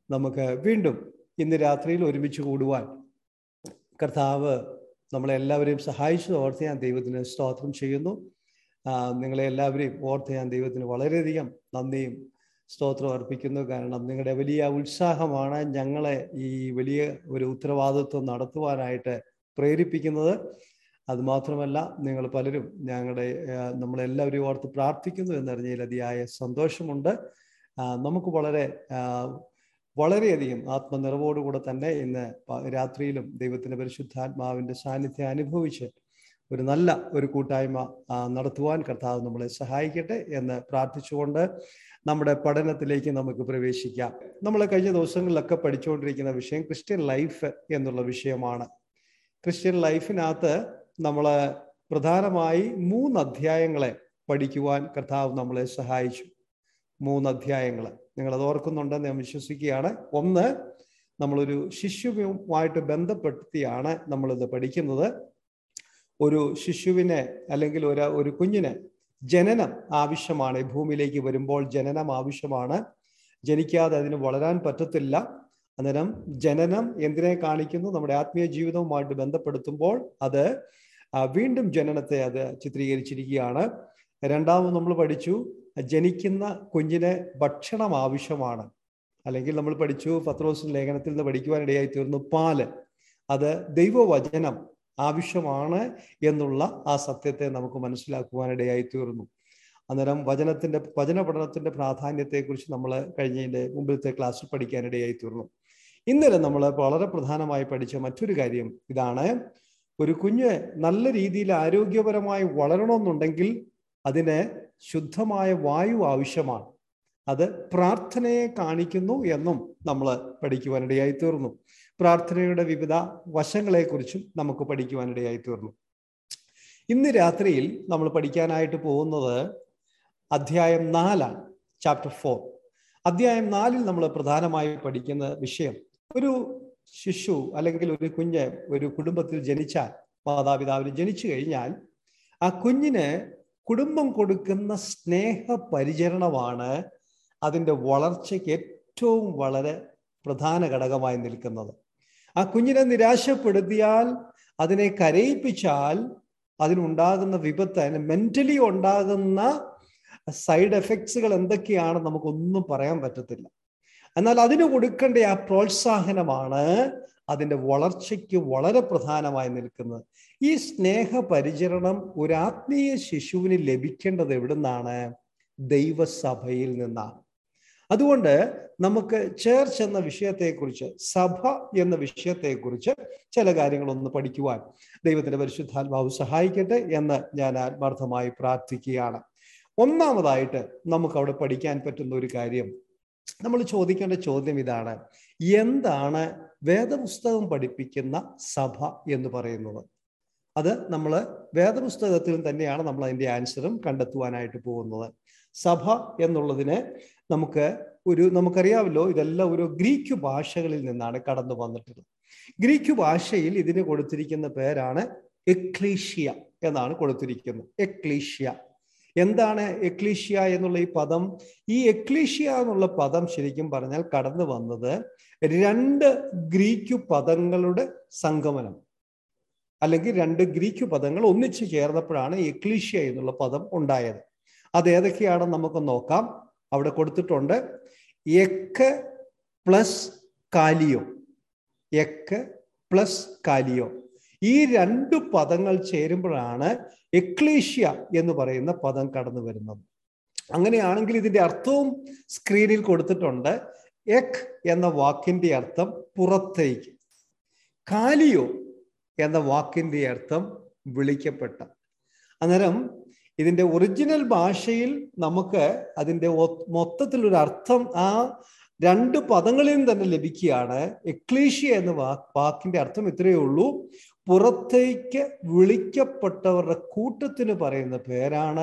നമുക്ക് വീണ്ടും ഇന്ന് രാത്രിയിൽ ഒരുമിച്ച് കൂടുവാൻ കർത്താവ് നമ്മളെല്ലാവരെയും സഹായിച്ചു ഓർത്ത് ഞാൻ ദൈവത്തിന് സ്തോത്രം ചെയ്യുന്നു. നിങ്ങളെ എല്ലാവരെയും ഓർത്ത് ഞാൻ ദൈവത്തിന് വളരെയധികം നന്ദിയും സ്തോത്രം അർപ്പിക്കുന്നു. കാരണം നിങ്ങളുടെ വലിയ ഉത്സാഹമാണ് ഞങ്ങളെ ഈ വലിയ ഒരു ഉത്തരവാദിത്വം നടത്തുവാനായിട്ട് പ്രേരിപ്പിക്കുന്നത്. അതുമാത്രമല്ല, നിങ്ങൾ പലരും നമ്മളെല്ലാവരെയും ഓർത്ത് പ്രാർത്ഥിക്കുന്നു എന്നറിഞ്ഞതിൽ അതിയായ സന്തോഷമുണ്ട്. നമുക്ക് വളരെയധികം ആത്മനിറവോടുകൂടെ തന്നെ ഇന്ന് രാത്രിയിലും ദൈവത്തിൻ്റെ പരിശുദ്ധാത്മാവിൻ്റെ സാന്നിധ്യം അനുഭവിച്ച് ഒരു നല്ല ഒരു കൂട്ടായ്മ നടത്തുവാൻ കർത്താവ് നമ്മളെ സഹായിക്കട്ടെ എന്ന് പ്രാർത്ഥിച്ചുകൊണ്ട് നമ്മുടെ പഠനത്തിലേക്ക് നമുക്ക് പ്രവേശിക്കാം. നമ്മൾ കഴിഞ്ഞ ദിവസങ്ങളിലൊക്കെ പഠിച്ചുകൊണ്ടിരിക്കുന്ന വിഷയം ക്രിസ്ത്യൻ ലൈഫ് എന്നുള്ള വിഷയമാണ്. ക്രിസ്ത്യൻ ലൈഫിനകത്ത് നമ്മൾ പ്രധാനമായി 3 അധ്യായങ്ങളെ പഠിക്കുവാൻ കർത്താവ് നമ്മളെ സഹായിച്ചു. 3 അധ്യായങ്ങൾ നിങ്ങളത് ഓർക്കുന്നുണ്ടെന്ന് ഞാൻ വിശ്വസിക്കുകയാണ്. ഒന്ന്, നമ്മളൊരു ശിശുവുമായിട്ട് ബന്ധപ്പെടുത്തിയാണ് നമ്മളിത് പഠിക്കുന്നത്. ഒരു ശിശുവിനെ അല്ലെങ്കിൽ ഒരു കുഞ്ഞിന് ജനനം ആവശ്യമാണ്. ഈ ഭൂമിയിലേക്ക് വരുമ്പോൾ ജനനം ആവശ്യമാണ്. ജനിക്കാതെ അതിന് വളരാൻ പറ്റത്തില്ല. അന്നേരം ജനനം എന്തിനെ കാണിക്കുന്നു? നമ്മുടെ ആത്മീയ ജീവിതവുമായിട്ട് ബന്ധപ്പെടുത്തുമ്പോൾ അത് വീണ്ടും ജനനത്തെ അത് ചിത്രീകരിച്ചിരിക്കുകയാണ്. രണ്ടാമത് നമ്മൾ പഠിച്ചു, ജനിക്കുന്ന കുഞ്ഞിന് ഭക്ഷണം ആവശ്യമാണ്. അല്ലെങ്കിൽ നമ്മൾ പഠിച്ചു, പത്രോസിന്റെ ലേഖനത്തിൽ നിന്ന് പഠിക്കുവാനിടയായി തീർന്നു, പാല്, അത് ദൈവവചനം ആവശ്യമാണ് എന്നുള്ള ആ സത്യത്തെ നമുക്ക് മനസ്സിലാക്കുവാനിടയായി തീർന്നു. അന്നേരം വചന പഠനത്തിന്റെ പ്രാധാന്യത്തെക്കുറിച്ച് നമ്മൾ കഴിഞ്ഞതിൻ്റെ മുമ്പിലത്തെ ക്ലാസ്സിൽ പഠിക്കാനിടയായി തീർന്നു. ഇന്നലെ നമ്മൾ വളരെ പ്രധാനമായി പഠിച്ച മറ്റൊരു കാര്യം ഇതാണ്: ഒരു കുഞ്ഞ് നല്ല രീതിയിൽ ആരോഗ്യപരമായി വളരണമെന്നുണ്ടെങ്കിൽ അതിന് ശുദ്ധമായ വായു ആവശ്യമാണ്. അത് പ്രാർത്ഥനയെ കാണിക്കുന്നു എന്നും നമ്മൾ പഠിക്കുവാനിടയായി തീർന്നു. പ്രാർത്ഥനയുടെ വിവിധ വശങ്ങളെക്കുറിച്ചും നമുക്ക് പഠിക്കുവാനിടയായി തീർന്നു. ഇന്ന് രാത്രിയിൽ നമ്മൾ പഠിക്കാനായിട്ട് പോകുന്നത് അധ്യായം 4 ചാപ്റ്റർ 4. അധ്യായം 4 നമ്മൾ പ്രധാനമായി പഠിക്കുന്ന വിഷയം, ഒരു ശിശു അല്ലെങ്കിൽ ഒരു കുഞ്ഞ് ഒരു കുടുംബത്തിൽ ജനിച്ചാൽ, മാതാപിതാവിന് ജനിച്ചു കഴിഞ്ഞാൽ ആ കുഞ്ഞിന് കുടുംബം കൊടുക്കുന്ന സ്നേഹപരിചരണമാണ് അതിൻ്റെ വളർച്ചയ്ക്ക് ഏറ്റവും വളരെ പ്രധാന ഘടകമായി നിൽക്കുന്നത്. ആ കുഞ്ഞിനെ നിരാശപ്പെടുത്തിയാൽ, അതിനെ കരയിപ്പിച്ചാൽ അതിനുണ്ടാകുന്ന വിപത്ത്, അതിന് മെന്റലി ഉണ്ടാകുന്ന സൈഡ് എഫക്ട്സുകൾ എന്തൊക്കെയാണ് നമുക്കൊന്നും പറയാൻ പറ്റത്തില്ല. എന്നാൽ അതിന് കൊടുക്കേണ്ട ആ പ്രോത്സാഹനമാണ് അതിൻ്റെ വളർച്ചയ്ക്ക് വളരെ പ്രധാനമായി നിൽക്കുന്നത്. ഈ സ്നേഹപരിചരണം ഒരു ആത്മീയ ശിശുവിന് ലഭിക്കേണ്ടത് എവിടുന്നാണ്? ദൈവസഭയിൽ നിന്നാണ്. അതുകൊണ്ട് നമുക്ക് ചേർച്ച് എന്ന വിഷയത്തെക്കുറിച്ച്, സഭ എന്ന വിഷയത്തെക്കുറിച്ച് ചില കാര്യങ്ങളൊന്ന് പഠിക്കുവാൻ ദൈവത്തിൻ്റെ പരിശുദ്ധാത്മാവ് സഹായിക്കട്ടെ എന്ന് ഞാൻ ആത്മാർത്ഥമായി പ്രാർത്ഥിക്കുകയാണ്. ഒന്നാമതായിട്ട് നമുക്ക് അവിടെ പഠിക്കാൻ പറ്റുന്ന ഒരു കാര്യം, നമ്മൾ ചോദിക്കേണ്ട ചോദ്യം ഇതാണ്: എന്താണ് വേദപുസ്തകം പഠിപ്പിക്കുന്ന സഭ എന്ന് പറയുന്നത്? അത് നമ്മൾ വേദപുസ്തകത്തിൽ തന്നെയാണ് നമ്മൾ അതിൻ്റെ ആൻസറും കണ്ടെത്തുവാനായിട്ട് പോകുന്നത്. സഭ എന്നുള്ളതിന് നമുക്കറിയാമല്ലോ, ഇതെല്ലാം ഒരു ഗ്രീക്ക് ഭാഷകളിൽ നിന്നാണ് കടന്നു വന്നിട്ടുള്ളത്. ഗ്രീക്ക് ഭാഷയിൽ ഇതിന് കൊടുത്തിരിക്കുന്ന പേരാണ് എക്ലീഷ്യ എന്നാണ് കൊടുത്തിരിക്കുന്നത്. എക്ലീഷ്യ. എന്താണ് എക്ലീഷ്യ എന്നുള്ള ഈ പദം? ഈ എക്ലീഷ്യ എന്നുള്ള പദം ശരിക്കും പറഞ്ഞാൽ കടന്നു വന്നത് 2 ഗ്രീക്ക് പദങ്ങളുടെ സംഗമനം, അല്ലെങ്കിൽ 2 ഗ്രീക്ക് പദങ്ങൾ ഒന്നിച്ചു ചേർന്നപ്പോഴാണ് എക്ലീഷ്യ എന്നുള്ള പദം ഉണ്ടായത്. അതേതൊക്കെയാണെന്ന് നമുക്ക് നോക്കാം. അവിടെ കൊടുത്തിട്ടുണ്ട് എക്ക് പ്ലസ് കാലിയോ. എക്ക് പ്ലസ് കാലിയോ, ഈ 2 പദങ്ങൾ ചേരുമ്പോഴാണ് എക്ലീഷ്യ എന്ന് പറയുന്ന പദം കടന്നു വരുന്നത്. അങ്ങനെയാണെങ്കിൽ ഇതിന്റെ അർത്ഥവും സ്ക്രീനിൽ കൊടുത്തിട്ടുണ്ട്. എക് എന്ന വാക്കിന്റെ അർത്ഥം പുറത്തേക്ക്, കാലിയോ എന്ന വാക്കിന്റെ അർത്ഥം വിളിക്കപ്പെട്ട. അന്നേരം ഇതിന്റെ ഒറിജിനൽ ഭാഷയിൽ നമുക്ക് അതിന്റെ മൊത്തത്തിലൊരു അർത്ഥം ആ 2 പദങ്ങളിലും തന്നെ ലഭിക്കുകയാണ്. എക്ലീഷ്യ എന്ന വാക്കിന്റെ അർത്ഥം ഇത്രയേ ഉള്ളൂ: പുറത്തേക്ക് വിളിക്കപ്പെട്ടവരുടെ കൂട്ടത്തിന് പറയുന്ന പേരാണ്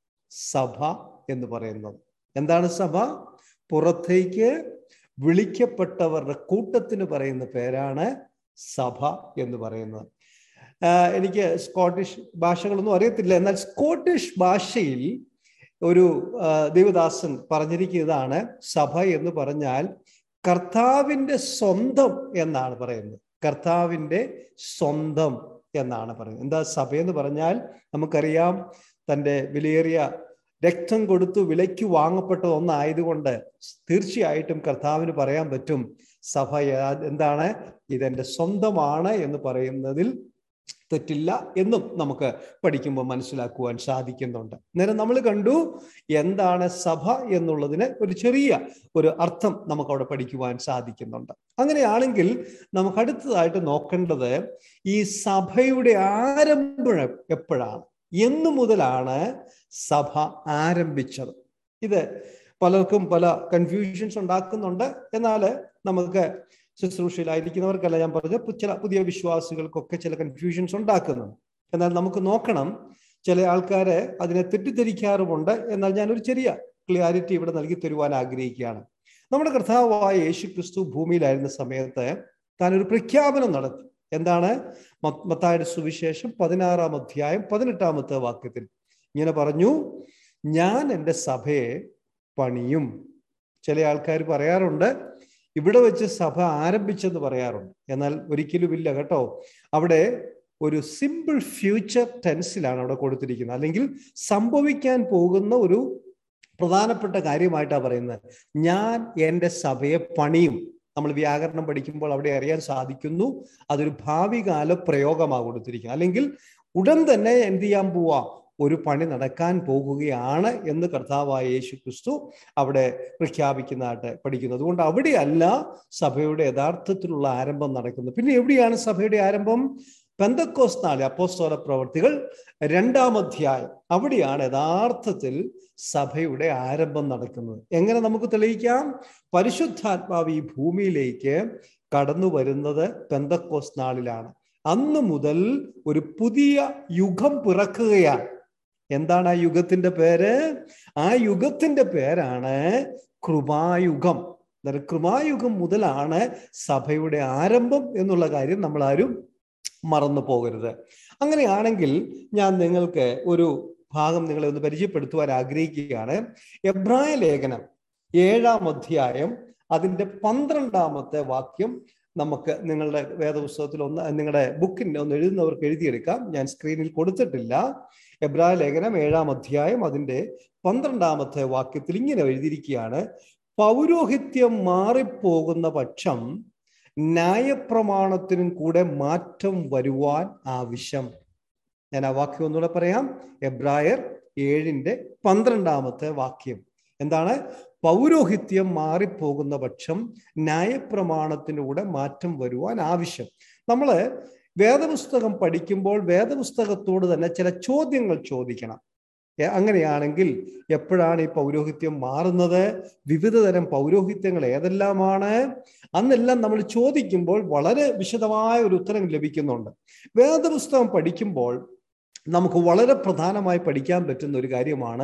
സഭ എന്ന് പറയുന്നത്. എന്താണ് സഭ? പുറത്തേക്ക് വിളിക്കപ്പെട്ടവരുടെ കൂട്ടത്തിന് പറയുന്ന പേരാണ് സഭ എന്ന് പറയുന്നത്. എനിക്ക് സ്കോട്ടിഷ് ഭാഷകളൊന്നും അറിയത്തില്ല, എന്നാൽ സ്കോട്ടിഷ് ഭാഷയിൽ ഒരു ദേവദാസൻ പറഞ്ഞിരിക്കുന്നതാണ്, സഭ എന്ന് പറഞ്ഞാൽ കർത്താവിൻ്റെ സ്വന്തം എന്നാണ് പറയുന്നത്. കർത്താവിൻ്റെ സ്വന്തം എന്നാണ് പറയുന്നത്. എന്താ സഭയെന്ന് പറഞ്ഞാൽ നമുക്കറിയാം, തൻ്റെ വിലയേറിയ രക്തം കൊടുത്തു വിലയ്ക്ക് വാങ്ങപ്പെട്ട ഒന്നായതുകൊണ്ട് തീർച്ചയായിട്ടും കർത്താവിന് പറയാൻ പറ്റും, സഭ എന്താണ്, ഇതെൻ്റെ സ്വന്തമാണ് എന്ന് പറയുന്നതിൽ തെറ്റില്ല എന്നും നമുക്ക് പഠിക്കുമ്പോൾ മനസ്സിലാക്കുവാൻ സാധിക്കുന്നുണ്ട്. നേരം നമ്മൾ കണ്ടു എന്താണ് സഭ എന്നുള്ളതിന് ഒരു ചെറിയ ഒരു അർത്ഥം നമുക്ക് അവിടെ പഠിക്കുവാൻ സാധിക്കുന്നുണ്ട്. അങ്ങനെയാണെങ്കിൽ നമുക്ക് അടുത്തതായിട്ട് നോക്കേണ്ടത് ഈ സഭയുടെ ആരംഭം എപ്പോഴാണ്, എന്നു മുതലാണ് സഭ ആരംഭിച്ചത്. ഇത് പലർക്കും പല കൺഫ്യൂഷൻസ് ഉണ്ടാക്കുന്നുണ്ട്. എന്നാൽ നമുക്ക് ശുശ്രൂഷയിലായിരിക്കുന്നവർക്കല്ല ഞാൻ പറഞ്ഞ ചില പുതിയ വിശ്വാസികൾക്കൊക്കെ ചില കൺഫ്യൂഷൻസ് ഉണ്ടാക്കുന്നുണ്ട്. എന്നാൽ നമുക്ക് നോക്കണം, ചില ആൾക്കാർ അതിനെ തെറ്റിദ്ധരിക്കാറുമുണ്ട്. എന്നാൽ ഞാനൊരു ചെറിയ ക്ലിയാരിറ്റി ഇവിടെ നൽകി തരുവാൻ ആഗ്രഹിക്കുകയാണ്. നമ്മുടെ കർത്താവായ യേശു ക്രിസ്തു ഭൂമിയിലായിരുന്ന സമയത്ത് താൻ ഒരു പ്രഖ്യാപനം നടത്തി. എന്താണ്? മത്തായിയുടെ സുവിശേഷം 16-ാം അധ്യായം 18-ാമത്തെ വാക്യത്തിൽ ഇങ്ങനെ പറഞ്ഞു, ഞാൻ എൻ്റെ സഭയെ പണിയും. ചില ആൾക്കാർ പറയാറുണ്ട് ഇവിടെ വെച്ച് സഭ ആരംഭിച്ചെന്ന് പറയാറുണ്ട്. എന്നാൽ ഒരിക്കലുമില്ല കേട്ടോ. അവിടെ ഒരു സിമ്പിൾ ഫ്യൂച്ചർ ടെൻസിലാണ് അവിടെ കൊടുത്തിരിക്കുന്നത്, അല്ലെങ്കിൽ സംഭവിക്കാൻ പോകുന്ന ഒരു പ്രധാനപ്പെട്ട കാര്യമായിട്ടാണ് പറയുന്നത്. ഞാൻ എൻ്റെ സഭയെ പണിയും. നമ്മൾ വ്യാകരണം പഠിക്കുമ്പോൾ അവിടെ അറിയാൻ സാധിക്കുന്നു അതൊരു ഭാവികാല പ്രയോഗമാണ് കൊടുത്തിരിക്കുന്നത്. അല്ലെങ്കിൽ ഉടൻ തന്നെ എന്ത് ചെയ്യാൻ പോവാ, ഒരു പണി നടക്കാൻ പോകുകയാണ് എന്ന് കർത്താവായ യേശു ക്രിസ്തു അവിടെ പ്രഖ്യാപിക്കുന്നതായിട്ട് പഠിക്കുന്നത്. അതുകൊണ്ട് അവിടെയല്ല സഭയുടെ യഥാർത്ഥത്തിലുള്ള ആരംഭം നടക്കുന്നത്. പിന്നെ എവിടെയാണ് സഭയുടെ ആരംഭം? പെന്തക്കോസ്ത് നാൾ, അപ്പോസ്തല പ്രവർത്തികൾ 2-ാം അധ്യായം, അവിടെയാണ് യഥാർത്ഥത്തിൽ സഭയുടെ ആരംഭം നടക്കുന്നത്. എങ്ങനെ നമുക്ക് തെളിയിക്കാം? പരിശുദ്ധാത്മാവ് ഈ ഭൂമിയിലേക്ക് കടന്നു വരുന്നത് പെന്തക്കോസ്ത് നാളിലാണ്. അന്ന് മുതൽ ഒരു പുതിയ യുഗം പിറക്കുകയാണ്. എന്താണ് ആ യുഗത്തിന്റെ പേര്? ആ യുഗത്തിന്റെ പേരാണ് കൃപായുഗം. കൃപായുഗം മുതലാണ് സഭയുടെ ആരംഭം എന്നുള്ള കാര്യം നമ്മൾ ആരും മറന്നു പോകരുത്. അങ്ങനെയാണെങ്കിൽ ഞാൻ നിങ്ങൾക്ക് ഒരു ഭാഗം നിങ്ങളെ ഒന്ന് പരിചയപ്പെടുത്തുവാൻ ആഗ്രഹിക്കുകയാണ്. എബ്രായ ലേഖനം 7-ാം അധ്യായം അതിൻ്റെ 12-ാമത്തെ വാക്യം നമുക്ക് നിങ്ങളുടെ വേദപുസ്തകത്തിൽ നിങ്ങളുടെ ബുക്കിൻ്റെ ഒന്ന് എഴുതുന്നവർക്ക് എഴുതിയെടുക്കാം. ഞാൻ സ്ക്രീനിൽ കൊടുത്തിട്ടില്ല. എബ്രായ ലേഖനം 7-ാം അധ്യായം അതിൻ്റെ 12-ാമത്തെ വാക്യത്തിൽ ഇങ്ങനെ എഴുതിയിരിക്കുകയാണ്, പൗരോഹിത്യം മാറിപ്പോകുന്ന പക്ഷം ന്യായപ്രമാണത്തിനും കൂടെ മാറ്റം വരുവാൻ ആവശ്യം. ഞാൻ ആ വാക്യം ഒന്നുകൂടെ പറയാം. എബ്രായർ 7-ന്റെ 12-ാമത്തെ വാക്യം എന്താണ്? പൗരോഹിത്യം മാറിപ്പോകുന്ന പക്ഷം ന്യായപ്രമാണത്തിലൂടെ മാറ്റം വരുവാൻ ആവശ്യം. നമ്മൾ വേദപുസ്തകം പഠിക്കുമ്പോൾ വേദപുസ്തകത്തോട് തന്നെ ചില ചോദ്യങ്ങൾ ചോദിക്കണം. അങ്ങനെയാണെങ്കിൽ എപ്പോഴാണ് ഈ പൗരോഹിത്യം മാറുന്നത്? വിവിധ തരം പൗരോഹിത്യങ്ങൾ ഏതെല്ലാമാണ്? അന്നെല്ലാം നമ്മൾ ചോദിക്കുമ്പോൾ വളരെ വിശദമായ ഒരു ഉത്തരം ലഭിക്കുന്നുണ്ട്. വേദപുസ്തകം പഠിക്കുമ്പോൾ നമുക്ക് വളരെ പ്രധാനമായി പഠിക്കാൻ പറ്റുന്ന ഒരു കാര്യമാണ്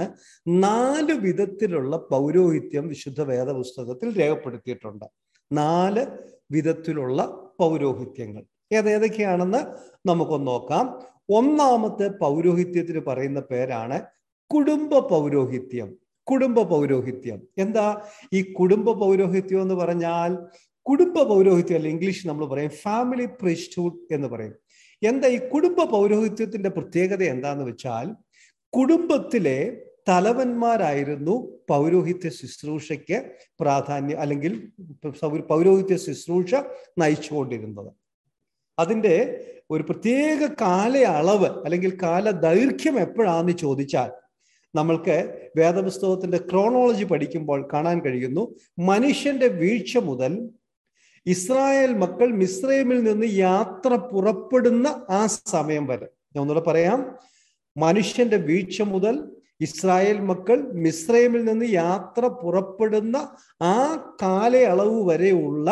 4 വിധത്തിലുള്ള പൗരോഹിത്യം വിശുദ്ധ വേദപുസ്തകത്തിൽ രേഖപ്പെടുത്തിയിട്ടുണ്ട്. 4 വിധത്തിലുള്ള പൗരോഹിത്യങ്ങൾ ഏതൊക്കെയാണെന്ന് നമുക്കൊന്ന് നോക്കാം. 1-ാമത്തെ പൗരോഹിത്യത്തിന് പറയുന്ന പേരാണ് കുടുംബ പൗരോഹിത്യം. കുടുംബ പൗരോഹിത്യം എന്താ? ഈ കുടുംബ പൗരോഹിത്യം എന്ന് പറഞ്ഞാൽ, കുടുംബ പൗരോഹിത്യം അല്ല, ഇംഗ്ലീഷ് നമ്മൾ പറയും ഫാമിലി പ്രീസ്റ്റ്ഹുഡ് എന്ന് പറയും. എന്താ ഈ കുടുംബ പൗരോഹിത്യത്തിന്റെ പ്രത്യേകത? എന്താന്ന് വെച്ചാൽ, കുടുംബത്തിലെ തലവന്മാരായിരുന്നു പൗരോഹിത്യ ശുശ്രൂഷയ്ക്ക് പ്രാധാന്യം, അല്ലെങ്കിൽ പൗരോഹിത്യ ശുശ്രൂഷ നയിച്ചുകൊണ്ടിരുന്നത്. അതിൻ്റെ ഒരു പ്രത്യേക കാലയളവ് അല്ലെങ്കിൽ കാല ദൈർഘ്യം എപ്പോഴാണെന്ന് ചോദിച്ചാൽ, നമ്മൾക്ക് വേദപുസ്തകത്തിന്റെ ക്രോണോളജി പഠിക്കുമ്പോൾ കാണാൻ കഴിയുന്നു, മനുഷ്യന്റെ വീഴ്ച മുതൽ ഇസ്രായേൽ മക്കൾ മിസ്രൈമിൽ നിന്ന് യാത്ര പുറപ്പെടുന്ന ആ സമയം വരെ. ഞാൻ ഒന്നുകൂടെ പറയാം. മനുഷ്യന്റെ വീഴ്ച മുതൽ ഇസ്രായേൽ മക്കൾ മിസ്രൈമിൽ നിന്ന് യാത്ര പുറപ്പെടുന്ന ആ കാലയളവ് വരെയുള്ള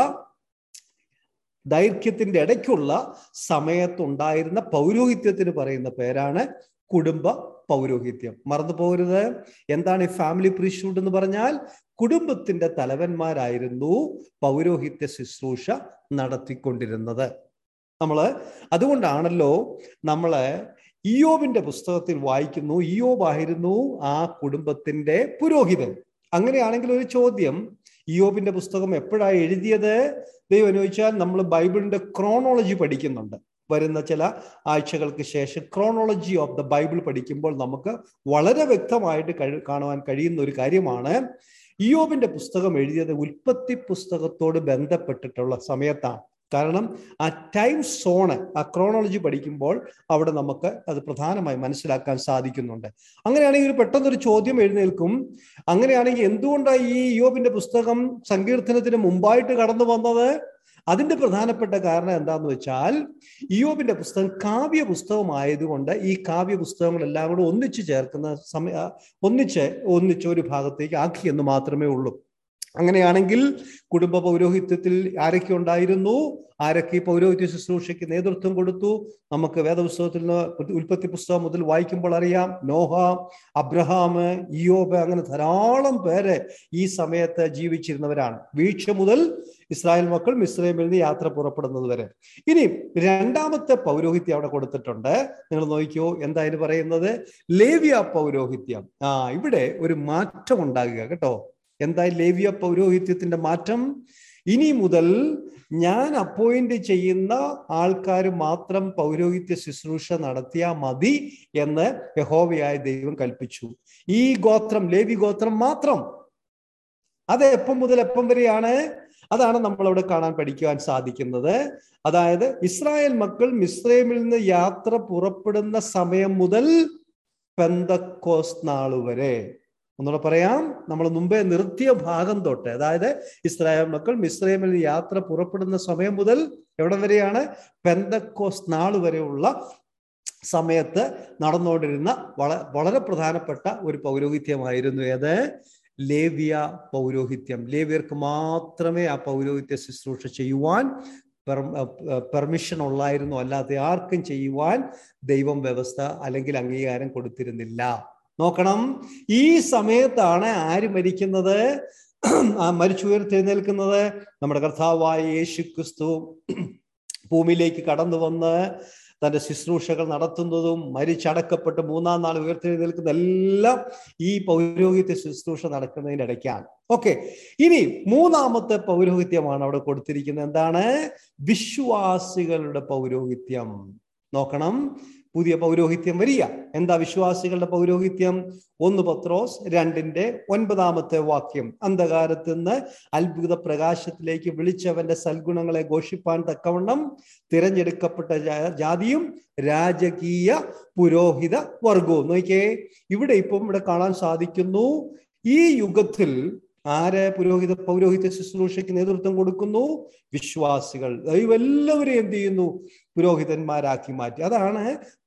ദൈർഘ്യത്തിന്റെ ഇടയ്ക്കുള്ള സമയത്തുണ്ടായിരുന്ന പൗരോഹിത്യത്തിന് പറയുന്ന പേരാണ് കുടുംബ പൗരോഹിത്യം. മറന്നു പോകരുത്. എന്താണ് ഈ ഫാമിലി പ്രീസ്റ്റ്ഹുഡ് എന്ന് പറഞ്ഞാൽ? കുടുംബത്തിന്റെ തലവന്മാരായിരുന്നു പൗരോഹിത്യ ശുശ്രൂഷ നടത്തിക്കൊണ്ടിരുന്നത്. അതുകൊണ്ടാണല്ലോ നമ്മള് ഇയ്യോബിന്റെ പുസ്തകത്തിൽ വായിക്കുന്നു, ഇയ്യോബായിരുന്നു ആ കുടുംബത്തിന്റെ പുരോഹിതൻ. അങ്ങനെയാണെങ്കിൽ ഒരു ചോദ്യം, ഇയ്യോബിന്റെ പുസ്തകം എപ്പോഴാണ് എഴുതിയത്? ദൈവം അനുവദിച്ചാൽ നമ്മൾ ബൈബിളിന്റെ ക്രോണോളജി പഠിക്കുന്നുണ്ട്. വരുന്ന ചില ആഴ്ചകൾക്ക് ശേഷം ക്രോണോളജി ഓഫ് ദ ബൈബിൾ പഠിക്കുമ്പോൾ നമുക്ക് വളരെ വ്യക്തമായിട്ട് കാണുവാൻ കഴിയുന്ന ഒരു കാര്യമാണ്, ഇയ്യോബിന്റെ പുസ്തകം എഴുതിയത് ഉൽപ്പത്തി പുസ്തകത്തോട് ബന്ധപ്പെട്ടിട്ടുള്ള സമയത്താണ്. കാരണം ആ ടൈം സോണ്, ആ ക്രോണോളജി പഠിക്കുമ്പോൾ അവിടെ നമുക്ക് അത് പ്രധാനമായി മനസ്സിലാക്കാൻ സാധിക്കുന്നുണ്ട്. അങ്ങനെയാണെങ്കിൽ പെട്ടെന്നൊരു ചോദ്യം എഴുന്നേൽക്കും, അങ്ങനെയാണെങ്കിൽ എന്തുകൊണ്ടാണ് ഈ ഇയ്യോബിന്റെ പുസ്തകം സങ്കീർത്തനത്തിന് മുമ്പായിട്ട് കടന്നു വന്നത്? അതിന്റെ പ്രധാനപ്പെട്ട കാരണം എന്താന്ന് വെച്ചാൽ, ഇയ്യോബിന്റെ പുസ്തകം കാവ്യ പുസ്തകമായതുകൊണ്ട് ഈ കാവ്യ പുസ്തകങ്ങളെല്ലാം കൂടെ ഒന്നിച്ചു ചേർക്കുന്ന ഒന്നിച്ച് ഒരു ഭാഗത്തേക്ക് ആക്കി എന്ന് മാത്രമേ ഉള്ളൂ. അങ്ങനെയാണെങ്കിൽ കുടുംബ പൗരോഹിത്യത്തിൽ ആരൊക്കെ ഉണ്ടായിരുന്നു? ആരൊക്കെ ഈ പൗരോഹിത്യ ശുശ്രൂഷയ്ക്ക് നേതൃത്വം കൊടുത്തു? നമുക്ക് വേദപുസ്തകത്തിൽ നിന്ന് ഉൽപ്പത്തി പുസ്തകം മുതൽ വായിക്കുമ്പോൾ അറിയാം. നോഹ, അബ്രഹാം, ഇയ്യോബ്, അങ്ങനെ ധാരാളം പേര് ഈ സമയത്ത് ജീവിച്ചിരുന്നവരാണ്. വീഴ്ച മുതൽ ഇസ്രായേൽ മക്കൾ മിസ്രൈമിൽ നിന്ന് യാത്ര പുറപ്പെടുന്നത് വരെ. ഇനി രണ്ടാമത്തെ പൗരോഹിത്യം അവിടെ കൊടുത്തിട്ടുണ്ട്. നിങ്ങൾ നോക്കിയോ, എന്താ ഇതിന് പറയുന്നത്? ലേവ്യ പൗരോഹിത്യം. ഇവിടെ ഒരു മാറ്റം ഉണ്ടാകുക കേട്ടോ. എന്താ ലേവ്യ പൗരോഹിത്യത്തിന്റെ മാറ്റം? ഇനി മുതൽ ഞാൻ അപ്പോയിന്റ് ചെയ്യുന്ന ആൾക്കാർ മാത്രം പൗരോഹിത്യ ശുശ്രൂഷ നടത്തിയാൽ മതി എന്ന് യഹോവയായ ദൈവം കൽപ്പിച്ചു. ഈ ഗോത്രം, ലേവി ഗോത്രം മാത്രം. അത് എപ്പം മുതൽ എപ്പം വരെയാണ്? അതാണ് നമ്മളവിടെ പഠിക്കുവാൻ സാധിക്കുന്നത്. അതായത് ഇസ്രായേൽ മക്കൾ മിസ്രൈമിൽ നിന്ന് യാത്ര പുറപ്പെടുന്ന സമയം മുതൽ പെന്തക്കോസ്ത് നാൾ വരെ. ഒന്നുകൂടെ പറയാം, നമ്മൾ മുമ്പേ നിർത്തിയ ഭാഗം തൊട്ട്, അതായത് ഇസ്രായേൽ മക്കൾ മിസ്രൈമിൽ യാത്ര പുറപ്പെടുന്ന സമയം മുതൽ എവിടെ വരെയാണ്? പെന്തക്കോസ്ത് നാൾ വരെയുള്ള സമയത്ത് നടന്നുകൊണ്ടിരുന്ന വളരെ പ്രധാനപ്പെട്ട ഒരു പൗരോഹിത്യമായിരുന്നു ഏത്? ലേവ്യ പൗരോഹിത്യം. ലേവ്യർക്ക് മാത്രമേ ആ പൗരോഹിത്യ ശുശ്രൂഷ ചെയ്യുവാൻ പെർമിഷൻ ഉള്ളായിരുന്നു. അല്ലാതെ ആർക്കും ചെയ്യുവാൻ ദൈവം വ്യവസ്ഥ അല്ലെങ്കിൽ അംഗീകാരം കൊടുത്തിരുന്നില്ല. നോക്കണം, ഈ സമയത്താണ് ആര് മരിക്കുന്നത്? മരിച്ചുയർത്തെഴുന്നേൽക്കുന്നത് നമ്മുടെ കർത്താവായ യേശു ക്രിസ്തു ഭൂമിയിലേക്ക് കടന്നു വന്ന് തന്റെ ശുശ്രൂഷകൾ നടത്തുന്നതും മരിച്ചടക്കപ്പെട്ട് മൂന്നാം നാൾ ഉയർത്തെഴുന്നേൽക്കുന്ന എല്ലാം ഈ പൗരോഹിത്യ ശുശ്രൂഷ നടക്കുന്നതിൻ്റെ ഇടയ്ക്കാണ്. ഓക്കെ, ഇനി മൂന്നാമത്തെ പൗരോഹിത്യമാണ് അവിടെ കൊടുത്തിരിക്കുന്നത്. എന്താണ്? വിശ്വാസികളുടെ പൗരോഹിത്യം. നോക്കണം, പുതിയ പൗരോഹിത്യം വരിക. എന്താ വിശ്വാസികളുടെ പൗരോഹിത്യം? 1 പത്രോസ് 2:9 വാക്യം. അന്ധകാരത്തിൽ നിന്ന് അത്ഭുത പ്രകാശത്തിലേക്ക് വിളിച്ചവന്റെ സൽഗുണങ്ങളെ ഘോഷിപ്പാൻ തക്കവണ്ണം തിരഞ്ഞെടുക്കപ്പെട്ട ജാതിയും രാജകീയ പുരോഹിത വർഗവും. നോക്കിയേ, ഇവിടെ ഇവിടെ കാണാൻ സാധിക്കുന്നു, ഈ യുഗത്തിൽ ആര് പൗരോഹിത്യ ശുശ്രൂഷയ്ക്ക് നേതൃത്വം കൊടുക്കുന്നു? വിശ്വാസികൾ. ദൈവം എല്ലാവരെയും എന്ത് ചെയ്യുന്നു? പുരോഹിതന്മാരാക്കി മാറ്റി. അതാണ്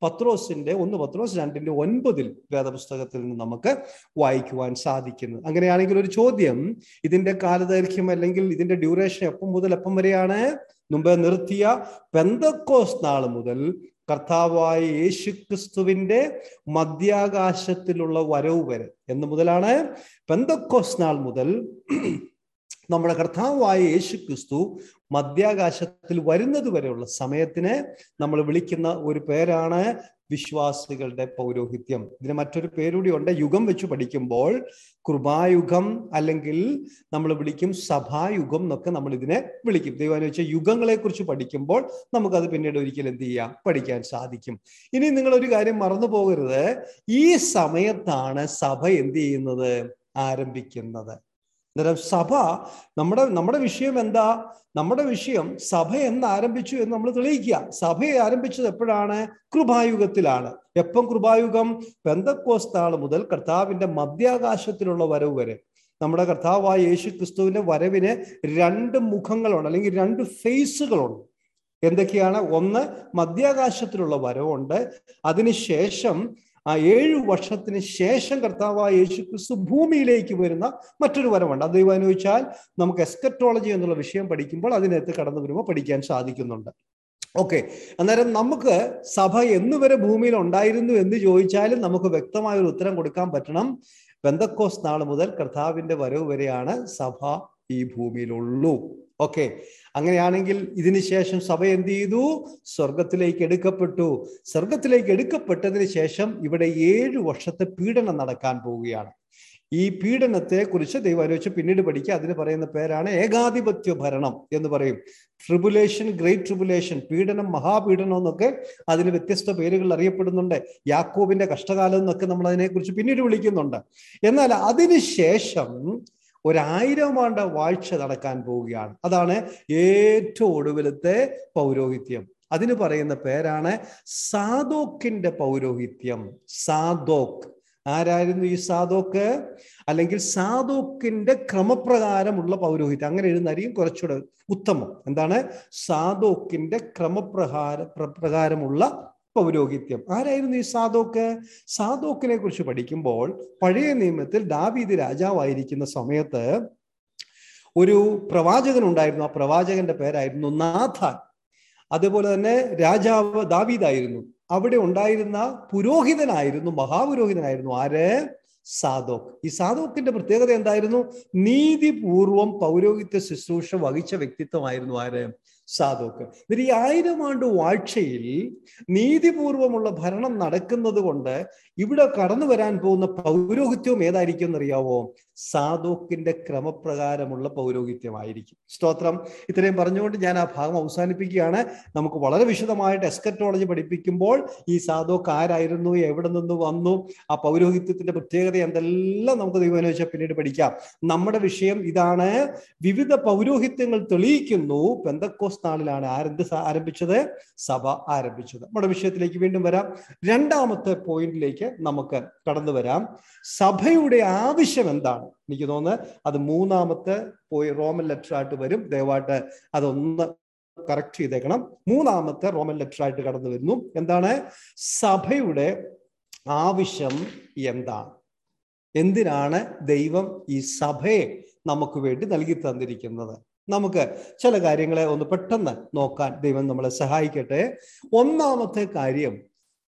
1 പത്രോസ് 2:9 വേദപുസ്തകത്തിൽ നിന്ന് നമുക്ക് വായിക്കുവാൻ സാധിക്കുന്നത്. അങ്ങനെയാണെങ്കിൽ ഒരു ചോദ്യം, ഇതിന്റെ കാലദൈർഘ്യം അല്ലെങ്കിൽ ഇതിന്റെ ഡ്യൂറേഷൻ എപ്പം മുതൽ എപ്പം വരെയാണ്? മുമ്പ് നിർത്തിയ പെന്തക്കോസ്ത് നാൾ മുതൽ കർത്താവായ യേശു ക്രിസ്തുവിന്റെ മധ്യാകാശത്തിലുള്ള വരവ് വരെ. എന്ന് മുതലാണ്? പെന്തക്കോസ്ത് നാൾ മുതൽ നമ്മുടെ കർത്താവായ യേശു ക്രിസ്തു മധ്യാകാശത്തിൽ വരുന്നത് വരെയുള്ള സമയത്തിന് നമ്മൾ വിളിക്കുന്ന ഒരു പേരാണ് വിശ്വാസികളുടെ പൗരോഹിത്യം. ഇതിന് മറ്റൊരു പേരുകൂടി ഉണ്ട്. യുഗം വെച്ച് പഠിക്കുമ്പോൾ കൃപായുഗം അല്ലെങ്കിൽ നമ്മൾ വിളിക്കും സഭായുഗം എന്നൊക്കെ നമ്മൾ ഇതിനെ വിളിക്കും. ദൈവം വെച്ചാൽ യുഗങ്ങളെ കുറിച്ച് പഠിക്കുമ്പോൾ നമുക്കത് പിന്നീട് ഒരിക്കലും എന്ത് ചെയ്യാം? പഠിക്കാൻ സാധിക്കും. ഇനി നിങ്ങളൊരു കാര്യം മറന്നു പോകരുത്, ഈ സമയത്താണ് സഭ എന്ത് ചെയ്യുന്നത്? ആരംഭിക്കുന്നത്. അന്നേരം സഭ, നമ്മുടെ വിഷയം എന്താ? നമ്മുടെ വിഷയം സഭ എന്ന് ആരംഭിച്ചു എന്ന് നമ്മൾ തെളിയിക്കുക. സഭയെ ആരംഭിച്ചത് എപ്പോഴാണ്? കൃപായുഗത്തിലാണ്. എപ്പം കൃപായുഗം? പെന്തക്കോസ്ത് നാൾ മുതൽ കർത്താവിന്റെ മധ്യാകാശത്തിലുള്ള വരവ് വരെ. നമ്മുടെ കർത്താവായ യേശു ക്രിസ്തുവിന്റെ വരവിന് 2 മുഖങ്ങളുണ്ട്, അല്ലെങ്കിൽ 2 ഫേസുകളുണ്ട്. എന്തൊക്കെയാണ്? ഒന്ന്, മധ്യാകാശത്തിലുള്ള വരവുണ്ട്. അതിനുശേഷം 7 വർഷത്തിന് ശേഷം കർത്താവായ യേശു ക്രിസ്തു ഭൂമിയിലേക്ക് വരുന്ന മറ്റൊരു വരവുണ്ട്. അത് ദൈവം അനുവദിച്ചാൽ നമുക്ക് എസ്കറ്റോളജി എന്നുള്ള വിഷയം പഠിക്കുമ്പോൾ അതിനകത്ത് കടന്നു വരുമ്പോൾ പഠിക്കാൻ സാധിക്കുന്നുണ്ട്. ഓക്കെ, അന്നേരം നമുക്ക് സഭ എന്നുവരെ ഭൂമിയിൽ ഉണ്ടായിരുന്നു എന്ന് ചോദിച്ചാലും നമുക്ക് വ്യക്തമായ ഒരു ഉത്തരം കൊടുക്കാൻ പറ്റണം. പെന്തക്കോസ്ത് നാൾ മുതൽ കർത്താവിന്റെ വരവ് വരെയാണ് സഭ ഈ ഭൂമിയിലുള്ളൂ. ഓക്കെ, അങ്ങനെയാണെങ്കിൽ ഇതിനുശേഷം സഭ എന്ത് ചെയ്തു? സ്വർഗത്തിലേക്ക് എടുക്കപ്പെട്ടു. സ്വർഗത്തിലേക്ക് എടുക്കപ്പെട്ടതിന് ശേഷം ഇവിടെ 7 വർഷത്തെ പീഡനം നടക്കാൻ പോവുകയാണ്. ഈ പീഡനത്തെ കുറിച്ച് ദൈവം അനുവദിച്ച് പിന്നീട് പഠിക്കുക. അതിന് പറയുന്ന പേരാണ് ഏകാധിപത്യ ഭരണം എന്ന് പറയും. ട്രിബുലേഷൻ, ഗ്രേറ്റ് ട്രിബുലേഷൻ, പീഡനം, മഹാപീഡനം എന്നൊക്കെ അതിന് വ്യത്യസ്ത പേരുകൾ അറിയപ്പെടുന്നുണ്ട്. യാക്കോബിന്റെ കഷ്ടകാലം എന്നൊക്കെ നമ്മൾ അതിനെക്കുറിച്ച് പിന്നീട് വിളിക്കുന്നുണ്ട്. എന്നാൽ അതിനുശേഷം 1000 ആണ്ട് വാഴ്ച നടക്കാൻ പോവുകയാണ്. അതാണ് ഏറ്റവും ഒടുവിലത്തെ പൗരോഹിത്യം. അതിന് പറയുന്ന പേരാണ് സാദോക്കിന്റെ പൗരോഹിത്യം. സാദോക്ക് ആരായിരുന്നു ഈ സാദോക്ക്? അല്ലെങ്കിൽ സാദോക്കിന്റെ ക്രമപ്രകാരമുള്ള പൗരോഹിത്യം, അങ്ങനെ എഴുതുന്നതായിരിക്കും കുറച്ചുകൂടെ ഉത്തമം. എന്താണ്? സാദോക്കിന്റെ പ്രകാരമുള്ള പൗരോഹിത്യം. ആരായിരുന്നു ഈ സാദോക്ക്? സാദോക്കിനെ കുറിച്ച് പഠിക്കുമ്പോൾ പഴയ നിയമത്തിൽ ദാവീദ് രാജാവായിരിക്കുന്ന സമയത്ത് ഒരു പ്രവാചകൻ ഉണ്ടായിരുന്നു. ആ പ്രവാചകന്റെ പേരായിരുന്നു നാഥാൻ. അതുപോലെ തന്നെ രാജാവ് ദാവീദായിരുന്നു. അവിടെ ഉണ്ടായിരുന്ന പുരോഹിതനായിരുന്നു, മഹാപുരോഹിതനായിരുന്നു ആര്? സാദോക്ക്. ഈ സാദോക്കിന്റെ പ്രത്യേകത എന്തായിരുന്നു? നീതിപൂർവം പൗരോഹിത്യ ശുശ്രൂഷ വഹിച്ച വ്യക്തിത്വമായിരുന്നു ആര്? സാദോക്ക്. എന്നിട്ട് ഈ 1000 ആണ്ട് വാഴ്ചയിൽ നീതിപൂർവമുള്ള ഭരണം നടക്കുന്നത് കൊണ്ട് ഇവിടെ കടന്നു വരാൻ പോകുന്ന പൗരോഹിത്യവും ഏതായിരിക്കും എന്നറിയാവോ? സാദോക്കിന്റെ ക്രമപ്രകാരമുള്ള പൗരോഹിത്യമായിരിക്കും. സ്തോത്രം. ഇത്രയും പറഞ്ഞുകൊണ്ട് ഞാൻ ആ ഭാഗം അവസാനിപ്പിക്കുകയാണ്. നമുക്ക് വളരെ വിശദമായിട്ട് എസ്കറ്റോളജി പഠിപ്പിക്കുമ്പോൾ ഈ സാദോക്ക് ആരായിരുന്നു, എവിടെ നിന്ന് വന്നു, ആ പൗരോഹിത്യത്തിന്റെ പ്രത്യേകത എന്തെല്ലാം നമുക്ക് ദൈവം അനുവദിച്ചാൽ പിന്നീട് പഠിക്കാം. നമ്മുടെ വിഷയം ഇതാണ്. വിവിധ പൗരോഹിത്യങ്ങൾ തെളിയിക്കുന്നു പെന്തക്കോസ്ത് നാളിലാണ് ആരംഭിച്ചത്? സഭ ആരംഭിച്ചത്. നമ്മുടെ വിഷയത്തിലേക്ക് വീണ്ടും വരാം. രണ്ടാമത്തെ പോയിന്റിലേക്ക് നമുക്ക് കടന്നു വരാം. സഭയുടെ ആവശ്യം എന്താണ്? എനിക്ക് തോന്നുന്നത് അത് 3-ാമത്തെ റോമൻ ലെറ്റർ ആയിട്ട് വരും. ദയവായിട്ട് അതൊന്ന് കറക്റ്റ് ചെയ്തേക്കണം. 3-ാമത്തെ റോമൻ ലെറ്റർ ആയിട്ട് കടന്നു വരുന്നു. എന്താണ് സഭയുടെ ആവശ്യം? എന്താണ്? എന്തിനാണ് ദൈവം ഈ സഭയെ നമുക്ക് വേണ്ടി നൽകി തന്നിരിക്കുന്നത്? നമുക്ക് ചില കാര്യങ്ങളെ ഒന്ന് പെട്ടെന്ന് നോക്കാൻ ദൈവം നമ്മളെ സഹായിക്കട്ടെ. ഒന്നാമത്തെ കാര്യം,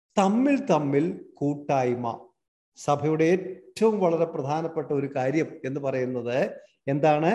തമ്മിൽ കൂട്ടായ്മ. സഭയുടെ ഏറ്റവും വളരെ പ്രധാനപ്പെട്ട ഒരു കാര്യം എന്ന് പറയുന്നത് എന്താണ്?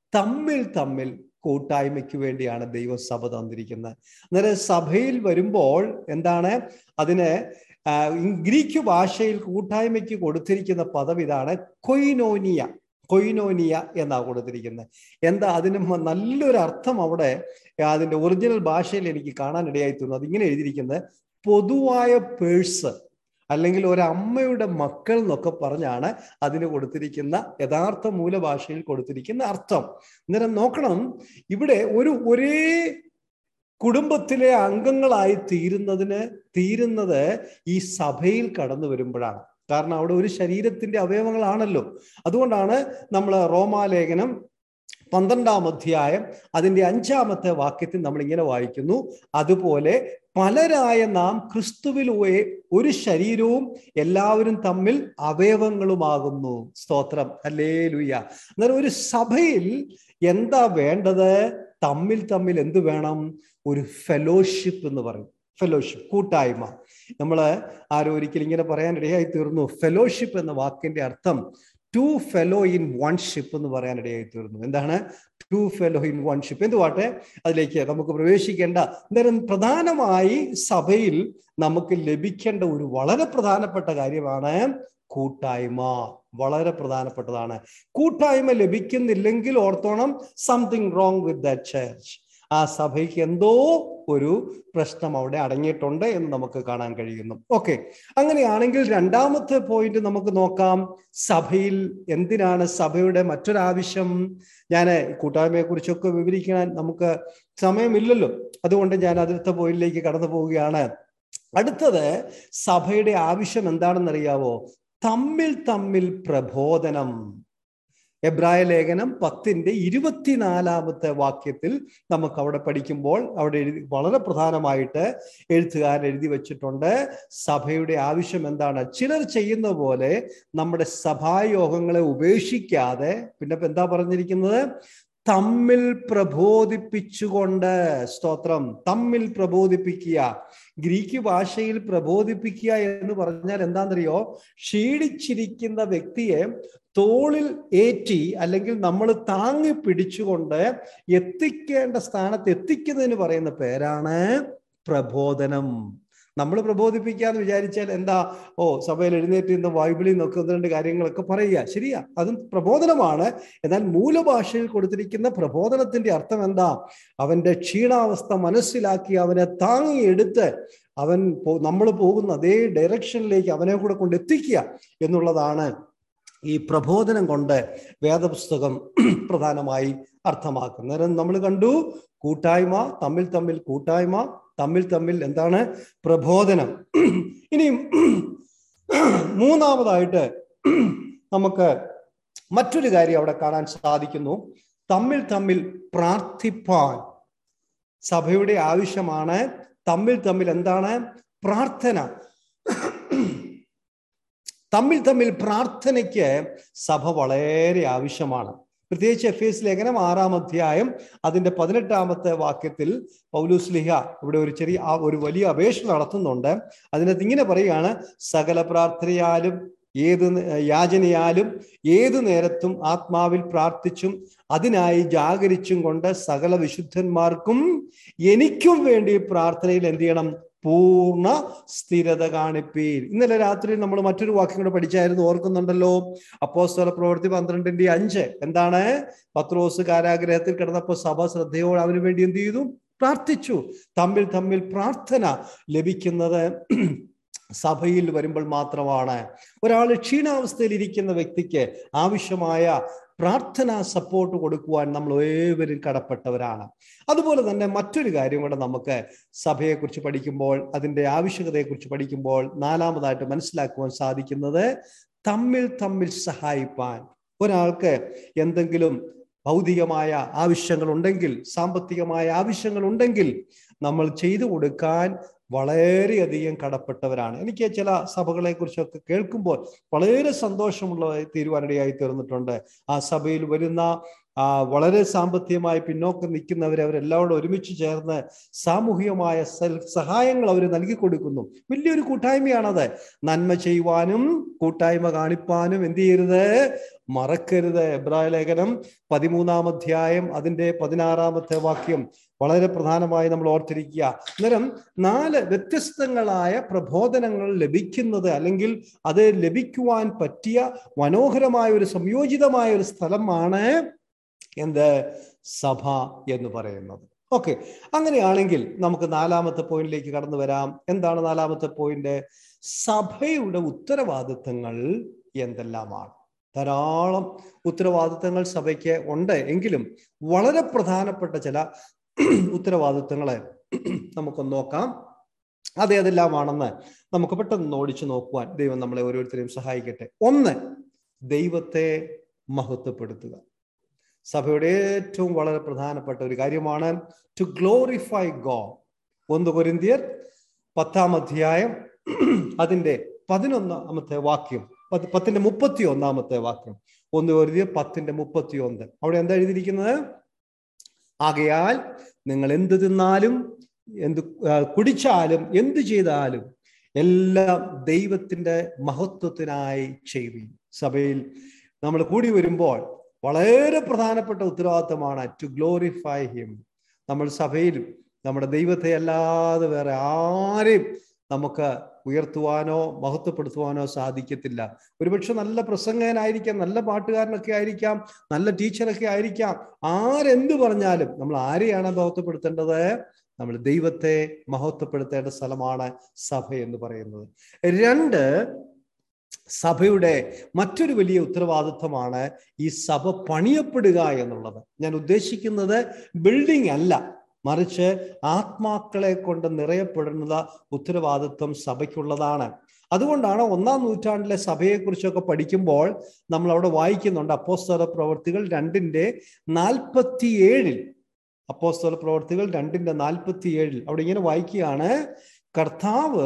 തമ്മിൽ കൂട്ടായ്മയ്ക്ക് വേണ്ടിയാണ് ദൈവം സഭ തന്നിരിക്കുന്നത്. അന്നേരം സഭയിൽ വരുമ്പോൾ എന്താണ് അതിന് ഗ്രീക്ക് ഭാഷയിൽ കൂട്ടായ്മയ്ക്ക് കൊടുത്തിരിക്കുന്ന പദം ഇതാണ്, കൊയിനോനിയ. കൊയിനോനിയ എന്നാണ് കൊടുത്തിരിക്കുന്നത്. എന്താ അതിന് നല്ലൊരു അർത്ഥം അവിടെ അതിന്റെ ഒറിജിനൽ ഭാഷയിൽ എനിക്ക് കാണാനിടയായി തീർന്നു. അതിങ്ങനെ എഴുതിയിരിക്കുന്നത് പൊതുവായ പേഴ്സ് അല്ലെങ്കിൽ ഒരമ്മയുടെ മക്കൾ എന്നൊക്കെ പറഞ്ഞാണ് അതിന് കൊടുത്തിരിക്കുന്ന യഥാർത്ഥ മൂലഭാഷയിൽ കൊടുത്തിരിക്കുന്ന അർത്ഥം. അന്നേരം നോക്കണം, ഇവിടെ ഒരേ കുടുംബത്തിലെ അംഗങ്ങളായി തീരുന്നത് ഈ സഭയിൽ കടന്നു വരുമ്പോഴാണ്. കാരണം അവിടെ ഒരു ശരീരത്തിന്റെ അവയവങ്ങളാണല്ലോ. അതുകൊണ്ടാണ് നമ്മൾ റോമാലേഖനം 12-ാം അധ്യായം അതിന്റെ 5-ാമത്തെ വാക്യത്തിൽ നമ്മൾ ഇങ്ങനെ വായിക്കുന്നു, അതുപോലെ പലരായ നാം ക്രിസ്തുവിൽ ഒരു ശരീരവും എല്ലാവരും തമ്മിൽ അവയവങ്ങളുമാകുന്നു. സ്തോത്രം, ഹല്ലേലൂയ. അന്നേരം ഒരു സഭയിൽ എന്താ വേണ്ടത്? തമ്മിൽ എന്ത് വേണം? ഒരു ഫെലോഷിപ്പ് എന്ന് പറയും. ഫെലോഷിപ്പ്, കൂട്ടായ്മ. നമ്മൾ ആരോ ഒരിക്കലും ഇങ്ങനെ പറയാനിടയായി തീർന്നു, ഫെലോഷിപ്പ് എന്ന വാക്കിന്റെ അർത്ഥം to fellow in one ship എന്ന് പറയാനിടയായി തീർന്നു. എന്താണ് to fellow in one ship? എന്തുവാട്ടെ, അതിലേക്ക് നമുക്ക് പ്രവേശിക്കേണ്ട. അന്നേരം പ്രധാനമായി സഭയിൽ നമുക്ക് ലഭിക്കേണ്ട ഒരു വളരെ പ്രധാനപ്പെട്ട കാര്യമാണ് കൂട്ടായ്മ. വളരെ പ്രധാനപ്പെട്ടതാണ്. കൂട്ടായ്മ ലഭിക്കുന്നില്ലെങ്കിൽ ഓർത്തോണം, something wrong with that church. ആ സഭയ്ക്ക് എന്തോ ഒരു പ്രശ്നം അവിടെ അടങ്ങിയിട്ടുണ്ട് എന്ന് നമുക്ക് കാണാൻ കഴിയുന്നു. ഓക്കെ, അങ്ങനെയാണെങ്കിൽ രണ്ടാമത്തെ പോയിന്റ് നമുക്ക് നോക്കാം. സഭയിൽ എന്തിനാണ് സഭയുടെ മറ്റൊരാവശ്യം? ഞാൻ കൂട്ടായ്മയെ കുറിച്ചൊക്കെ വിവരിക്കാൻ നമുക്ക് സമയമില്ലല്ലോ, അതുകൊണ്ട് ഞാൻ അടുത്ത പോയിന്റിലേക്ക് കടന്നു പോവുകയാണ്. അടുത്തത്, സഭയുടെ ആവശ്യം എന്താണെന്നറിയാവോ? തമ്മിൽ പ്രബോധനം. എബ്രായ ലേഖനം 10-ന്റെ 24-ാമത്തെ വാക്യത്തിൽ നമുക്ക് അവിടെ പഠിക്കുമ്പോൾ അവിടെ വളരെ പ്രധാനമായിട്ട് എഴുത്തുകാരൻ എഴുതി വച്ചിട്ടുണ്ട്, സഭയുടെ ആവശ്യം എന്താണ്? ചിലർ ചെയ്യുന്ന പോലെ നമ്മുടെ സഭായോഗങ്ങളെ ഉപേക്ഷിക്കാതെ, പിന്നെ എന്താ പറഞ്ഞിരിക്കുന്നത്? തമ്മിൽ പ്രബോധിപ്പിച്ചുകൊണ്ട്. സ്തോത്രം, തമ്മിൽ പ്രബോധിപ്പിക്കുക. ഗ്രീക്ക് ഭാഷയിൽ പ്രബോധിപ്പിക്കുക എന്ന് പറഞ്ഞാൽ എന്താണെന്നറിയോ? ക്ഷീണിച്ചിരിക്കുന്ന വ്യക്തിയെ തോളിൽ ഏറ്റി അല്ലെങ്കിൽ നമ്മൾ താങ്ങി പിടിച്ചുകൊണ്ട് എത്തിക്കേണ്ട സ്ഥാനത്ത് എത്തിക്കുന്നതിന് പറയുന്ന പേരാണ് പ്രബോധനം. നമ്മൾ പ്രബോധിപ്പിക്കാന്ന് വിചാരിച്ചാൽ എന്താ, സഭയിൽ എഴുന്നേറ്റ് ഇന്ന് ബൈബിളിൽ നിന്നൊക്കെ ഒന്ന് രണ്ട് കാര്യങ്ങളൊക്കെ പറയുക, ശരിയാ, അതും പ്രബോധനമാണ്. എന്നാൽ മൂലഭാഷയിൽ കൊടുത്തിരിക്കുന്ന പ്രബോധനത്തിന്റെ അർത്ഥം എന്താ? അവന്റെ ക്ഷീണാവസ്ഥ മനസ്സിലാക്കി അവനെ താങ്ങിയെടുത്ത് നമ്മൾ പോകുന്ന അതേ ഡയറക്ഷനിലേക്ക് അവനെ കൂടെ കൊണ്ടെത്തിക്കുക എന്നുള്ളതാണ് ഈ പ്രബോധനം കൊണ്ട് വേദപുസ്തകം പ്രധാനമായി അർത്ഥമാക്കുന്നത്. നമ്മൾ കണ്ടു കൂട്ടായ്മ, തമ്മിൽ കൂട്ടായ്മ, തമ്മിൽ എന്താണ്? പ്രബോധനം. ഇനിയും മൂന്നാമതായിട്ട് നമുക്ക് മറ്റൊരു കാര്യം അവിടെ കാണാൻ സാധിക്കുന്നു. തമ്മിൽ പ്രാർത്ഥിപ്പാൻ സഭയുടെ ആവശ്യമാണ്. തമ്മിൽ എന്താണ്? പ്രാർത്ഥന. തമ്മിൽ പ്രാർത്ഥനയ്ക്ക് സഭ വളരെ ആവശ്യമാണ്. പ്രത്യേകിച്ച് എഫേസ്യ ലേഖനം 6-ാം അധ്യായം അതിന്റെ 18-ാമത്തെ വാക്യത്തിൽ പൗലോസ് ശ്ലീഹ ഇവിടെ ഒരു വലിയ അപേക്ഷ നടത്തുന്നുണ്ട്. അതിനകത്ത് ഇങ്ങനെ പറയുകയാണ്: സകല പ്രാർത്ഥനയാലും യാചനയാലും ഏതു നേരത്തും ആത്മാവിൽ പ്രാർത്ഥിച്ചും അതിനായി ജാഗരിച്ചും കൊണ്ട് സകല വിശുദ്ധന്മാർക്കും എനിക്കും വേണ്ടി പ്രാർത്ഥനയിൽ എന്ത് ചെയ്യണം? പൂർണ്ണ സ്ഥിരത കാണിപ്പീൻ. ഇന്നലെ രാത്രി നമ്മൾ മറ്റൊരു വാക്യം കൂടെ പഠിച്ചായിരുന്നു, ഓർക്കുന്നുണ്ടല്ലോ? അപ്പോസ്തല പ്രവൃത്തി 12:5 എന്താണ്? പത്രോസ് കാരാഗ്രഹത്തിൽ കിടന്നപ്പോൾ സഭ ശ്രദ്ധയോടെ അവന് വേണ്ടി എന്ത് ചെയ്തു? പ്രാർത്ഥിച്ചു. തമ്മിൽ പ്രാർത്ഥന ലഭിക്കുന്നത് സഭയിൽ വരുമ്പോൾ മാത്രമാണ്. ഒരാൾ ക്ഷീണാവസ്ഥയിൽ ഇരിക്കുന്ന വ്യക്തിക്ക് ആവശ്യമായ പ്രാർത്ഥനാ സപ്പോർട്ട് കൊടുക്കുവാൻ നമ്മൾ ഏവരും കടപ്പെട്ടവരാണ്. അതുപോലെ തന്നെ മറ്റൊരു കാര്യം കൂടെ നമുക്ക് സഭയെക്കുറിച്ച് പഠിക്കുമ്പോൾ, അതിൻ്റെ ആവശ്യകതയെക്കുറിച്ച് പഠിക്കുമ്പോൾ നാലാമതായിട്ട് മനസ്സിലാക്കുവാൻ സാധിക്കുന്നത്, തമ്മിൽ സഹായിപ്പാൻ. ഒരാൾക്ക് എന്തെങ്കിലും ഭൗതികമായ ആവശ്യങ്ങളുണ്ടെങ്കിൽ, സാമ്പത്തികമായ ആവശ്യങ്ങളുണ്ടെങ്കിൽ നമ്മൾ ചെയ്തു കൊടുക്കാൻ വളരെയധികം കടപ്പെട്ടവരാണ്. എനിക്ക് ചില സഭകളെ കുറിച്ചൊക്കെ കേൾക്കുമ്പോൾ വളരെ സന്തോഷമുള്ള തീരുവാനിടയായി തീർന്നിട്ടുണ്ട്. ആ സഭയിൽ വരുന്ന വളരെ സാമ്പത്തികമായി പിന്നോക്കം നിൽക്കുന്നവരെ അവരെല്ലാവരും ഒരുമിച്ച് ചേർന്ന് സാമൂഹികമായ സഹായങ്ങൾ അവർ നൽകി കൊടുക്കുന്നു. വലിയൊരു കൂട്ടായ്മയാണത്. നന്മ ചെയ്യുവാനും കൂട്ടായ്മ കാണിപ്പാനും എന്ത് ചെയ്യരുത്? മറക്കരുത്. എബ്രായ ലേഖനം 13-ാം അധ്യായം അതിന്റെ 16-ാമത്തെ വാക്യം വളരെ പ്രധാനമായി നമ്മൾ ഓർത്തിരിക്കുക. അന്നേരം 4 വ്യത്യസ്തങ്ങളായ പ്രബോധനങ്ങൾ ലഭിക്കുന്നത്, അല്ലെങ്കിൽ അത് ലഭിക്കുവാൻ പറ്റിയ മനോഹരമായ ഒരു സംയോജിതമായ ഒരു സ്ഥലമാണ് എന്ത്? സഭ എന്ന് പറയുന്നത്. ഓക്കെ, അങ്ങനെയാണെങ്കിൽ നമുക്ക് 4-ാമത്തെ പോയിന്റിലേക്ക് കടന്നു വരാം. എന്താണ് 4-ാമത്തെ പോയിന്റ്? സഭയുടെ ഉത്തരവാദിത്തങ്ങൾ എന്തെല്ലാമാണ്? ധാരാളം ഉത്തരവാദിത്തങ്ങൾ സഭയ്ക്ക് ഉണ്ട്. എങ്കിലും വളരെ പ്രധാനപ്പെട്ട ചില ഉത്തരവാദിത്തങ്ങളെ നമുക്കൊന്ന് നോക്കാം. അതെല്ലാമാണെന്ന് നമുക്ക് പെട്ടെന്ന് ഓടിച്ചു നോക്കുവാൻ ദൈവം നമ്മളെ ഓരോരുത്തരെയും സഹായിക്കട്ടെ. 1, ദൈവത്തെ മഹത്വപ്പെടുത്തുക. സഭയുടെ ഏറ്റവും വളരെ പ്രധാനപ്പെട്ട ഒരു കാര്യമാണ് ടു ഗ്ലോറിഫൈ ഗോഡ്. 1 കൊരിന്ത്യർ 10-ാം അധ്യായം അതിന്റെ 11-ാമത്തെ വാക്യം, 10-ന്റെ 31-ാമത്തെ വാക്യം. 1 കൊരിന്ത്യർ 10-ന്റെ 31. അവിടെ എന്താ എഴുതിയിരിക്കുന്നത്? ആകയാൽ നിങ്ങൾ എന്ത് തിന്നാലും എന്ത് കുടിച്ചാലും എന്ത് ചെയ്താലും എല്ലാം ദൈവത്തിന്റെ മഹത്വത്തിനായി ചെയ്യുവിൻ. സഭയിൽ നമ്മൾ കൂടി വരുമ്പോൾ വളരെ പ്രധാനപ്പെട്ട ഉത്തരവാദിത്തമാണ് ടു ഗ്ലോറിഫൈ ഹിം. നമ്മൾ സഭയിൽ നമ്മുടെ ദൈവത്തെ അല്ലാതെ വേറെ ആരെയും നമുക്ക് ഉയർത്തുവാനോ മഹത്വപ്പെടുത്തുവാനോ സാധിക്കത്തില്ല. ഒരുപക്ഷെ നല്ല പ്രസംഗകനായിരിക്കാം, നല്ല പാട്ടുകാരനൊക്കെ ആയിരിക്കാം, നല്ല ടീച്ചറൊക്കെ ആയിരിക്കാം. ആരെന്ത് പറഞ്ഞാലും നമ്മൾ ആരെയാണ് മഹത്വപ്പെടുത്തേണ്ടത്? നമ്മൾ ദൈവത്തെ മഹത്വപ്പെടുത്തേണ്ട സ്ഥലമാണ് സഭ എന്ന് പറയുന്നത്. 2, സഭയുടെ മറ്റൊരു വലിയ ഉത്തരവാദിത്വമാണ് ഈ സഭ പണിയപ്പെടുക എന്നുള്ളത്. ഞാൻ ഉദ്ദേശിക്കുന്നത് ബിൽഡിംഗ് അല്ല, മറിച്ച് ആത്മാക്കളെ കൊണ്ട് നിറയപ്പെടുന്ന ഉത്തരവാദിത്വം സഭയ്ക്കുള്ളതാണ്. അതുകൊണ്ടാണ് 1-ാം നൂറ്റാണ്ടിലെ സഭയെക്കുറിച്ചൊക്കെ പഠിക്കുമ്പോൾ നമ്മൾ അവിടെ വായിക്കുന്നുണ്ട്. അപ്പോസ്തല പ്രവൃത്തികൾ 2-ന്റെ 47 അപ്പോസ്തല പ്രവൃത്തികൾ 2-ന്റെ 47 അവിടെ ഇങ്ങനെ വായിക്കുകയാണ്: കർത്താവ്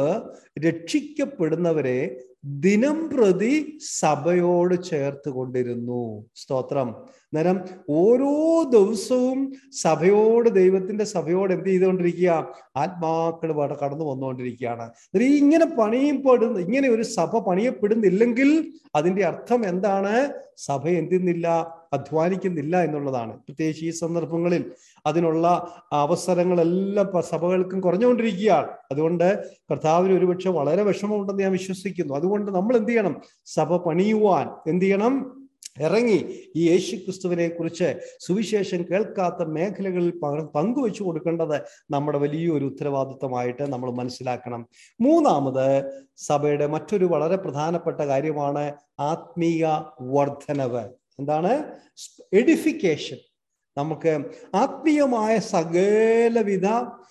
രക്ഷിക്കപ്പെടുന്നവരെ ദിനം പ്രതി സഭയോട് ചേർത്ത് കൊണ്ടിരുന്നു. സ്തോത്രം. അന്നേരം ഓരോ ദിവസവും ദൈവത്തിന്റെ സഭയോട് എന്ത് ചെയ്തുകൊണ്ടിരിക്കുക? ആത്മാക്കൾ കടന്നു വന്നുകൊണ്ടിരിക്കുകയാണ്. ഇങ്ങനെ ഇങ്ങനെ ഒരു സഭ പണിയപ്പെടുന്നില്ലെങ്കിൽ അതിന്റെ അർത്ഥം എന്താണ്? സഭ എന്തുന്നില്ല, അധ്വാനിക്കുന്നില്ല എന്നുള്ളതാണ്. പ്രത്യേകിച്ച് ഈ സന്ദർഭങ്ങളിൽ അതിനുള്ള അവസരങ്ങളെല്ലാം സഭകൾക്കും കുറഞ്ഞുകൊണ്ടിരിക്കുകയാണ്. അതുകൊണ്ട് കർത്താവിന് ഒരുപക്ഷെ വളരെ വിഷമമുണ്ടെന്ന് ഞാൻ വിശ്വസിക്കുന്നു. അതുകൊണ്ട് നമ്മൾ എന്ത് ചെയ്യണം? സഭ പണിയുവാൻ എന്ത് ചെയ്യണം? ഇറങ്ങി ഈ യേശു ക്രിസ്തുവിനെ കുറിച്ച് സുവിശേഷം കേൾക്കാത്ത മേഖലകളിൽ പങ്കുവെച്ചു കൊടുക്കേണ്ടത് നമ്മുടെ വലിയൊരു ഉത്തരവാദിത്വമായിട്ട് നമ്മൾ മനസ്സിലാക്കണം. മൂന്നാമത്, സഭയുടെ മറ്റൊരു വളരെ പ്രധാനപ്പെട്ട കാര്യമാണ് ആത്മീയ വർധനവ്. എന്താണ്? എഡിഫിക്കേഷൻ. നമുക്ക് ആത്മീയമായ സകലവിധ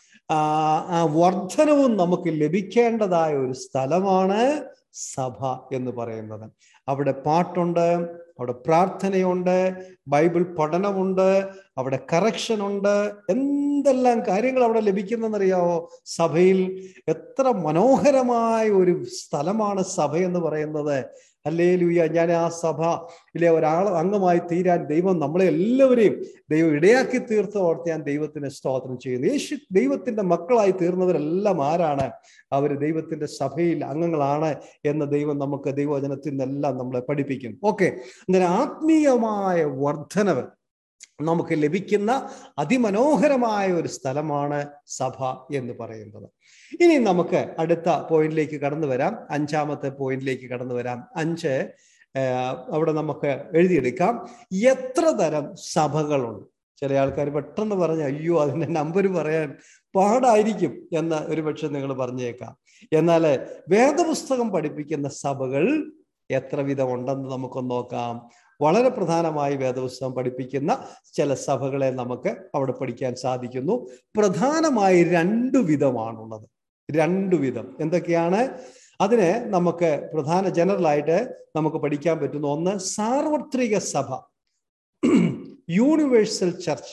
വർധനവും നമുക്ക് ലഭിക്കേണ്ടതായ ഒരു സ്ഥലമാണ് സഭ എന്ന് പറയുന്നത്. അവിടെ പാട്ടുണ്ട്, അവിടെ പ്രാർത്ഥനയുണ്ട്, ബൈബിൾ പഠനമുണ്ട്, അവിടെ കറക്ഷൻ ഉണ്ട്, എന്തെല്ലാം കാര്യങ്ങൾ അവിടെ ലഭിക്കുന്നതെന്നറിയാവോ? സഭയിൽ എത്ര മനോഹരമായ ഒരു സ്ഥലമാണ് സഭ എന്ന് പറയുന്നത്. ഹല്ലേലൂയ. ഞാൻ ആ സഭയിലെ അംഗമായി തീരാൻ ദൈവം നമ്മളെ എല്ലാവരെയും ദൈവം ഇടയാക്കി തീർത്ത് ഓർത്ത് ഞാൻ ദൈവത്തിന് സ്തോത്രം ചെയ്യുന്നു. ദൈവത്തിന്റെ മക്കളായി തീർന്നവരെല്ലാം ആരാണ്? അവർ ദൈവത്തിന്റെ സഭയിൽ അംഗങ്ങളാണ് എന്ന് ദൈവം നമുക്ക് ദൈവവചനത്തിൽ നിന്നെല്ലാം നമ്മളെ പഠിപ്പിക്കും. ഓക്കെ, അങ്ങനെ ആത്മീയമായ വർധനവ് നമുക്ക് ലഭിക്കുന്ന അതിമനോഹരമായ ഒരു സ്ഥലമാണ് സഭ എന്ന് പറയുന്നത്. ഇനി നമുക്ക് അടുത്ത പോയിന്റിലേക്ക് കടന്നു വരാം. 5ാമത്തെ പോയിന്റിലേക്ക് കടന്നു വരാം. 5 അവിടെ നമുക്ക് എഴുതിയെടുക്കാം. എത്ര തരം സഭകളുണ്ട്? ചില ആൾക്കാർ പെട്ടെന്ന് പറഞ്ഞ അയ്യോ അതിന്റെ നമ്പർ പറയാൻ പാടായിരിക്കും എന്ന് ഒരുപക്ഷെ നിങ്ങൾ പറഞ്ഞേക്കാം. എന്നാൽ വേദപുസ്തകം പഠിപ്പിക്കുന്ന സഭകൾ എത്ര വിധം ഉണ്ടെന്ന് നമുക്കൊന്ന് നോക്കാം. വളരെ പ്രധാനമായി വേദപുസ്തകം പഠിപ്പിക്കുന്ന ചില സഭകളെ നമുക്ക് അവിടെ പഠിക്കാൻ സാധിക്കുന്നു. പ്രധാനമായി 2 വിധമാണുള്ളത്. 2 വിധം എന്തൊക്കെയാണ്? അതിന് നമുക്ക് ജനറലായിട്ട് നമുക്ക് പഠിക്കാൻ പറ്റുന്ന ഒന്ന് സാർവത്രിക സഭ, യൂണിവേഴ്സൽ ചർച്ച്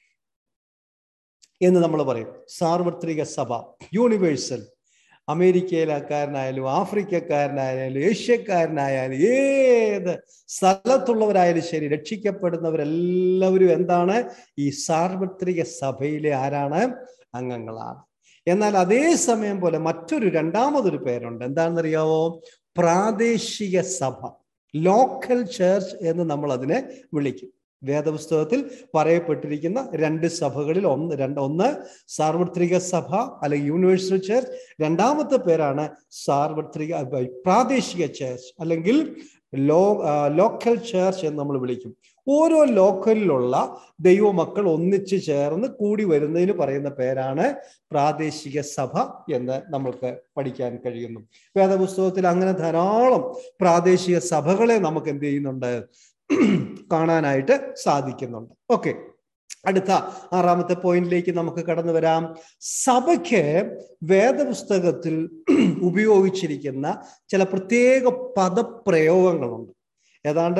എന്ന് നമ്മൾ പറയും. സാർവത്രിക സഭ, യൂണിവേഴ്സൽ. അമേരിക്കയിലക്കാരനായാലും ആഫ്രിക്കക്കാരനായാലും ഏഷ്യക്കാരനായാലും ഏത് സ്ഥലത്തുള്ളവരായാലും ശരി, രക്ഷിക്കപ്പെടുന്നവരെല്ലാവരും എന്താണ്? ഈ സാർവത്രിക സഭയിലെ ആരാണ്? അംഗങ്ങളാണ്. എന്നാൽ അതേ സമയം പോലെ രണ്ടാമതൊരു പേരുണ്ട്. എന്താണെന്നറിയാവോ? പ്രാദേശിക സഭ, ലോക്കൽ ചർച്ച് എന്ന് നമ്മൾ അതിനെ വിളിക്കും. വേദപുസ്തകത്തിൽ പറയപ്പെട്ടിരിക്കുന്ന 2 സഭകളിൽ ഒന്ന് സാർവത്രിക സഭ അല്ലെങ്കിൽ യൂണിവേഴ്സൽ ചർച്ച്. രണ്ടാമത്തെ പേരാണ് പ്രാദേശിക ചർച്ച് അല്ലെങ്കിൽ ലോക്കൽ ചർച്ച് എന്ന് നമ്മൾ വിളിക്കും. ഓരോ ലോക്കലിലുള്ള ദൈവമക്കൾ ഒന്നിച്ചു ചേർന്ന് കൂടി വരുന്നതിന് പറയുന്ന പേരാണ് പ്രാദേശിക സഭ എന്ന് നമ്മൾക്ക് പഠിക്കാൻ കഴിയുന്നു. വേദപുസ്തകത്തിൽ അങ്ങനെ ധാരാളം പ്രാദേശിക സഭകളെ നമുക്ക് എന്ത് ചെയ്യുന്നുണ്ട്? കാണാനായിട്ട് സാധിക്കുന്നുണ്ട്. ഓക്കെ, അടുത്ത 6ാമത്തെ പോയിന്റിലേക്ക് നമുക്ക് കടന്നു വരാം. സഭയ്ക്ക് വേദപുസ്തകത്തിൽ ഉപയോഗിച്ചിരിക്കുന്ന ചില പ്രത്യേക പദപ്രയോഗങ്ങളുണ്ട്. ഏതാണ്ട്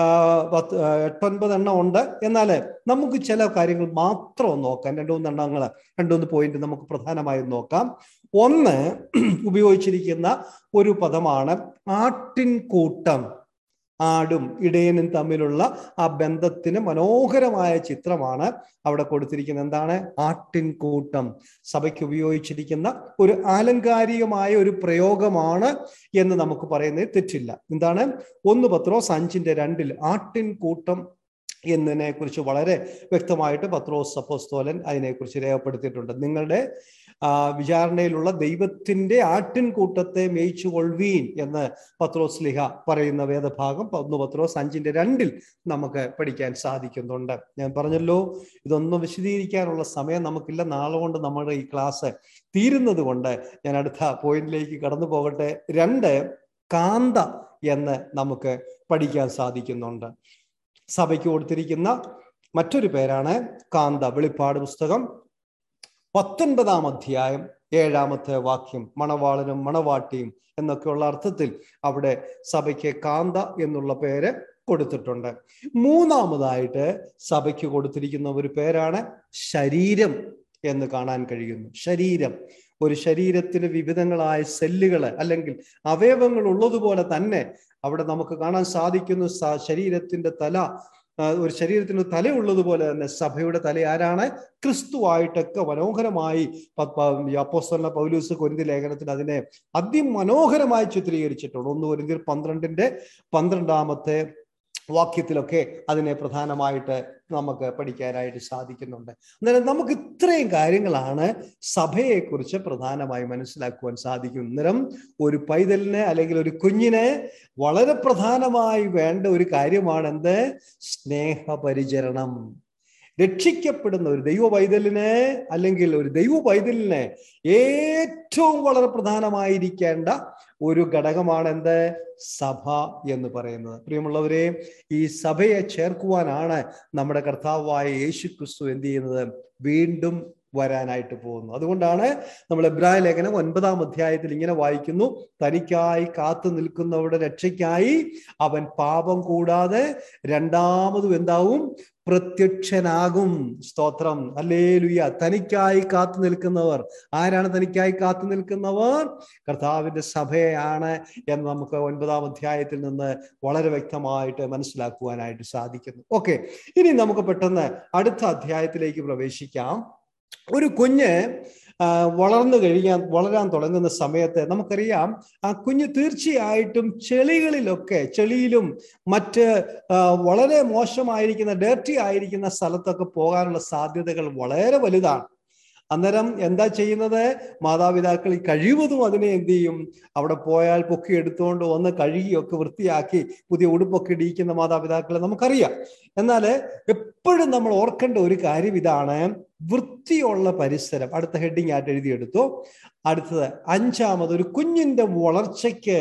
8-9 എണ്ണം ഉണ്ട്. എന്നാൽ നമുക്ക് ചില കാര്യങ്ങൾ മാത്രം നോക്കാം. 2-3 പോയിന്റ് നമുക്ക് പ്രധാനമായും നോക്കാം. ഒന്ന്, ഉപയോഗിച്ചിരിക്കുന്ന ഒരു പദമാണ് ആട്ടിൻകൂട്ടം. ആടും ഇടയനും തമ്മിലുള്ള ആ ബന്ധത്തിന് മനോഹരമായ ചിത്രമാണ് അവിടെ കൊടുത്തിരിക്കുന്നത്. എന്താണ്? ആട്ടിൻകൂട്ടം. സഭയ്ക്ക് ഉപയോഗിച്ചിരിക്കുന്ന ഒരു ആലങ്കാരികമായ ഒരു പ്രയോഗമാണ് എന്ന് നമുക്ക് പറയുന്നത് തെറ്റില്ല. എന്താണ്? 1 പത്രോസ് 5:2 ആട്ടിൻകൂട്ടം എന്നതിനെ കുറിച്ച് വളരെ വ്യക്തമായിട്ട് പത്രോസ് അപ്പോസ്തലൻ അതിനെക്കുറിച്ച് രേഖപ്പെടുത്തിയിട്ടുണ്ട്. നിങ്ങളുടെ വിചാരണയിലുള്ള ദൈവത്തിന്റെ ആട്ടിൻകൂട്ടത്തെ മേയിച്ചു കൊള്ളുവീൻ എന്ന് പത്രോസ് ലിഹ പറയുന്ന വേദഭാഗം 1 പത്രോസ് 5:2 നമുക്ക് പഠിക്കാൻ സാധിക്കുന്നുണ്ട്. ഞാൻ പറഞ്ഞല്ലോ, ഇതൊന്നും വിശദീകരിക്കാനുള്ള സമയം നമുക്കില്ല. നാളെ കൊണ്ട് നമ്മുടെ ഈ ക്ലാസ് തീരുന്നത് കൊണ്ട് ഞാൻ അടുത്ത പോയിന്റിലേക്ക് കടന്നു പോകട്ടെ. 2, കാന്ത എന്ന് നമുക്ക് പഠിക്കാൻ സാധിക്കുന്നുണ്ട്. സഭയ്ക്ക് കൊടുത്തിരിക്കുന്ന മറ്റൊരു പേരാണ് കാന്ത. വെളിപ്പാട് പുസ്തകം 19-ാം അധ്യായം 7-ാമത്തെ വാക്യം, മണവാളനും മണവാട്ടിയും എന്നൊക്കെയുള്ള അർത്ഥത്തിൽ അവിടെ സഭയ്ക്ക് കാന്ത എന്നുള്ള പേര് കൊടുത്തിട്ടുണ്ട്. 3-ാമതായിട്ട് സഭയ്ക്ക് കൊടുത്തിരിക്കുന്ന ഒരു പേരാണ് ശരീരം എന്ന് കാണാൻ കഴിയുന്നു. ശരീരം, ഒരു ശരീരത്തിന് വിവിധങ്ങളായ സെല്ലുകൾ അല്ലെങ്കിൽ അവയവങ്ങൾ ഉള്ളതുപോലെ തന്നെ അവിടെ നമുക്ക് കാണാൻ സാധിക്കുന്നു. ശരീരത്തിന്റെ തല ഒരു ശരീരത്തിന് തലയുള്ളതുപോലെ തന്നെ സഭയുടെ തല ആരാണ്? ക്രിസ്തുവായിട്ടൊക്കെ മനോഹരമായി അപ്പോസ്തലനായ പൗലോസ് കൊരിന്ത്യർ ലേഖനത്തിൽ അതിനെ അതിമനോഹരമായി ചിത്രീകരിച്ചിട്ടുണ്ട്. 1 കൊരിന്ത്യർ 12 വാക്യത്തിലൊക്കെ അതിനെ പ്രധാനമായിട്ട് നമുക്ക് പഠിക്കാനായിട്ട് സാധിക്കുന്നുണ്ട്. അന്നേരം നമുക്ക് ഇത്രയും കാര്യങ്ങളാണ് സഭയെക്കുറിച്ച് പ്രധാനമായി മനസ്സിലാക്കുവാൻ സാധിക്കും. അന്നേരം ഒരു പൈതലിന് അല്ലെങ്കിൽ ഒരു കുഞ്ഞിന് വളരെ പ്രധാനമായി വേണ്ട ഒരു കാര്യമാണ് എന്ത്? സ്നേഹപരിചരണം. രക്ഷിക്കപ്പെടുന്ന ഒരു ദൈവ പൈതലിന് അല്ലെങ്കിൽ ഒരു ദൈവ പൈതലിന് ഏറ്റവും വളരെ പ്രധാനമായിരിക്കേണ്ട ഒരു ഘടകമാണ് എന്ത്? സഭ എന്ന് പറയുന്നത്. പ്രിയമുള്ളവരെ, ഈ സഭയെ ചേർക്കുവാനാണ് നമ്മുടെ കർത്താവായ യേശു ക്രിസ്തു എന്ത് ചെയ്യുന്നത്? വീണ്ടും വരാനായിട്ട് പോകുന്നു. അതുകൊണ്ടാണ് നമ്മൾ എബ്രായ ലേഖനം 9-ാം അധ്യായത്തിൽ ഇങ്ങനെ വായിക്കുന്നു: തനിക്കായി കാത്തു നിൽക്കുന്നവരുടെ രക്ഷയ്ക്കായി അവൻ പാപം കൂടാതെ രണ്ടാമതും എന്താവും? പ്രത്യക്ഷനാകും. സ്തോത്രം, ഹല്ലേലൂയ. തനിക്കായി കാത്തു നിൽക്കുന്നവർ ആരാണ്? തനിക്കായി കാത്തു നിൽക്കുന്നവർ കർത്താവിന്റെ സഭയാണ് എന്ന് നമുക്ക് 9-ാം അധ്യായത്തിൽ നിന്ന് വളരെ വ്യക്തമായിട്ട് മനസ്സിലാക്കുവാനായിട്ട് സാധിക്കുന്നു. ഓക്കെ, ഇനി നമുക്ക് പെട്ടെന്ന് അടുത്ത അധ്യായത്തിലേക്ക് പ്രവേശിക്കാം. ഒരു കുഞ്ഞ് വളരാൻ തുടങ്ങുന്ന സമയത്ത് നമുക്കറിയാം, ആ കുഞ്ഞ് തീർച്ചയായിട്ടും ചെളിയിലും മറ്റ് വളരെ മോശമായിരിക്കുന്ന ഡേർട്ടി ആയിരിക്കുന്ന സ്ഥലത്തൊക്കെ പോകാനുള്ള സാധ്യതകൾ വളരെ വലുതാണ്. അന്നേരം എന്താ ചെയ്യുന്നത്? മാതാപിതാക്കൾ കഴിവതും അതിനെ എന്ത് ചെയ്യും? അവിടെ പോയാൽ പൊക്കി എടുത്തുകൊണ്ട് വന്ന് കഴുകിയൊക്കെ വൃത്തിയാക്കി പുതിയ ഉടുപ്പൊക്കെ ഇടിയിക്കുന്ന മാതാപിതാക്കളെ നമുക്കറിയാം. എന്നാൽ എപ്പോഴും നമ്മൾ ഓർക്കേണ്ട ഒരു കാര്യം ഇതാണ്: വൃത്തിയുള്ള പരിസരം. അടുത്ത ഹെഡിങ് ആയിട്ട് എഴുതിയെടുത്തു. അടുത്തത് 5-ാമത്, ഒരു കുഞ്ഞിന്റെ വളർച്ചയ്ക്ക്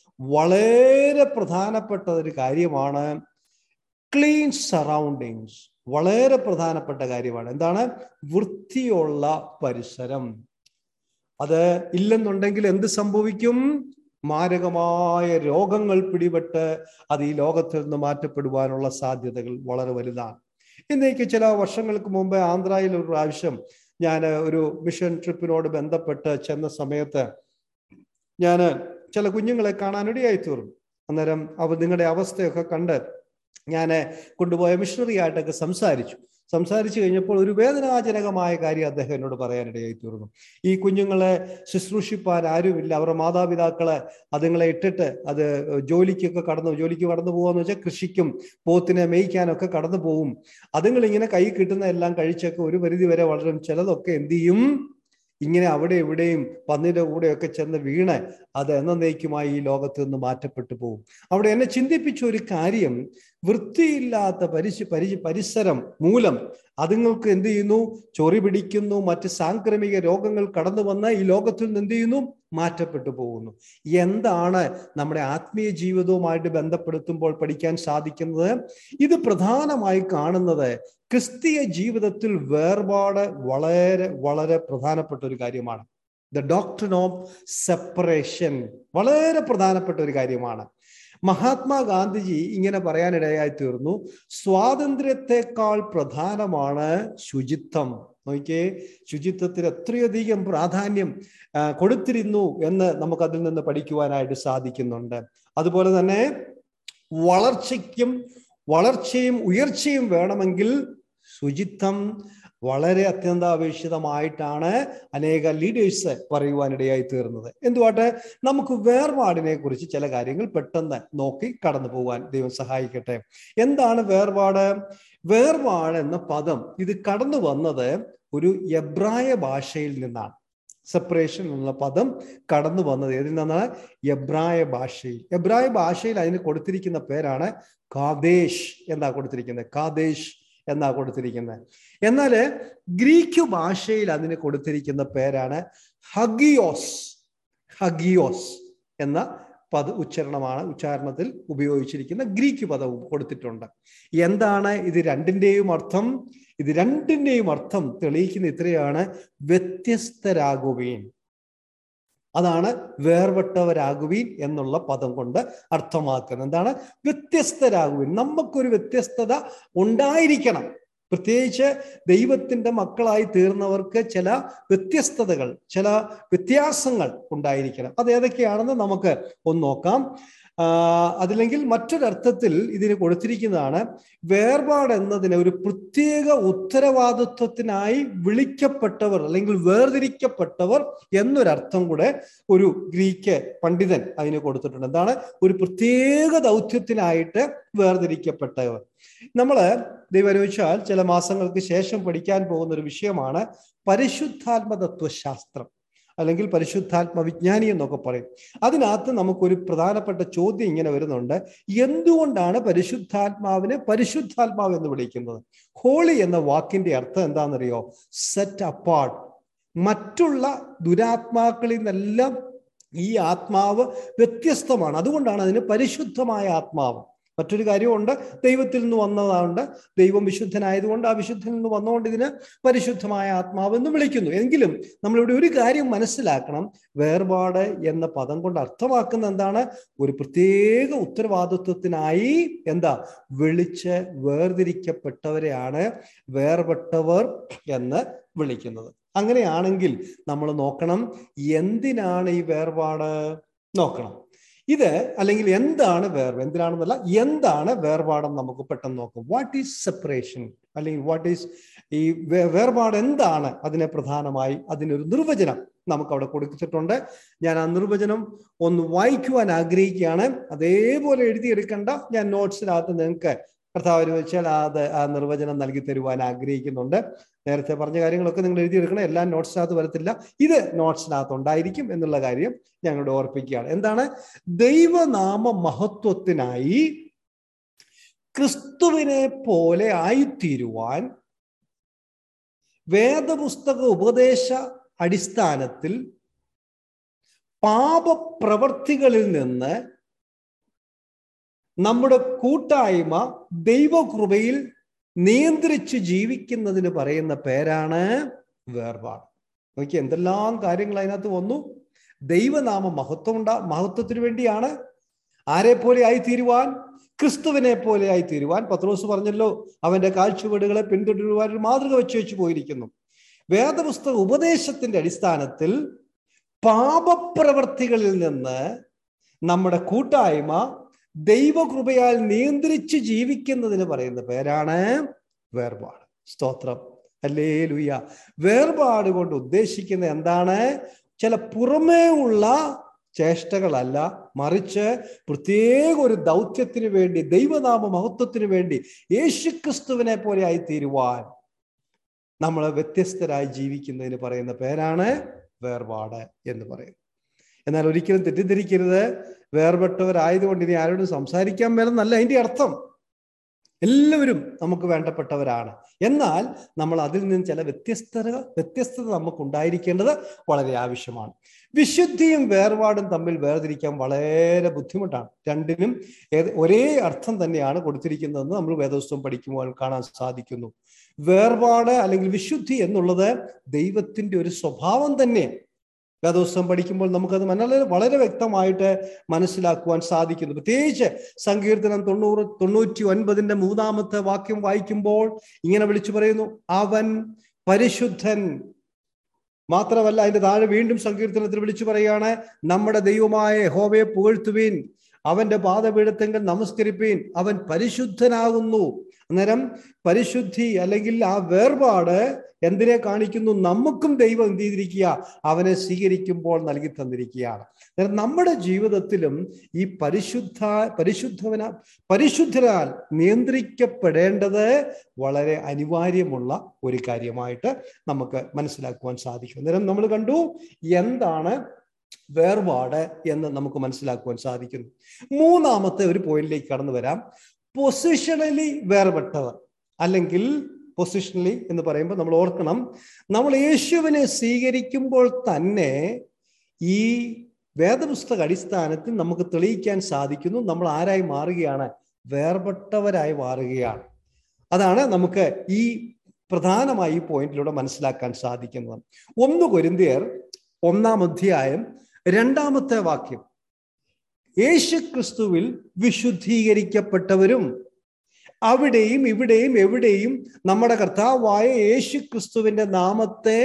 വളരെ പ്രധാനപ്പെട്ട ഒരു കാര്യമാണ് ക്ലീൻ സറൗണ്ടിങ്സ്. വളരെ പ്രധാനപ്പെട്ട കാര്യമാണ്. എന്താണ്? വൃത്തിയുള്ള പരിസരം. അത് ഇല്ലെന്നുണ്ടെങ്കിൽ എന്ത് സംഭവിക്കും? മാരകമായ രോഗങ്ങൾ പിടിപെട്ട് അത് ഈ ലോകത്തിൽ നിന്ന് മാറ്റപ്പെടുവാനുള്ള സാധ്യതകൾ വളരെ വലുതാണ്. ഇന്നേക്ക് ചില വർഷങ്ങൾക്ക് മുമ്പ് ആന്ധ്രയിൽ ഒരു പ്രാവശ്യം ഞാൻ ഒരു മിഷൻ ട്രിപ്പിനോട് ബന്ധപ്പെട്ട് ചെന്ന സമയത്ത് ഞാൻ ചില കുഞ്ഞുങ്ങളെ കാണാനിടയായി തീർന്നു. അന്നേരം നിങ്ങളുടെ അവസ്ഥയൊക്കെ കണ്ട് ഞാൻ കൊണ്ടുപോയ മിഷണറി ആയിട്ടൊക്കെ സംസാരിച്ചു കഴിഞ്ഞപ്പോൾ ഒരു വേദനാജനകമായ കാര്യം അദ്ദേഹം എന്നോട് പറയാനിടയായി തീർന്നു. ഈ കുഞ്ഞുങ്ങളെ ശുശ്രൂഷിപ്പാൻ ആരുമില്ല. അവരുടെ മാതാപിതാക്കളെ അതുങ്ങളെ ഇട്ടിട്ട് അത് ജോലിക്ക് കടന്നു പോകാന്ന് വെച്ചാൽ കൃഷിക്കും പോത്തിനെ മേയ്ക്കാനൊക്കെ കടന്നു പോകും. അതുങ്ങളിങ്ങനെ കൈ കിട്ടുന്ന എല്ലാം കഴിച്ചൊക്കെ ഒരു പരിധി വരെ വളരും. ചിലതൊക്കെ എന്ത് ചെയ്യും? ഇങ്ങനെ അവിടെ എവിടെയും പന്നിയുടെ കൂടെയൊക്കെ ചെന്ന് വീണ് അത് എന്നേക്കുമായി ഈ ലോകത്ത് നിന്ന് മാറ്റപ്പെട്ടു പോകും. അവിടെ എന്നെ ചിന്തിപ്പിച്ച ഒരു കാര്യം, വൃത്തിയില്ലാത്ത പരിസരം മൂലം അതുങ്ങൾക്ക് എന്ത് ചെയ്യുന്നു? ചൊറി പിടിക്കുന്നു, മറ്റ് സാംക്രമിക രോഗങ്ങൾ കടന്നു വന്ന് ഈ ലോകത്തിൽ നിന്ന് എന്ത് ചെയ്യുന്നു? മാറ്റപ്പെട്ടു പോകുന്നു. എന്താണ് നമ്മുടെ ആത്മീയ ജീവിതവുമായിട്ട് ബന്ധപ്പെടുത്തുമ്പോൾ പഠിക്കാൻ സാധിക്കുന്നത്? ഇത് പ്രധാനമായി കാണുന്നത് ക്രിസ്തീയ ജീവിതത്തിൽ വേർപാട് വളരെ വളരെ പ്രധാനപ്പെട്ട ഒരു കാര്യമാണ്. ദ ഡോക്ട്രിൻ ഓഫ് സെപ്പറേഷൻ വളരെ പ്രധാനപ്പെട്ട ഒരു കാര്യമാണ്. മഹാത്മാഗാന്ധിജി ഇങ്ങനെ പറയാനിടയായി തീർന്നു: സ്വാതന്ത്ര്യത്തെക്കാൾ പ്രധാനമാണ് ശുചിത്വം. നോക്കിയേ, ശുചിത്വത്തിന് എത്രയധികം പ്രാധാന്യം കൊടുത്തിരുന്നു എന്ന് നമുക്കതിൽ നിന്ന് പഠിക്കുവാനായിട്ട് സാധിക്കുന്നുണ്ട്. അതുപോലെ തന്നെ വളർച്ചയും ഉയർച്ചയും വേണമെങ്കിൽ ശുചിത്വം വളരെ അത്യന്താപേക്ഷിതമായിട്ടാണ് അനേക ലീഡേഴ്സ് പറയുവാനിടയായി തീർന്നത്. എന്തുവാട്ടെ, നമുക്ക് വേർപാടിനെ കുറിച്ച് ചില കാര്യങ്ങൾ പെട്ടെന്ന് നോക്കി കടന്നു പോകാൻ ദൈവം സഹായിക്കട്ടെ. എന്താണ് വേർപാട്? വേർപാട് എന്ന പദം ഇത് കടന്നു വന്നത് ഒരു എബ്രായ ഭാഷയിൽ നിന്നാണ്. സെപ്പറേഷൻ എന്നുള്ള പദം കടന്നു വന്നത് ഏതിൽ നിന്നാണ്? എബ്രായ ഭാഷയിൽ അതിന് കൊടുത്തിരിക്കുന്ന പേരാണ് കാദേശ് എന്നാ കൊടുത്തിരിക്കുന്നത്. എന്നാൽ ഗ്രീക്ക് ഭാഷയിൽ അതിന് കൊടുത്തിരിക്കുന്ന പേരാണ് ഹഗിയോസ് എന്ന ഉച്ചാരണത്തിൽ ഉപയോഗിച്ചിരിക്കുന്ന ഗ്രീക്ക് പദവും കൊടുത്തിട്ടുണ്ട്. എന്താണ് ഇത് രണ്ടിന്റെയും അർത്ഥം? ഇത് രണ്ടിന്റെയും അർത്ഥം തെളിയിക്കുന്ന ഇത്രയാണ്: വ്യത്യസ്തരാകുവീൻ. അതാണ് വേർപെട്ടവരാകുവീൻ എന്നുള്ള പദം കൊണ്ട് അർത്ഥമാക്കുന്നത്. എന്താണ്? വ്യത്യസ്തരാകുവീൻ. നമുക്കൊരു വ്യത്യസ്തത ഉണ്ടായിരിക്കണം. പ്രത്യേകിച്ച് ദൈവത്തിന്റെ മക്കളായി തീർന്നവർക്ക് ചില വ്യത്യസ്തതകൾ, ചില വ്യത്യാസങ്ങൾ ഉണ്ടായിരിക്കണം. അത് ഏതൊക്കെയാണെന്ന് നമുക്ക് ഒന്ന് നോക്കാം. അതില്ലെങ്കിൽ മറ്റൊരർത്ഥത്തിൽ ഇതിന് കൊടുത്തിരിക്കുന്നതാണ്, വേർപാട് എന്നതിന് ഒരു പ്രത്യേക ഉത്തരവാദിത്വത്തിനായി വിളിക്കപ്പെട്ടവർ അല്ലെങ്കിൽ വേർതിരിക്കപ്പെട്ടവർ എന്നൊരർത്ഥം കൂടെ ഒരു ഗ്രീക്ക് പണ്ഡിതൻ അതിന് കൊടുത്തിട്ടുണ്ട്. എന്താണ്? ഒരു പ്രത്യേക ദൗത്യത്തിനായിട്ട് വേർതിരിക്കപ്പെട്ടവർ. നമ്മള് ദൈവം അനുവദിച്ചാൽ ചില മാസങ്ങൾക്ക് ശേഷം പഠിക്കാൻ പോകുന്ന ഒരു വിഷയമാണ് പരിശുദ്ധാത്മ തത്വശാസ്ത്രം, അല്ലെങ്കിൽ പരിശുദ്ധാത്മ വിജ്ഞാനി എന്നൊക്കെ പറയും. അതിനകത്ത് നമുക്കൊരു പ്രധാനപ്പെട്ട ചോദ്യം ഇങ്ങനെ വരുന്നുണ്ട്: എന്തുകൊണ്ടാണ് പരിശുദ്ധാത്മാവിനെ പരിശുദ്ധാത്മാവ് എന്ന് വിളിക്കുന്നത്? ഹോളി എന്ന വാക്കിന്റെ അർത്ഥം എന്താണെന്നറിയോ? Set apart. മറ്റുള്ള ദുരാത്മാക്കളിൽ നിന്നെല്ലാം ഈ ആത്മാവ് വ്യത്യസ്തമാണ്. അതുകൊണ്ടാണ് അതിന് പരിശുദ്ധമായ ആത്മാവ്. മറ്റൊരു കാര്യമുണ്ട്, ദൈവത്തിൽ നിന്ന് വന്നതാണ്ട്, ദൈവം വിശുദ്ധനായതുകൊണ്ട് ആ വിശുദ്ധനിൽ നിന്ന് വന്നുകൊണ്ട് ഇതിന് പരിശുദ്ധമായ ആത്മാവ് എന്ന് വിളിക്കുന്നു. എങ്കിലും നമ്മളിവിടെ ഒരു കാര്യം മനസ്സിലാക്കണം, വേർപാട് എന്ന പദം കൊണ്ട് അർത്ഥമാക്കുന്ന എന്താണ്? ഒരു പ്രത്യേക ഉത്തരവാദിത്വത്തിനായി വിളിച്ച് വേർതിരിക്കപ്പെട്ടവരെയാണ് വേർപെട്ടവർ എന്ന് വിളിക്കുന്നത്. അങ്ങനെയാണെങ്കിൽ നമ്മൾ നോക്കണം, എന്തിനാണ് ഈ വേർപാട് നോക്കണം. ഇത് അല്ലെങ്കിൽ എന്താണ് എന്തിനാണെന്നല്ല, എന്താണ് വേർപാടെന്ന് നമുക്ക് പെട്ടെന്ന് നോക്കാം. വാട്ട് ഈസ് സെപ്പറേഷൻ, അല്ലെങ്കിൽ വാട്ട് ഈസ് ഈ വേർപാട് എന്താണ്? അതിനെ പ്രധാനമായി അതിനൊരു നിർവചനം നമുക്ക് അവിടെ കൊടുത്തിട്ടുണ്ട്. ഞാൻ ആ നിർവചനം ഒന്ന് വായിക്കുവാൻ ആഗ്രഹിക്കുകയാണ്. അതേപോലെ എഴുതിയെടുക്കേണ്ട, ഞാൻ നോട്ട്സിനകത്ത് നിങ്ങൾക്ക് കർത്താവ് വെച്ചാൽ ആ നിർവചനം നൽകി തരുവാൻ ആഗ്രഹിക്കുന്നുണ്ട്. നേരത്തെ പറഞ്ഞ കാര്യങ്ങളൊക്കെ നിങ്ങൾ എഴുതിയെടുക്കണം. എല്ലാം നോട്ട്സിനകത്ത് വരത്തില്ല, ഇത് നോട്ട്സിനകത്ത് ഉണ്ടായിരിക്കും എന്നുള്ള കാര്യം ഞങ്ങളുടെ ഓർപ്പിക്കുകയാണ്. എന്താണ്? ദൈവനാമ മഹത്വത്തിനായി ക്രിസ്തുവിനെ പോലെ ആയിത്തീരുവാൻ വേദപുസ്തക ഉപദേശ അടിസ്ഥാനത്തിൽ പാപപ്രവർത്തികളിൽ നിന്ന് നമ്മുടെ കൂട്ടായ്മ ദൈവകൃപയിൽ നിയന്ത്രിച്ച് ജീവിക്കുന്നതിന് പറയുന്ന പേരാണ് വേർപാട്. നോക്കി, എന്തെല്ലാം കാര്യങ്ങൾ അതിനകത്ത് വന്നു. ദൈവനാമ മഹത്വത്തിന് വേണ്ടിയാണ്. ആരെ പോലെ ആയിത്തീരുവാൻ? ക്രിസ്തുവിനെ പോലെ ആയിത്തീരുവാൻ. പത്രോസ് പറഞ്ഞല്ലോ, അവന്റെ കാഴ്ചപ്പാടുകളെ പിന്തുടരുവാൻ ഒരു മാതൃക വെച്ച് പോയിരിക്കുന്നു. വേദപുസ്തക ഉപദേശത്തിന്റെ അടിസ്ഥാനത്തിൽ പാപപ്രവർത്തികളിൽ നിന്ന് നമ്മുടെ കൂട്ടായ്മ ദൈവകൃപയാൽ നിയന്ത്രിച്ച് ജീവിക്കുന്നതിന് പറയുന്ന പേരാണ് വേർപാട്. സ്തോത്രം, ഹല്ലേലൂയ. വേർപാട് കൊണ്ട് ഉദ്ദേശിക്കുന്നത് എന്താണ്? ചില പുറമേ ഉള്ള ചേഷ്ടകളല്ല, മറിച്ച് പ്രത്യേക ഒരു ദൗത്യത്തിന് വേണ്ടി, ദൈവനാമ മഹത്വത്തിന് വേണ്ടി യേശുക്രിസ്തുവിനെ പോലെ ആയിത്തീരുവാൻ നമ്മൾ വ്യത്യസ്തരായി ജീവിക്കുന്നതിന് പറയുന്ന പേരാണ് വേർപാട് എന്ന് പറയും. എന്നാൽ ഒരിക്കലും തെറ്റിദ്ധരിക്കരുത്, വേർപെട്ടവരായതുകൊണ്ട് ഇനി ആരോടും സംസാരിക്കാൻ മേലെന്നല്ല അതിന്റെ അർത്ഥം. എല്ലാവരും നമുക്ക് വേണ്ടപ്പെട്ടവരാണ്. എന്നാൽ നമ്മൾ അതിൽ നിന്ന് ചില വ്യത്യസ്തത നമുക്ക് ഉണ്ടായിരിക്കേണ്ടത് വളരെ ആവശ്യമാണ്. വിശുദ്ധിയും വേർപാടും തമ്മിൽ വേർതിരിക്കാൻ വളരെ ബുദ്ധിമുട്ടാണ്. രണ്ടിനും ഒരേ അർത്ഥം തന്നെയാണ് കൊടുത്തിരിക്കുന്നതെന്ന് നമ്മൾ വേദപുസ്തകം പഠിക്കുമ്പോൾ കാണാൻ സാധിക്കുന്നു. വേർപാട് അല്ലെങ്കിൽ വിശുദ്ധി എന്നുള്ളത് ദൈവത്തിന്റെ ഒരു സ്വഭാവം തന്നെ വേദപുസ്തകം പഠിക്കുമ്പോൾ നമുക്കത് വളരെ വ്യക്തമായിട്ട് മനസ്സിലാക്കുവാൻ സാധിക്കുന്നു. പ്രത്യേകിച്ച് സങ്കീർത്തനം 99 3 വാക്യം വായിക്കുമ്പോൾ ഇങ്ങനെ വിളിച്ചു പറയുന്നു, അവൻ പരിശുദ്ധൻ. മാത്രമല്ല, അതിന്റെ താഴെ വീണ്ടും സങ്കീർത്തനത്തിൽ വിളിച്ചു പറയുകയാണ്, നമ്മുടെ ദൈവമായ യഹോവയെ പുകഴ്ത്തുവീൻ, അവന്റെ പാദപീഠത്തെങ്കിൽ നമസ്കരിപ്പീൻ, അവൻ പരിശുദ്ധനാകുന്നു. അന്നേരം പരിശുദ്ധി അല്ലെങ്കിൽ ആ വേർപാട് എന്തിനെ കാണിക്കുന്നു? നമുക്കും ദൈവം എന്ത് ചെയ്തിരിക്കുക? അവനെ സ്വീകരിക്കുമ്പോൾ നൽകി തന്നിരിക്കുകയാണ്. നമ്മുടെ ജീവിതത്തിലും ഈ പരിശുദ്ധരാൽ നിയന്ത്രിക്കപ്പെടേണ്ടത് വളരെ അനിവാര്യമുള്ള ഒരു കാര്യമായിട്ട് നമുക്ക് മനസ്സിലാക്കുവാൻ സാധിക്കും. അന്നേരം നമ്മൾ കണ്ടു എന്താണ് വേർപാട് എന്ന് നമുക്ക് മനസ്സിലാക്കുവാൻ സാധിക്കുന്നു. മൂന്നാമത്തെ ഒരു പോയിന്റിലേക്ക് കടന്നു വരാം. പൊസിഷണലി വേർപെട്ടവർ, അല്ലെങ്കിൽ പൊസിഷണലി എന്ന് പറയുമ്പോൾ നമ്മൾ ഓർക്കണം, നമ്മൾ യേശുവിനെ സ്വീകരിക്കുമ്പോൾ തന്നെ ഈ വേദപുസ്തക അടിസ്ഥാനത്തിൽ നമുക്ക് തെളിയിക്കാൻ സാധിക്കുന്നു നമ്മൾ ആരായി മാറുകയാണ്? വേർപെട്ടവരായി മാറുകയാണ്. അതാണ് നമുക്ക് ഈ പ്രധാനമായി ഈ പോയിന്റിലൂടെ മനസ്സിലാക്കാൻ സാധിക്കുന്നത്. 1 കൊരിന്ത്യർ 1 വാക്യം, യേശു ക്രിസ്തുവിൽ വിശുദ്ധീകരിക്കപ്പെട്ടവരും അവിടെയും ഇവിടെയും എവിടെയും നമ്മുടെ കർത്താവായ യേശു ക്രിസ്തുവിന്റെ നാമത്തെ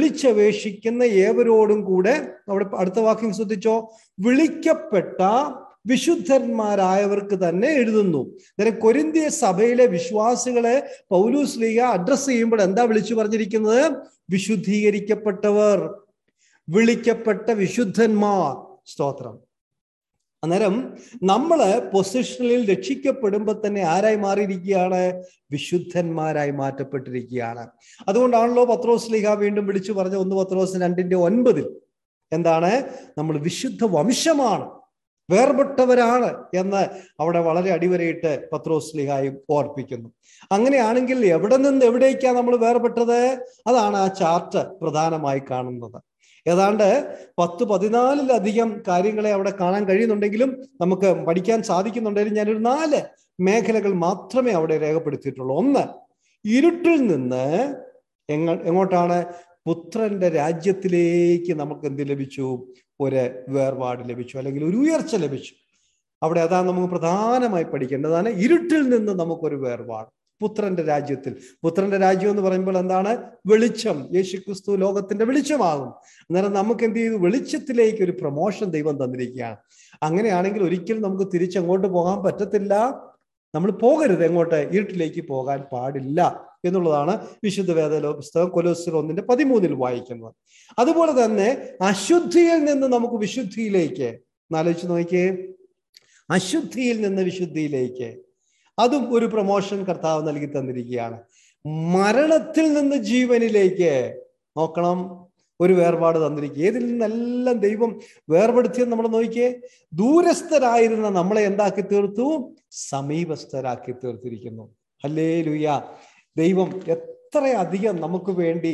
വിളിച്ചപേക്ഷിക്കുന്ന ഏവരോടും കൂടെ, അവിടെ അടുത്ത വാക്യം ശ്രദ്ധിച്ചോ, വിളിക്കപ്പെട്ട വിശുദ്ധന്മാരായവർക്ക് തന്നെ എഴുതുന്നു. അന്നേരം കൊരിന്ത്യ സഭയിലെ വിശ്വാസികളെ പൗലോസ് ശ്ലീഹ അഡ്രസ് ചെയ്യുമ്പോൾ എന്താ വിളിച്ചു പറഞ്ഞിരിക്കുന്നത്? വിശുദ്ധീകരിക്കപ്പെട്ടവർ, വിളിക്കപ്പെട്ട വിശുദ്ധന്മാർ. സ്തോത്രം. അന്നേരം നമ്മള് പൊസിഷനിൽ രക്ഷിക്കപ്പെടുമ്പോൾ തന്നെ ആരായി മാറിയിരിക്കുകയാണ്? വിശുദ്ധന്മാരായി മാറ്റപ്പെട്ടിരിക്കുകയാണ്. അതുകൊണ്ടാണല്ലോ പത്രോസ് ശ്ലീഹ വീണ്ടും വിളിച്ചു പറഞ്ഞ 1 പത്രോസ് 2:9 എന്താണ്? നമ്മൾ വിശുദ്ധ വംശമാണ്, വേർപെട്ടവരാണ് എന്ന് അവിടെ വളരെ അടിവരയിട്ട് പത്രോസ് ശ്ലീഹായും ഓർപ്പിക്കുന്നു. അങ്ങനെയാണെങ്കിൽ എവിടെ നിന്ന് എവിടേക്കാണ് നമ്മൾ വേർപെട്ടത്? അതാണ് ആ ചാർട്ട് പ്രധാനമായി കാണുന്നത്. ഏതാണ്ട് 10-14 കാര്യങ്ങളെ അവിടെ കാണാൻ കഴിയുന്നുണ്ടെങ്കിലും നമുക്ക് പഠിക്കാൻ സാധിക്കുന്നുണ്ടെങ്കിലും ഞാനൊരു 4 മേഖലകൾ മാത്രമേ അവിടെ രേഖപ്പെടുത്തിയിട്ടുള്ളൂ. ഒന്ന്, ഇരുട്ടിൽ നിന്ന് എങ്ങോട്ടാണ്? പുത്രന്റെ രാജ്യത്തിലേക്ക് നമുക്ക് എന്ത് ലഭിച്ചു? ഒരു വേർപാട് ലഭിച്ചു, അല്ലെങ്കിൽ ഒരു ഉയർച്ച ലഭിച്ചു. അവിടെ അതാണ് നമുക്ക് പ്രധാനമായി പഠിക്കേണ്ടതാണ്. ഇരുട്ടിൽ നിന്ന് നമുക്കൊരു വേർപാട്, പുത്രന്റെ രാജ്യത്തിൽ. പുത്രന്റെ രാജ്യം എന്ന് പറയുമ്പോൾ എന്താണ്? വെളിച്ചം. യേശുക്രിസ്തു ലോകത്തിന്റെ വെളിച്ചമാകും. അന്നേരം നമുക്ക് എന്ത് ചെയ്തു? വെളിച്ചത്തിലേക്ക് ഒരു പ്രൊമോഷൻ ദൈവം തന്നിരിക്കുകയാണ്. അങ്ങനെയാണെങ്കിൽ ഒരിക്കലും നമുക്ക് തിരിച്ചങ്ങോട്ട് പോകാൻ പറ്റത്തില്ല. നമ്മൾ പോകരുത്. എങ്ങോട്ട്? ഇരുട്ടിലേക്ക് പോകാൻ പാടില്ല എന്നുള്ളതാണ് വിശുദ്ധ വേദ പുസ്തകം കൊലോസ്യർ 1:13 വായിക്കുന്നത്. അതുപോലെ തന്നെ അശുദ്ധിയിൽ നിന്ന് നമുക്ക് വിശുദ്ധിയിലേക്ക്, ആലോചിച്ച് നോക്കിയേ, അശുദ്ധിയിൽ നിന്ന് വിശുദ്ധിയിലേക്ക്, അതും ഒരു പ്രൊമോഷൻ കർത്താവ് നൽകി തന്നിരിക്കുകയാണ്. മരണത്തിൽ നിന്ന് ജീവനിലേക്ക് നോക്കണം, ഒരു വേർപാട് തന്നിരിക്കുക. ഏതിൽ നിന്നെല്ലാം ദൈവം വേർപെടുത്തിയെന്ന് നമ്മൾ നോക്കിയേ. ദൂരസ്ഥരായിരുന്ന നമ്മളെ എന്താക്കി തീർത്തു? സമീപസ്ഥരാക്കി തീർത്തിരിക്കുന്നു. ഹല്ലേലൂയ. ദൈവം എത്രയധികം നമുക്ക് വേണ്ടി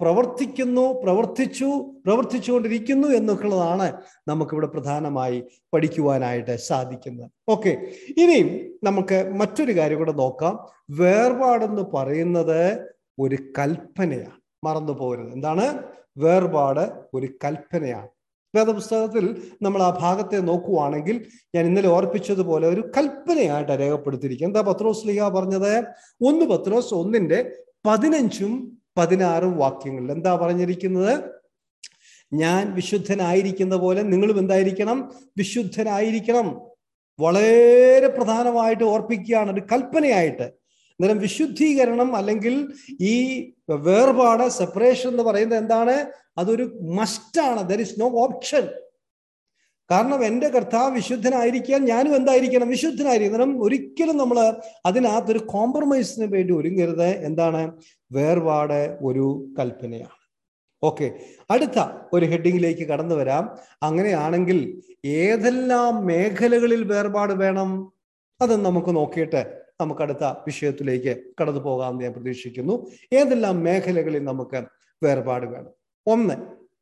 പ്രവർത്തിച്ചുകൊണ്ടിരിക്കുന്നു എന്നൊക്കെയുള്ളതാണ് നമുക്കിവിടെ പ്രധാനമായി പഠിക്കുവാനായിട്ട് സാധിക്കുന്നത്. ഓക്കെ, ഇനിയും നമുക്ക് മറ്റൊരു കാര്യം കൂടെ നോക്കാം. വേർപാടെന്ന് പറയുന്നത് ഒരു കൽപ്പനയാണ്, മറന്നു പോകരുത്. എന്താണ്? വേർപാട് ഒരു കൽപ്പനയാണ്. വേദപുസ്തകത്തിൽ നമ്മൾ ആ ഭാഗത്തെ നോക്കുവാണെങ്കിൽ ഞാൻ ഇന്നലെ ഓർപ്പിച്ചതുപോലെ ഒരു കൽപ്പനയായിട്ട് രേഖപ്പെടുത്തിയിരിക്കും. എന്താ പത്രോസ് ശ്ലീഹ പറഞ്ഞത്? 1 പത്രോസ് 1:15-16 വാക്യങ്ങളിൽ എന്താ പറഞ്ഞിരിക്കുന്നത്? ഞാൻ വിശുദ്ധനായിരിക്കുന്ന പോലെ നിങ്ങളും എന്തായിരിക്കണം? വിശുദ്ധനായിരിക്കണം. വളരെ പ്രധാനമായിട്ട് ഓർപ്പിക്കുകയാണ്, ഒരു കൽപ്പനയായിട്ട്. അന്നേരം വിശുദ്ധീകരണം അല്ലെങ്കിൽ ഈ വേർപാട്, സെപ്പറേഷൻ എന്ന് പറയുന്നത് എന്താണ്? അതൊരു മസ്റ്റാണ്. There is no option. കാരണം എൻ്റെ കർത്താവ് വിശുദ്ധനായിരിക്കാൻ ഞാനും എന്തായിരിക്കണം? വിശുദ്ധനായിരിക്കണം. ഒരിക്കലും നമ്മൾ അതിനകത്തൊരു കോംപ്രമൈസിന് വേണ്ടി ഒരുങ്ങരുത്. എന്താണ്? വേർപാട് ഒരു കൽപ്പനയാണ്. ഓക്കെ, അടുത്ത ഒരു ഹെഡിങ്ങിലേക്ക് കടന്നു വരാം. അങ്ങനെയാണെങ്കിൽ ഏതെല്ലാം മേഖലകളിൽ വേർപാട് വേണം? അത് നമുക്ക് നോക്കിയിട്ട് നമുക്ക് അടുത്ത വിഷയത്തിലേക്ക് കടന്നു പോകാമെന്ന് ഞാൻ പ്രതീക്ഷിക്കുന്നു. ഏതെല്ലാം മേഖലകളിൽ നമുക്ക് വേർപാട് വേണം? 1,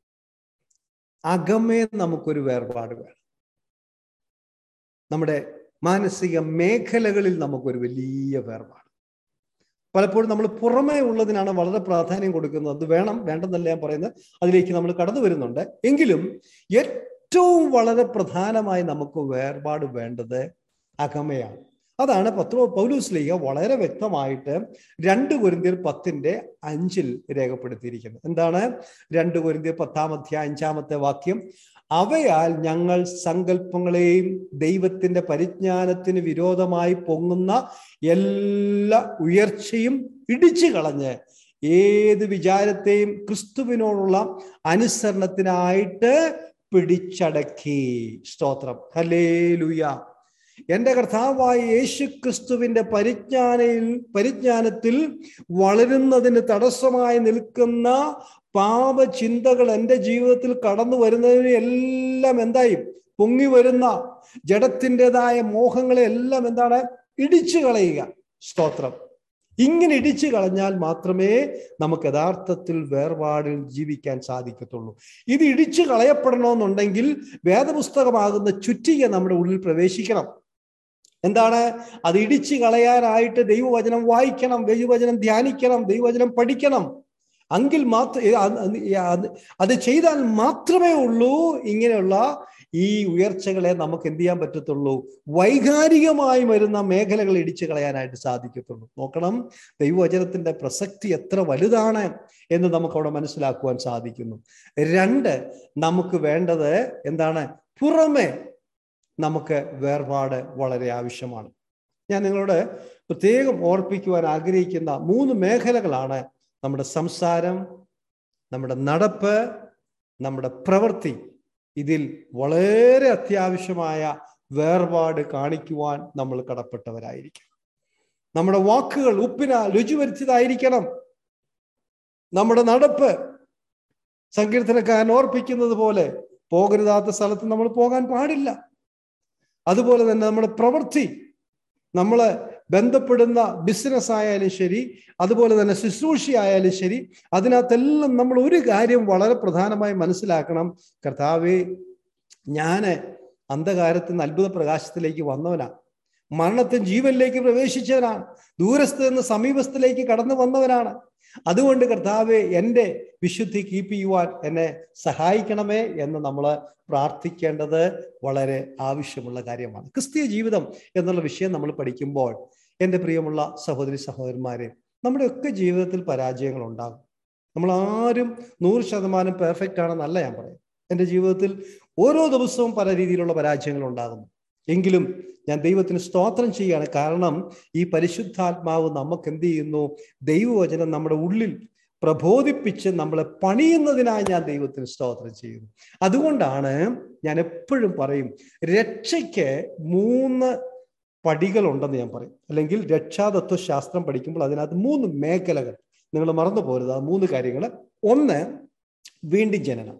അകമേ നമുക്കൊരു വേർപാട് വേണം. നമ്മുടെ മാനസിക മേഖലകളിൽ നമുക്കൊരു വലിയ വേർപാട്. പലപ്പോഴും നമ്മൾ പുറമേ ഉള്ളതിനാണ് വളരെ പ്രാധാന്യം കൊടുക്കുന്നത്. അത് വേണം, വേണ്ടെന്നല്ല ഞാൻ പറയുന്നത്, അതിലേക്ക് നമ്മൾ കടന്നു വരുന്നുണ്ട്. എങ്കിലും ഏറ്റവും വളരെ പ്രധാനമായി നമുക്ക് വേർപാട് വേണ്ടത് അകമയാണ്. അതാണ് പൗലോസ് ശ്ലീഹ വളരെ വ്യക്തമായിട്ട് 2 കൊരിന്ത്യർ 10:5 രേഖപ്പെടുത്തിയിരിക്കുന്നത്. എന്താണ്? 2 കൊരിന്ത്യർ 10-5 വാക്യം, അവയാൽ ഞങ്ങൾ സങ്കല്പങ്ങളെയും ദൈവത്തിന്റെ പരിജ്ഞാനത്തിന് വിരോധമായി പൊങ്ങുന്ന എല്ലാ ഉയർച്ചയും ഇടിച്ചു കളഞ്ഞ് ഏത് വിചാരത്തെയും ക്രിസ്തുവിനോടുള്ള അനുസരണത്തിനായിട്ട് പിടിച്ചടക്കി. സ്തോത്രം. ഹല്ലേലൂയ. എൻ്റെ കർത്താവായ യേശു ക്രിസ്തുവിന്റെ പരിജ്ഞാനത്തിൽ വളരുന്നതിന് തടസ്സമായി നിൽക്കുന്ന പാപചിന്തകൾ എൻ്റെ ജീവിതത്തിൽ കടന്നു വരുന്നതിന് എല്ലാം എന്തായി പൊങ്ങി വരുന്ന ജഡത്തിൻ്റെതായ മോഹങ്ങളെ എല്ലാം എന്താണ്? ഇടിച്ചു കളയുക. സ്തോത്രം. ഇങ്ങനെ ഇടിച്ചു കളഞ്ഞാൽ മാത്രമേ നമുക്ക് യഥാർത്ഥത്തിൽ വേർപാടിൽ ജീവിക്കാൻ സാധിക്കത്തുള്ളൂ. ഇത് ഇടിച്ചു കളയപ്പെടണമെന്നുണ്ടെങ്കിൽ വേദപുസ്തകമാകുന്ന ചുറ്റിക നമ്മുടെ ഉള്ളിൽ പ്രവേശിക്കണം. എന്താണ്? അത് ഇടിച്ചു കളയാനായിട്ട് ദൈവവചനം വായിക്കണം, ദൈവവചനം ധ്യാനിക്കണം, ദൈവവചനം പഠിക്കണം. എങ്കിൽ അത് ചെയ്താൽ മാത്രമേ ഉള്ളൂ ഇങ്ങനെയുള്ള ഈ ഉയർച്ചകളെ നമുക്ക് എന്ത് ചെയ്യാൻ പറ്റത്തുള്ളൂ? വൈകാരികമായി വരുന്ന മേഖലകൾ ഇടിച്ചു കളയാനായിട്ട് സാധിക്കത്തുള്ളൂ. നോക്കണം, ദൈവവചനത്തിന്റെ പ്രസക്തി എത്ര വലുതാണ് എന്ന് നമുക്ക് അവിടെ മനസ്സിലാക്കുവാൻ സാധിക്കുന്നു. 2, നമുക്ക് വേണ്ടത് എന്താണ്? പുറമെ നമുക്ക് വേർപാട് വളരെ ആവശ്യമാണ്. ഞാൻ നിങ്ങളോട് പ്രത്യേകം ഓർപ്പിക്കുവാൻ ആഗ്രഹിക്കുന്ന 3 മേഖലകളാണ് നമ്മുടെ സംസാരം, നമ്മുടെ നടപ്പ്, നമ്മുടെ പ്രവൃത്തി. ഇതിൽ വളരെ അത്യാവശ്യമായ വേർപാട് കാണിക്കുവാൻ നമ്മൾ കടപ്പെട്ടവരായിരിക്കും. നമ്മുടെ വാക്കുകൾ ഉപ്പിനാൽ രുചി വരുത്തിയതായിരിക്കണം. നമ്മുടെ നടപ്പ് സങ്കീർത്തനക്കാരൻ ഓർപ്പിക്കുന്നത് പോലെ പോകരുതാത്ത സ്ഥലത്ത് നമ്മൾ പോകാൻ പാടില്ല. അതുപോലെ തന്നെ നമ്മുടെ പ്രവൃത്തി, നമ്മൾ ബന്ധപ്പെടുന്ന ബിസിനസ് ആയാലും ശരി, അതുപോലെ തന്നെ ശുശ്രൂഷയായാലും ശരി, അതിനകത്തെല്ലാം നമ്മൾ ഒരു കാര്യം വളരെ പ്രധാനമായി മനസ്സിലാക്കണം. കർത്താവേ, ഞാൻ അന്ധകാരത്തിൽ നിന്ന് അത്ഭുത പ്രകാശത്തിലേക്ക് വന്നവനാണ്, മരണത്തിൽ ജീവനിലേക്ക് പ്രവേശിച്ചവനാണ്, ദൂരസ്ഥ നിന്ന് സമീപസ്ഥയിലേക്ക് കടന്നു വന്നവനാണ്. അതുകൊണ്ട് കർത്താവേ, എൻ്റെ വിശുദ്ധി കീപ്പ് ചെയ്യുവാൻ എന്നെ സഹായിക്കണമേ എന്ന് നമ്മൾ പ്രാർത്ഥിക്കേണ്ടത് വളരെ ആവശ്യമുള്ള കാര്യമാണ്. ക്രിസ്തീയ ജീവിതം എന്നുള്ള വിഷയം നമ്മൾ പഠിക്കുമ്പോൾ എൻ്റെ പ്രിയമുള്ള സഹോദരി സഹോദരന്മാരെ, നമ്മുടെയൊക്കെ ജീവിതത്തിൽ പരാജയങ്ങൾ ഉണ്ടാകും. നമ്മൾ ആരും 100% പെർഫെക്റ്റ് ആണെന്നല്ല ഞാൻ പറയും. എൻ്റെ ജീവിതത്തിൽ ഓരോ ദിവസവും പല രീതിയിലുള്ള പരാജയങ്ങൾ ഉണ്ടാകുന്നു. എങ്കിലും ഞാൻ ദൈവത്തിന് സ്തോത്രം ചെയ്യുകയാണ്. കാരണം ഈ പരിശുദ്ധാത്മാവ് നമുക്ക് എന്ത് ചെയ്യുന്നു? ദൈവവചനം നമ്മുടെ ഉള്ളിൽ പ്രബോധിപ്പിച്ച് നമ്മളെ പണിയുന്നതിനായി ഞാൻ ദൈവത്തിന് സ്തോത്രം ചെയ്യുന്നു. അതുകൊണ്ടാണ് ഞാൻ എപ്പോഴും പറയും, രക്ഷയ്ക്ക് 3 പടികളുണ്ടെന്ന് ഞാൻ പറയും. അല്ലെങ്കിൽ രക്ഷാതത്വശാസ്ത്രം പഠിക്കുമ്പോൾ അതിനകത്ത് 3 മേഖലകൾ നിങ്ങൾ മറന്നു പോരുത്. ആ 3 കാര്യങ്ങൾ: 1, വീണ്ടും ജനനം;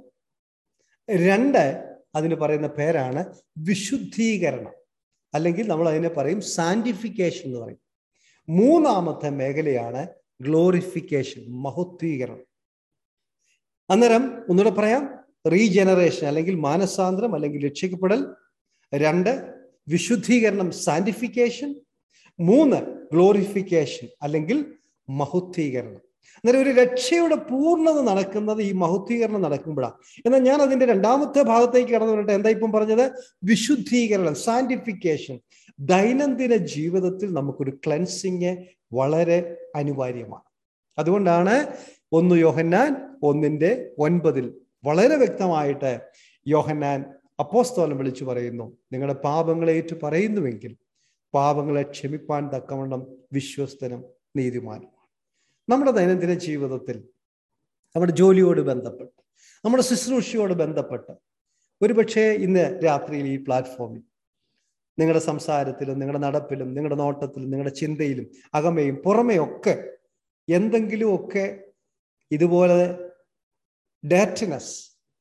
2, അതിന് പറയുന്ന പേരാണ് വിശുദ്ധീകരണം, അല്ലെങ്കിൽ നമ്മൾ അതിനെ പറയും സാന്റിഫിക്കേഷൻ എന്ന് പറയും. 3ാമത്തെ മേഖലയാണ് ഗ്ലോറിഫിക്കേഷൻ, മഹത്വീകരണം. അന്നേരം ഒന്നുകൂടെ പറയാം: റീജനറേഷൻ അല്ലെങ്കിൽ മാനസാന്തരം അല്ലെങ്കിൽ രക്ഷിക്കപ്പെടൽ; 2, വിശുദ്ധീകരണം സാന്റിഫിക്കേഷൻ; 3, ഗ്ലോറിഫിക്കേഷൻ അല്ലെങ്കിൽ മഹത്വീകരണം. അന്നേരം ഒരു രക്ഷയുടെ പൂർണ്ണത നടക്കുന്നത് ഈ മഹത്വീകരണം നടക്കുമ്പോഴാണ്. എന്നാൽ ഞാൻ അതിന്റെ 2ാമത്തെ ഭാഗത്തേക്ക് കടന്നു വരട്ടെ. എന്താ ഇപ്പം പറഞ്ഞത്? വിശുദ്ധീകരണം, സാന്റിഫിക്കേഷൻ. ദൈനംദിന ജീവിതത്തിൽ നമുക്കൊരു ക്ലെൻസിങ് വളരെ അനിവാര്യമാണ്. അതുകൊണ്ടാണ് 1 യോഹന്നാൻ 1:9 വളരെ വ്യക്തമായിട്ട് യോഹന്നാൻ അപ്പോസ്തലൻ വിളിച്ചു പറയുന്നു, നിങ്ങളുടെ പാപങ്ങളെ ഏറ്റു പറയുന്നുവെങ്കിൽ പാപങ്ങളെ ക്ഷമിപ്പാൻ തക്കവണ്ണം വിശ്വസ്തനും നീതിമാനും. നമ്മുടെ ദൈനംദിന ജീവിതത്തിൽ, നമ്മുടെ ജോലിയോട് ബന്ധപ്പെട്ട്, നമ്മുടെ ശുശ്രൂഷയോട് ബന്ധപ്പെട്ട്, ഒരുപക്ഷെ ഇന്ന് രാത്രിയിൽ ഈ പ്ലാറ്റ്ഫോമിൽ നിങ്ങളുടെ സംസാരത്തിലും നിങ്ങളുടെ നടപ്പിലും നിങ്ങളുടെ നോട്ടത്തിലും നിങ്ങളുടെ ചിന്തയിലും അകമയും പുറമെയൊക്കെ എന്തെങ്കിലുമൊക്കെ ഇതുപോലെ ഡയറക്റ്റ്നെസ്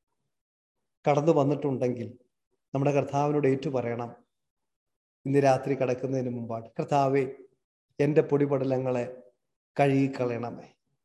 കടന്നു വന്നിട്ടുണ്ടെങ്കിൽ നമ്മുടെ കർത്താവിനോട് ഏറ്റു പറയണം. ഇന്ന് രാത്രി കിടക്കുന്നതിന് മുമ്പാണ്, കർത്താവേ, എൻ്റെ പൊടിപടലങ്ങളെ കഴുകിക്കളയണമേ.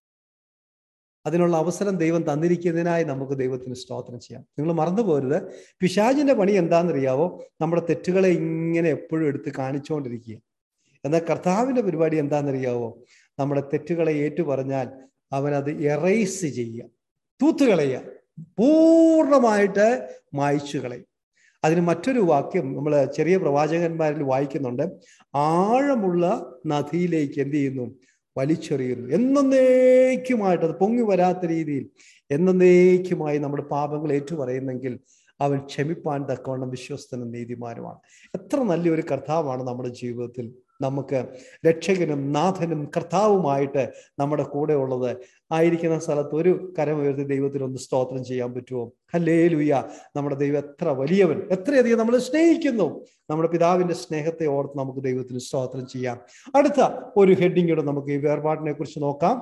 അതിനുള്ള അവസരം ദൈവം തന്നിരിക്കുന്നതിനായി നമുക്ക് ദൈവത്തിന് സ്തോത്രം ചെയ്യാം. നിങ്ങൾ മറന്നു പോരുത്, പിശാചിന്റെ പണി എന്താണെന്നറിയാവോ? നമ്മുടെ തെറ്റുകളെ ഇങ്ങനെ എപ്പോഴും എടുത്ത് കാണിച്ചുകൊണ്ടിരിക്കുക. എന്നാൽ കർത്താവിന്റെ പരിപാടി എന്താണെന്നറിയാവോ? നമ്മുടെ തെറ്റുകളെ ഏറ്റു പറഞ്ഞാൽ അവനത് എറൈസ് ചെയ്യുക, തൂത്തുകളയുക, പൂർണ്ണമായിട്ട് മായ്ച്ചു കളയും. അതിന് മറ്റൊരു വാക്യം നമ്മൾ ചെറിയ പ്രവാചകന്മാരിൽ വായിക്കുന്നുണ്ട്: ആഴമുള്ള നദിയിലേക്ക് എന്ത് ചെയ്യുന്നു? വലിച്ചെറിയുന്നു. എന്നേക്കുമായിട്ട് അത് പൊങ്ങി വരാത്ത രീതിയിൽ എന്നേക്കുമായി നമ്മുടെ പാപങ്ങൾ ഏറ്റുപറയുന്നെങ്കിൽ അവൻ ക്ഷമിപ്പാൻ തക്കവണ്ണം വിശ്വസ്തനും നീതിമാനുമാണ്. എത്ര നല്ലൊരു കർത്താവാണ് നമ്മുടെ ജീവിതത്തിൽ. നമുക്ക് രക്ഷകനും നാഥനും കർത്താവുമായിട്ട് നമ്മുടെ കൂടെ ഉള്ളത്. ആയിരിക്കുന്ന സ്ഥലത്ത് ഒരു കരമുയർത്തി ദൈവത്തിനൊന്ന് സ്തോത്രം ചെയ്യാൻ പറ്റുമോ? ഹല്ലേലൂയ! നമ്മുടെ ദൈവം എത്ര വലിയവൻ, എത്രയധികം നമ്മളെ സ്നേഹിക്കുന്നു. നമ്മുടെ പിതാവിന്റെ സ്നേഹത്തെ ഓർത്ത് നമുക്ക് ദൈവത്തിന് സ്തോത്രം ചെയ്യാം. അടുത്ത ഒരു ഹെഡിങ്ങോടെ നമുക്ക് ഈ വേർപാടിനെ കുറിച്ച് നോക്കാം.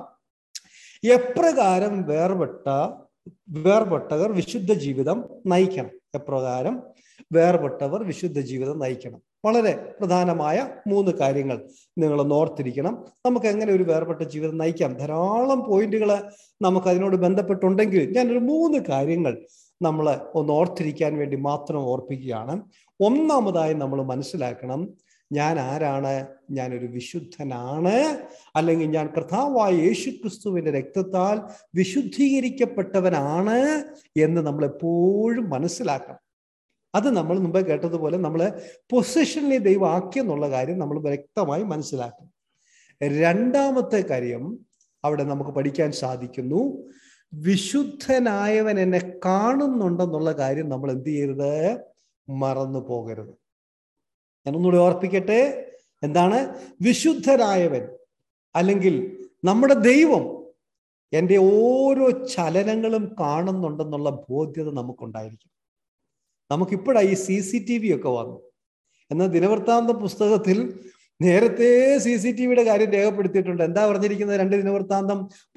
എപ്രകാരം വേർപെട്ടവർ വിശുദ്ധ ജീവിതം നയിക്കണം. എപ്രകാരം വേർപെട്ടവർ വിശുദ്ധ ജീവിതം നയിക്കണം. വളരെ പ്രധാനമായ 3 കാര്യങ്ങൾ നിങ്ങളൊന്ന് ഓർത്തിരിക്കണം. നമുക്ക് എങ്ങനെ ഒരു വേർപെട്ട ജീവിതം നയിക്കാം? ധാരാളം പോയിന്റുകൾ നമുക്ക് അതിനോട് ബന്ധപ്പെട്ടുണ്ടെങ്കിൽ ഞാനൊരു 3 കാര്യങ്ങൾ നമ്മൾ ഒന്ന് ഓർത്തിരിക്കാൻ വേണ്ടി മാത്രം ഓർപ്പിക്കുകയാണ്. ഒന്നാമതായി നമ്മൾ മനസ്സിലാക്കണം, ഞാൻ ആരാണ്? ഞാനൊരു വിശുദ്ധനാണ്, അല്ലെങ്കിൽ ഞാൻ കർത്താവായ യേശുക്രിസ്തുവിന്റെ രക്തത്താൽ വിശുദ്ധീകരിക്കപ്പെട്ടവനാണ് എന്ന് നമ്മൾ എപ്പോഴും മനസ്സിലാക്കണം. അത് നമ്മൾ മുമ്പേ കേട്ടതുപോലെ നമ്മൾ പൊസിഷനിൽ ദൈവം ആക്കിയെന്നുള്ള കാര്യം നമ്മൾ വ്യക്തമായി മനസ്സിലാക്കണം. 2ാമത്തെ കാര്യം അവിടെ നമുക്ക് പഠിക്കാൻ സാധിക്കുന്നു, വിശുദ്ധനായവൻ എന്നെ കാണുന്നുണ്ടെന്നുള്ള കാര്യം നമ്മൾ എന്ത് ചെയ്യരുത്? മറന്നു പോകരുത്. ഞാനൊന്നുകൂടി ഓർപ്പിക്കട്ടെ. എന്താണ്? വിശുദ്ധനായവൻ അല്ലെങ്കിൽ നമ്മുടെ ദൈവം എൻ്റെ ഓരോ ചലനങ്ങളും കാണുന്നുണ്ടെന്നുള്ള ബോധ്യത നമുക്കുണ്ടായിരിക്കും. നമുക്കിപ്പോഴാണ് ഈ CCTV ഒക്കെ വന്നു. എന്നാൽ ദിനവൃത്താന്ത പുസ്തകത്തിൽ നേരത്തെ CCTVയുടെ കാര്യം രേഖപ്പെടുത്തിയിട്ടുണ്ട്. എന്താ പറഞ്ഞിരിക്കുന്നത്? 2 ദിനവൃത്താന്തം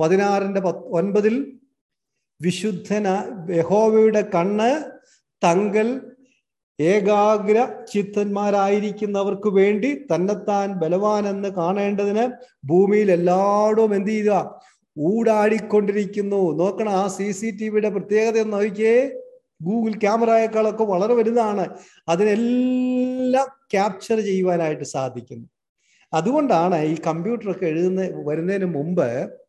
16:9 വിശുദ്ധന യഹോവയുടെ കണ്ണ് തങ്കൽ ഏകാഗ്ര ചിത്തന്മാരായിരിക്കുന്നവർക്ക് വേണ്ടി തന്നെത്താൻ ബലവാനെന്ന് കാണേണ്ടതിന് ഭൂമിയിൽ എല്ലായിടവും എന്ത് ചെയ്യുക? ഊടാടിക്കൊണ്ടിരിക്കുന്നു. നോക്കണം, ആ CCTVയുടെ പ്രത്യേകത എന്ന് നോക്കിയേ. ഗൂഗിൾ ക്യാമറയേക്കാളൊക്കെ വളരെ വലുതാണ്. അതിനെല്ലാം ക്യാപ്ചർ ചെയ്യുവാനായിട്ട് സാധിക്കുന്നു. അതുകൊണ്ടാണ് ഈ കമ്പ്യൂട്ടറൊക്കെ വരുന്നതിന് മുമ്പ്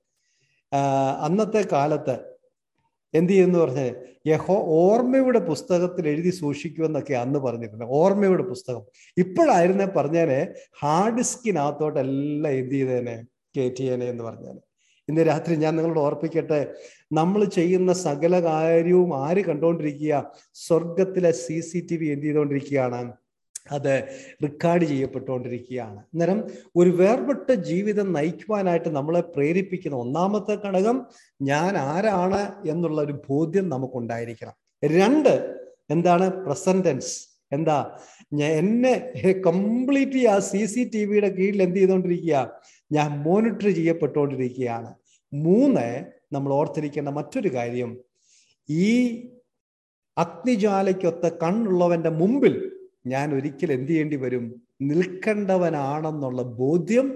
അന്നത്തെ കാലത്ത് എന്ത് ചെയ്യുമെന്ന് പറഞ്ഞ് ഓർമ്മയുടെ പുസ്തകത്തിൽ എഴുതി സൂക്ഷിക്കുമെന്നൊക്കെ അന്ന് പറഞ്ഞിട്ടുണ്ട്. ഓർമ്മയുടെ പുസ്തകം. ഇപ്പോഴായിരുന്നേ പറഞ്ഞേനെ ഹാർഡ് ഡിസ്കിനകത്തോട്ടെല്ലാം എന്ത് ചെയ്തേനെ, കയറ്റിയേനെ എന്ന് പറഞ്ഞാൽ. ഇന്ന് രാത്രി ഞാൻ നിങ്ങളോട് ഓർപ്പിക്കട്ടെ, നമ്മൾ ചെയ്യുന്ന സകല കാര്യവും ആര് കണ്ടുകൊണ്ടിരിക്കുക? സ്വർഗത്തിലെ CCTV എന്ത് ചെയ്തുകൊണ്ടിരിക്കുകയാണ്? അത് റെക്കോർഡ് ചെയ്യപ്പെട്ടുകൊണ്ടിരിക്കുകയാണ്. അന്നേരം ഒരു വേർപെട്ട ജീവിതം നയിക്കുവാനായിട്ട് നമ്മളെ പ്രേരിപ്പിക്കുന്ന ഒന്നാമത്തെ ഘടകം ഞാൻ ആരാണ് എന്നുള്ള ഒരു ബോധ്യം നമുക്കുണ്ടായിരിക്കണം. 2, എന്താണ്? പ്രസന്റൻസ്. എന്താ? എന്നെ കംപ്ലീറ്റ്ലി ആ CCTVയുടെ കീഴിൽ എന്ത് ചെയ്തുകൊണ്ടിരിക്കുക? ഞാൻ മോണിറ്റർ ചെയ്യപ്പെട്ടുകൊണ്ടിരിക്കുകയാണ്. 3, നമ്മൾ ഓർത്തിരിക്കേണ്ട മറ്റൊരു കാര്യം, ഈ അഗ്നിജ്വാലയ്ക്കൊത്ത കണ്ണുള്ളവന്റെ മുമ്പിൽ ഞാൻ ഒരിക്കൽ എന്ത് ചെയ്യേണ്ടി വരും? നിൽക്കേണ്ടവനാണെന്നുള്ള ബോധ്യം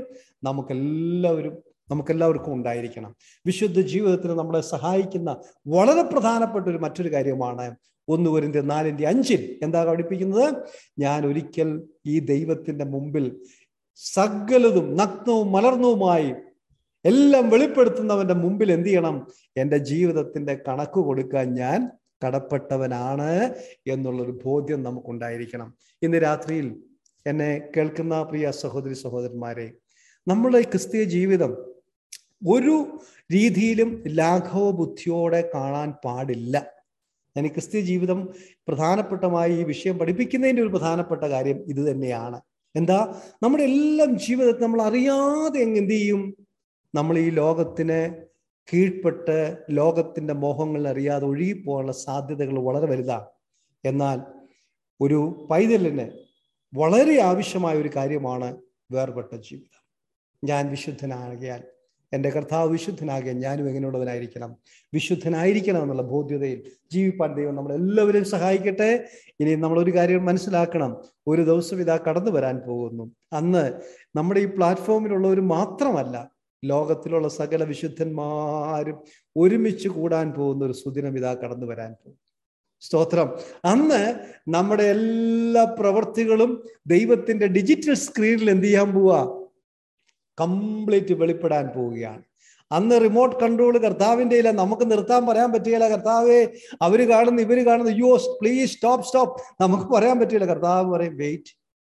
നമുക്കെല്ലാവർക്കും ഉണ്ടായിരിക്കണം. വിശുദ്ധ ജീവിതത്തിന് നമ്മളെ സഹായിക്കുന്ന വളരെ പ്രധാനപ്പെട്ട മറ്റൊരു കാര്യമാണ് 1 കൊരിന്ത്യർ 4:5 എന്താ പഠിപ്പിക്കുന്നത്? ഞാൻ ഒരിക്കൽ ഈ ദൈവത്തിന്റെ മുമ്പിൽ സകലതും നഗ്നവും മലർന്നവുമായി എല്ലാം വെളിപ്പെടുത്തുന്നവന്റെ മുമ്പിൽ എന്ത് ചെയ്യണം? എൻ്റെ ജീവിതത്തിന്റെ കണക്ക് കൊടുക്കാൻ ഞാൻ കടപ്പെട്ടവനാണ് എന്നുള്ളൊരു ബോധ്യം നമുക്കുണ്ടായിരിക്കണം. ഇന്ന് രാത്രിയിൽ എന്നെ കേൾക്കുന്ന പ്രിയ സഹോദരി സഹോദരന്മാരെ, നമ്മുടെ ക്രിസ്തീയ ജീവിതം ഒരു രീതിയിലും ലാഘവ ബുദ്ധിയോടെ കാണാൻ പാടില്ല. ഞാൻ ഈ ക്രിസ്തീയ ജീവിതം പ്രധാനപ്പെട്ടമായി ഈ വിഷയം പഠിപ്പിക്കുന്നതിൻ്റെ ഒരു പ്രധാനപ്പെട്ട കാര്യം ഇത് തന്നെയാണ്. എന്താ? നമ്മുടെ എല്ലാം ജീവിതത്തിൽ നമ്മൾ അറിയാതെ എന്ത് ചെയ്യും? നമ്മൾ ഈ ലോകത്തിന് കീഴ്പ്പെട്ട് ലോകത്തിന്റെ മോഹങ്ങൾ അറിയാതെ ഒഴുകിപ്പോകാനുള്ള സാധ്യതകൾ വളരെ വലുതാണ്. എന്നാൽ ഒരു പൈതലിന് വളരെ ആവശ്യമായ ഒരു കാര്യമാണ് വേർപെട്ട ജീവിതം. ഞാൻ വിശുദ്ധനാകിയാൽ എൻ്റെ കർത്താവ് വിശുദ്ധനാകിയാൽ ഞാനും എങ്ങനെയുള്ളവനായിരിക്കണം? വിശുദ്ധനായിരിക്കണം എന്നുള്ള ബോധ്യതയിൽ ജീവിപ്പാൻ ദൈവം നമ്മളെല്ലാവരും സഹായിക്കട്ടെ. ഇനി നമ്മളൊരു കാര്യം മനസ്സിലാക്കണം, ഒരു ദിവസം ഇതാ കടന്നു വരാൻ പോകുന്നു. അന്ന് നമ്മുടെ ഈ പ്ലാറ്റ്ഫോമിലുള്ളവർ മാത്രമല്ല, ലോകത്തിലുള്ള സകല വിശുദ്ധന്മാരും ഒരുമിച്ച് കൂടാൻ പോകുന്ന ഒരു സുദിനം ഇതാ കടന്നു വരാൻ പോകും. സ്തോത്രം. അന്ന് നമ്മുടെ എല്ലാ പ്രവൃത്തികളും ദൈവത്തിന്റെ ഡിജിറ്റൽ സ്ക്രീനിൽ എന്ത് ചെയ്യാൻ പോവുക? കംപ്ലീറ്റ് വെളിപ്പെടാൻ പോവുകയാണ്. അന്ന് റിമോട്ട് കൺട്രോൾ കർത്താവിൻ്റെ ഇല്ല. നമുക്ക് നിർത്താൻ പറയാൻ പറ്റുകയില്ല. കർത്താവേ, അവര് കാണുന്നു ഇവര് കാണുന്നു, യോ പ്ലീസ് സ്റ്റോപ്പ്. നമുക്ക് പറയാൻ പറ്റില്ല. കർത്താവ് പറയും വെയിറ്റ്.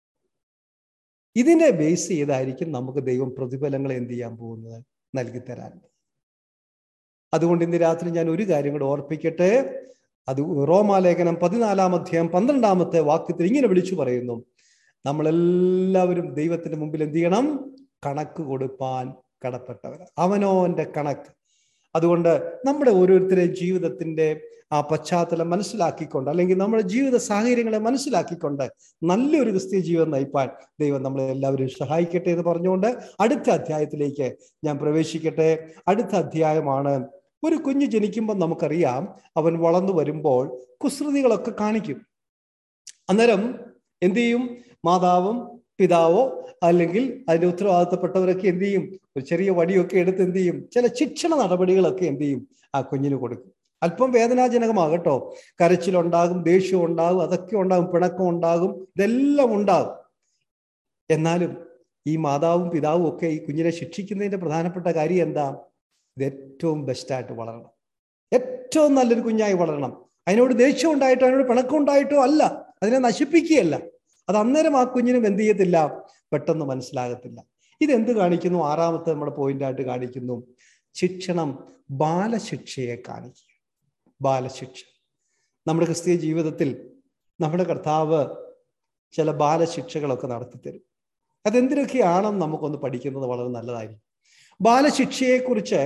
ഇതിനെ ബേസ് ചെയ്തായിരിക്കും നമുക്ക് ദൈവം പ്രതിഫലങ്ങൾ എന്ത് ചെയ്യാൻ പോകുന്നത്? നൽകിത്തരാൻ. അതുകൊണ്ട് ഇന്ന് രാത്രി ഞാൻ ഒരു കാര്യം കൂടെ ഓർപ്പിക്കട്ടെ. അത് റോമാലേഖനം 14:12 വാക്യത്തിൽ ഇങ്ങനെ വിളിച്ചു പറയുന്നു, നമ്മളെല്ലാവരും ദൈവത്തിന്റെ മുമ്പിൽ എന്ത് ചെയ്യണം? കണക്ക് കൊടുപ്പാൻ കടപ്പെട്ടവർ. അവനോന്റെ കണക്ക്. അതുകൊണ്ട് നമ്മുടെ ഓരോരുത്തരുടെയും ജീവിതത്തിന്റെ ആ പശ്ചാത്തലം മനസ്സിലാക്കിക്കൊണ്ട്, അല്ലെങ്കിൽ നമ്മുടെ ജീവിത സാഹചര്യങ്ങളെ മനസ്സിലാക്കിക്കൊണ്ട് നല്ലൊരു ക്രിസ്തീയ ജീവിതം നയിപ്പാൻ ദൈവം നമ്മളെ എല്ലാവരും സഹായിക്കട്ടെ എന്ന് പറഞ്ഞുകൊണ്ട് അടുത്ത അധ്യായത്തിലേക്ക് ഞാൻ പ്രവേശിക്കട്ടെ. അടുത്ത അധ്യായമാണ്, ഒരു കുഞ്ഞ് ജനിക്കുമ്പോൾ നമുക്കറിയാം അവൻ വളർന്നു വരുമ്പോൾ കുസൃതികളൊക്കെ കാണിക്കും. അന്നേരം എന്ത് ചെയ്യും? മാതാവും പിതാവോ അല്ലെങ്കിൽ അതിന്റെ ഉത്തരവാദിത്തപ്പെട്ടവരൊക്കെ എന്ത് ചെയ്യും? ഒരു ചെറിയ വടിയൊക്കെ എടുത്ത് എന്ത് ചെയ്യും? ചില ശിക്ഷണ നടപടികളൊക്കെ എന്ത് ചെയ്യും? ആ കുഞ്ഞിന് കൊടുക്കും. അല്പം വേദനാജനകമാകട്ടോ, കരച്ചിലുണ്ടാകും, ദേഷ്യം ഉണ്ടാകും, അതൊക്കെ ഉണ്ടാകും, പിണക്കം ഉണ്ടാകും, ഇതെല്ലാം ഉണ്ടാകും. എന്നാലും ഈ മാതാവും പിതാവും ഒക്കെ ഈ കുഞ്ഞിനെ ശിക്ഷിക്കുന്നതിന്റെ പ്രധാനപ്പെട്ട കാര്യം എന്താ? ഇത് ഏറ്റവും ബെസ്റ്റായിട്ട് വളരണം, ഏറ്റവും നല്ലൊരു കുഞ്ഞായി വളരണം. അതിനോട് ദേഷ്യം ഉണ്ടായിട്ടോ അതിനോട് പിണക്കം ഉണ്ടായിട്ടോ അല്ല, അതിനെ നശിപ്പിക്കുകയല്ല. അത് അന്നേരം ആ കുഞ്ഞിനും എന്ത് ചെയ്യത്തില്ല? പെട്ടെന്ന് മനസ്സിലാകത്തില്ല. ഇതെന്ത് കാണിക്കുന്നു? 6ാമത്തെ നമ്മുടെ പോയിന്റായിട്ട് കാണിക്കുന്നു, ശിക്ഷണം ബാലശിക്ഷയെ കാണിക്കുക. ബാലശിക്ഷ. നമ്മുടെ ക്രിസ്തീയ ജീവിതത്തിൽ നമ്മുടെ കർത്താവ് ചില ബാലശിക്ഷകളൊക്കെ നടത്തിത്തരും. അതെന്തിനൊക്കെയാണെന്ന് നമുക്കൊന്ന് പഠിക്കുന്നത് വളരെ നല്ലതായിരിക്കും. ബാലശിക്ഷയെക്കുറിച്ച്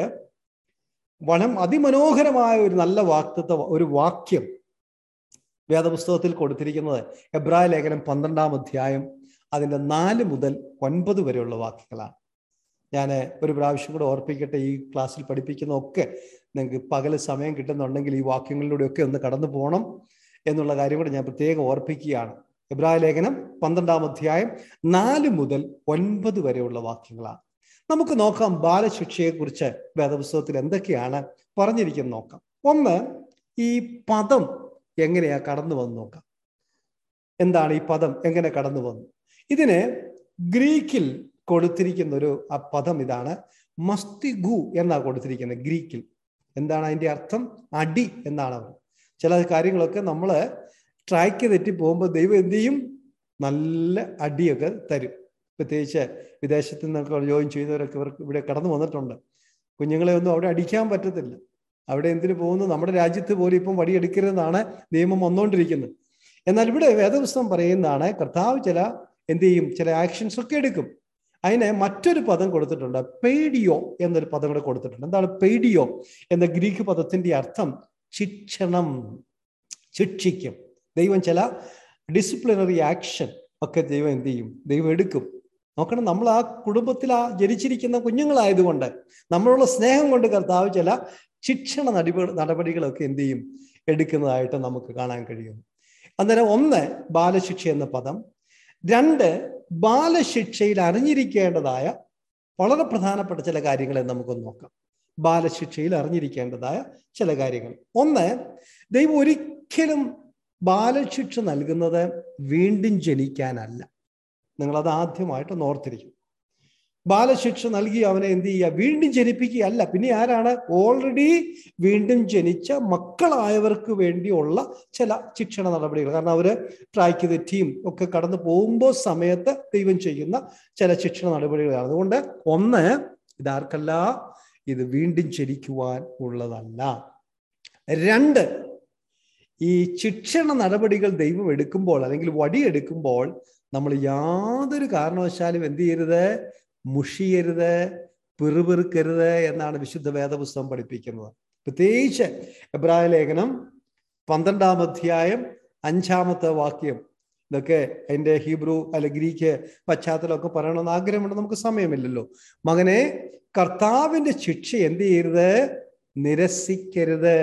അതിമനോഹരമായ ഒരു നല്ല ഒരു വാക്യം വേദപുസ്തകത്തിൽ കൊടുത്തിരിക്കുന്നത് എബ്രായ ലേഖനം 12-ാം അധ്യായം അതിൻ്റെ 4 മുതൽ 9 വരെയുള്ള വാക്യങ്ങളാണ്. ഞാൻ ഒരു പ്രാവശ്യം കൂടെ ഓർപ്പിക്കട്ടെ, ഈ ക്ലാസ്സിൽ പഠിപ്പിക്കുന്നതൊക്കെ നിങ്ങൾക്ക് പകല് സമയം കിട്ടുന്നുണ്ടെങ്കിൽ ഈ വാക്യങ്ങളിലൂടെയൊക്കെ ഒന്ന് കടന്നു പോകണം എന്നുള്ള കാര്യം കൂടെ ഞാൻ പ്രത്യേകം ഓർപ്പിക്കുകയാണ്. എബ്രായ ലേഖനം 12-ാം അധ്യായം 4 മുതൽ 9 വരെയുള്ള വാക്യങ്ങളാണ്. നമുക്ക് നോക്കാം ബാലശിക്ഷയെക്കുറിച്ച് വേദപുസ്തകത്തിൽ എന്തൊക്കെയാണ് പറഞ്ഞിരിക്കുന്നത് നോക്കാം. ഒന്ന്, ഈ പദം എങ്ങനെയാ കടന്നു വന്ന് നോക്കാം. എന്താണ് ഈ പദം, എങ്ങനെ കടന്നു വന്നു? ഇതിന് ഗ്രീക്കിൽ കൊടുത്തിരിക്കുന്ന ആ പദം ഇതാണ്. മസ്തിഗു എന്നാണ് കൊടുത്തിരിക്കുന്നത് ഗ്രീക്കിൽ. എന്താണ് അതിൻ്റെ അർത്ഥം? അടി എന്നാണ്. ചില കാര്യങ്ങളൊക്കെ നമ്മൾ ട്രാക്ക് തെറ്റി പോകുമ്പോൾ ദൈവം എന്ത് ചെയ്യും? നല്ല അടിയൊക്കെ തരും. പ്രത്യേകിച്ച് വിദേശത്ത് നിന്നൊക്കെ ജോയിൻ ചെയ്തവരൊക്കെ ഇവർക്ക് ഇവിടെ കടന്നു വന്നിട്ടുണ്ട്. കുഞ്ഞുങ്ങളെ ഒന്നും അവിടെ അടിക്കാൻ പറ്റത്തില്ല. അവിടെ എന്തിനു പോകുന്നു? നമ്മുടെ രാജ്യത്ത് പോലും ഇപ്പം വടിയെടുക്കരുതെന്നാണ് നിയമം വന്നുകൊണ്ടിരിക്കുന്നത്. എന്നാൽ ഇവിടെ വേദപുസ്തകം പറയുന്നതാണ്, കർത്താവ് എന്ത് ചെയ്യും? ചില ആക്ഷൻസ് ഒക്കെ എടുക്കും. അതിന് മറ്റൊരു പദം കൊടുത്തിട്ടുണ്ട്, പെയ്ഡിയോ എന്നൊരു പദം കൂടെ കൊടുത്തിട്ടുണ്ട്. എന്താണ് പെയ്ഡിയോ എന്ന ഗ്രീക്ക് പദത്തിന്റെ അർത്ഥം? ശിക്ഷണം, ശിക്ഷിക്കും. ദൈവം ചില ഡിസിപ്ലിനറി ആക്ഷൻ ഒക്കെ ദൈവം എന്ത് ചെയ്യും? ദൈവം എടുക്കും. നോക്കണം, നമ്മൾ ആ കുടുംബത്തിൽ ജനിച്ചിരിക്കുന്ന കുഞ്ഞുങ്ങളായതുകൊണ്ട് നമ്മളുള്ള സ്നേഹം കൊണ്ട് കർത്താവ് ചില ശിക്ഷണ നടപടികളൊക്കെ എന്ത് ചെയ്യും? എടുക്കുന്നതായിട്ട് നമുക്ക് കാണാൻ കഴിയും. അന്നേരം ഒന്ന്, ബാലശിക്ഷ എന്ന പദം. 2, ബാലശിക്ഷയിൽ അറിഞ്ഞിരിക്കേണ്ടതായ വളരെ പ്രധാനപ്പെട്ട ചില കാര്യങ്ങളെ നമുക്കൊന്ന് നോക്കാം. ബാലശിക്ഷയിൽ അറിഞ്ഞിരിക്കേണ്ടതായ ചില കാര്യങ്ങൾ. ഒന്ന്, ദൈവം ഒരിക്കലും ബാലശിക്ഷ നൽകുന്നത് വീണ്ടും ജനിക്കാനല്ല. നിങ്ങളത് ആദ്യമായിട്ട് ഓർത്തിരിക്കും. ബാലശിക്ഷ നൽകി അവനെ എന്ത് ചെയ്യുക? വീണ്ടും ജനിപ്പിക്കുകയല്ല. പിന്നെ ആരാണ്? ഓൾറെഡി വീണ്ടും ജനിച്ച മക്കളായവർക്ക് വേണ്ടിയുള്ള ചില ശിക്ഷണ നടപടികൾ. കാരണം അവര് ട്രാക്ക് തെറ്റിയും ഒക്കെ കടന്നു പോകുമ്പോൾ സമയത്ത് ദൈവം ചെയ്യുന്ന ചില ശിക്ഷണ നടപടികളാണ്. അതുകൊണ്ട് ഒന്ന്, ഇതാർക്കല്ല? ഇത് വീണ്ടും ജനിക്കുവാൻ ഉള്ളതല്ല. 2, ഈ ശിക്ഷണ നടപടികൾ ദൈവം എടുക്കുമ്പോൾ അല്ലെങ്കിൽ വടിയെടുക്കുമ്പോൾ നമ്മൾ യാതൊരു കാരണവശാലും എന്ത് ചെയ്യരുത്? മുഷിയരുത്, പിറുപിറുക്കരുത് എന്നാണ് വിശുദ്ധ വേദപുസ്തകം പഠിപ്പിക്കുന്നത്. പ്രത്യേകിച്ച് എബ്രായ ലേഖനം 12-ാം അധ്യായം 5-ാമത്തെ വാക്യം. ഇതൊക്കെ അതിൻ്റെ ഹീബ്രു അല്ലെ ഗ്രീക്ക് പശ്ചാത്തലമൊക്കെ പറയണമെന്ന് ആഗ്രഹമുണ്ട്, നമുക്ക് സമയമില്ലല്ലോ. മകനെ, കർത്താവിന്റെ ശിക്ഷ എന്ത് ചെയ്യരുത്? നിരസിക്കരുത്.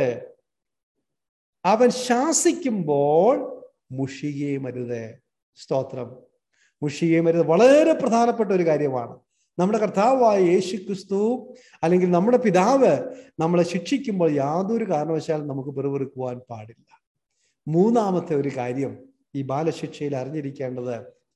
അവൻ ശാസിക്കുമ്പോൾ മുഷിയുകയും അരുത്. സ്തോത്രം. മുഷിയുകയും അരുത് വളരെ പ്രധാനപ്പെട്ട ഒരു കാര്യമാണ്. നമ്മുടെ കർത്താവായ യേശു ക്രിസ്തു അല്ലെങ്കിൽ നമ്മുടെ പിതാവ് നമ്മളെ ശിക്ഷിക്കുമ്പോൾ യാതൊരു കാരണവശാലും നമുക്ക് പിറുപിറുക്കുവാൻ പാടില്ല. 3-ാമത്തെ ഒരു കാര്യം ഈ ബാലശിക്ഷയിൽ അറിഞ്ഞിരിക്കേണ്ടത്,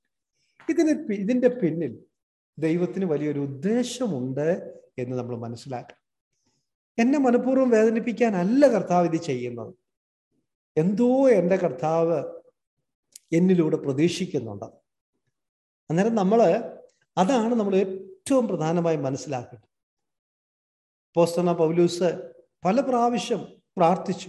ഇതിന്റെ പിന്നിൽ ദൈവത്തിന് വലിയൊരു ഉദ്ദേശമുണ്ട് എന്ന് നമ്മൾ മനസ്സിലാക്കണം. എന്നെ മനഃപൂർവ്വം വേദനിപ്പിക്കാനല്ല കർത്താവ് ഇത് ചെയ്യുന്നത്. എന്തോ എൻ്റെ കർത്താവ് എന്നിലൂടെ പ്രതീക്ഷിക്കുന്നുണ്ട്. അന്നേരം അതാണ് നമ്മൾ ഏറ്റവും പ്രധാനമായി മനസ്സിലാക്കേണ്ടത്. അപ്പോസ്തലനായ പൗലോസ് പല പ്രാവശ്യം പ്രാർത്ഥിച്ചു.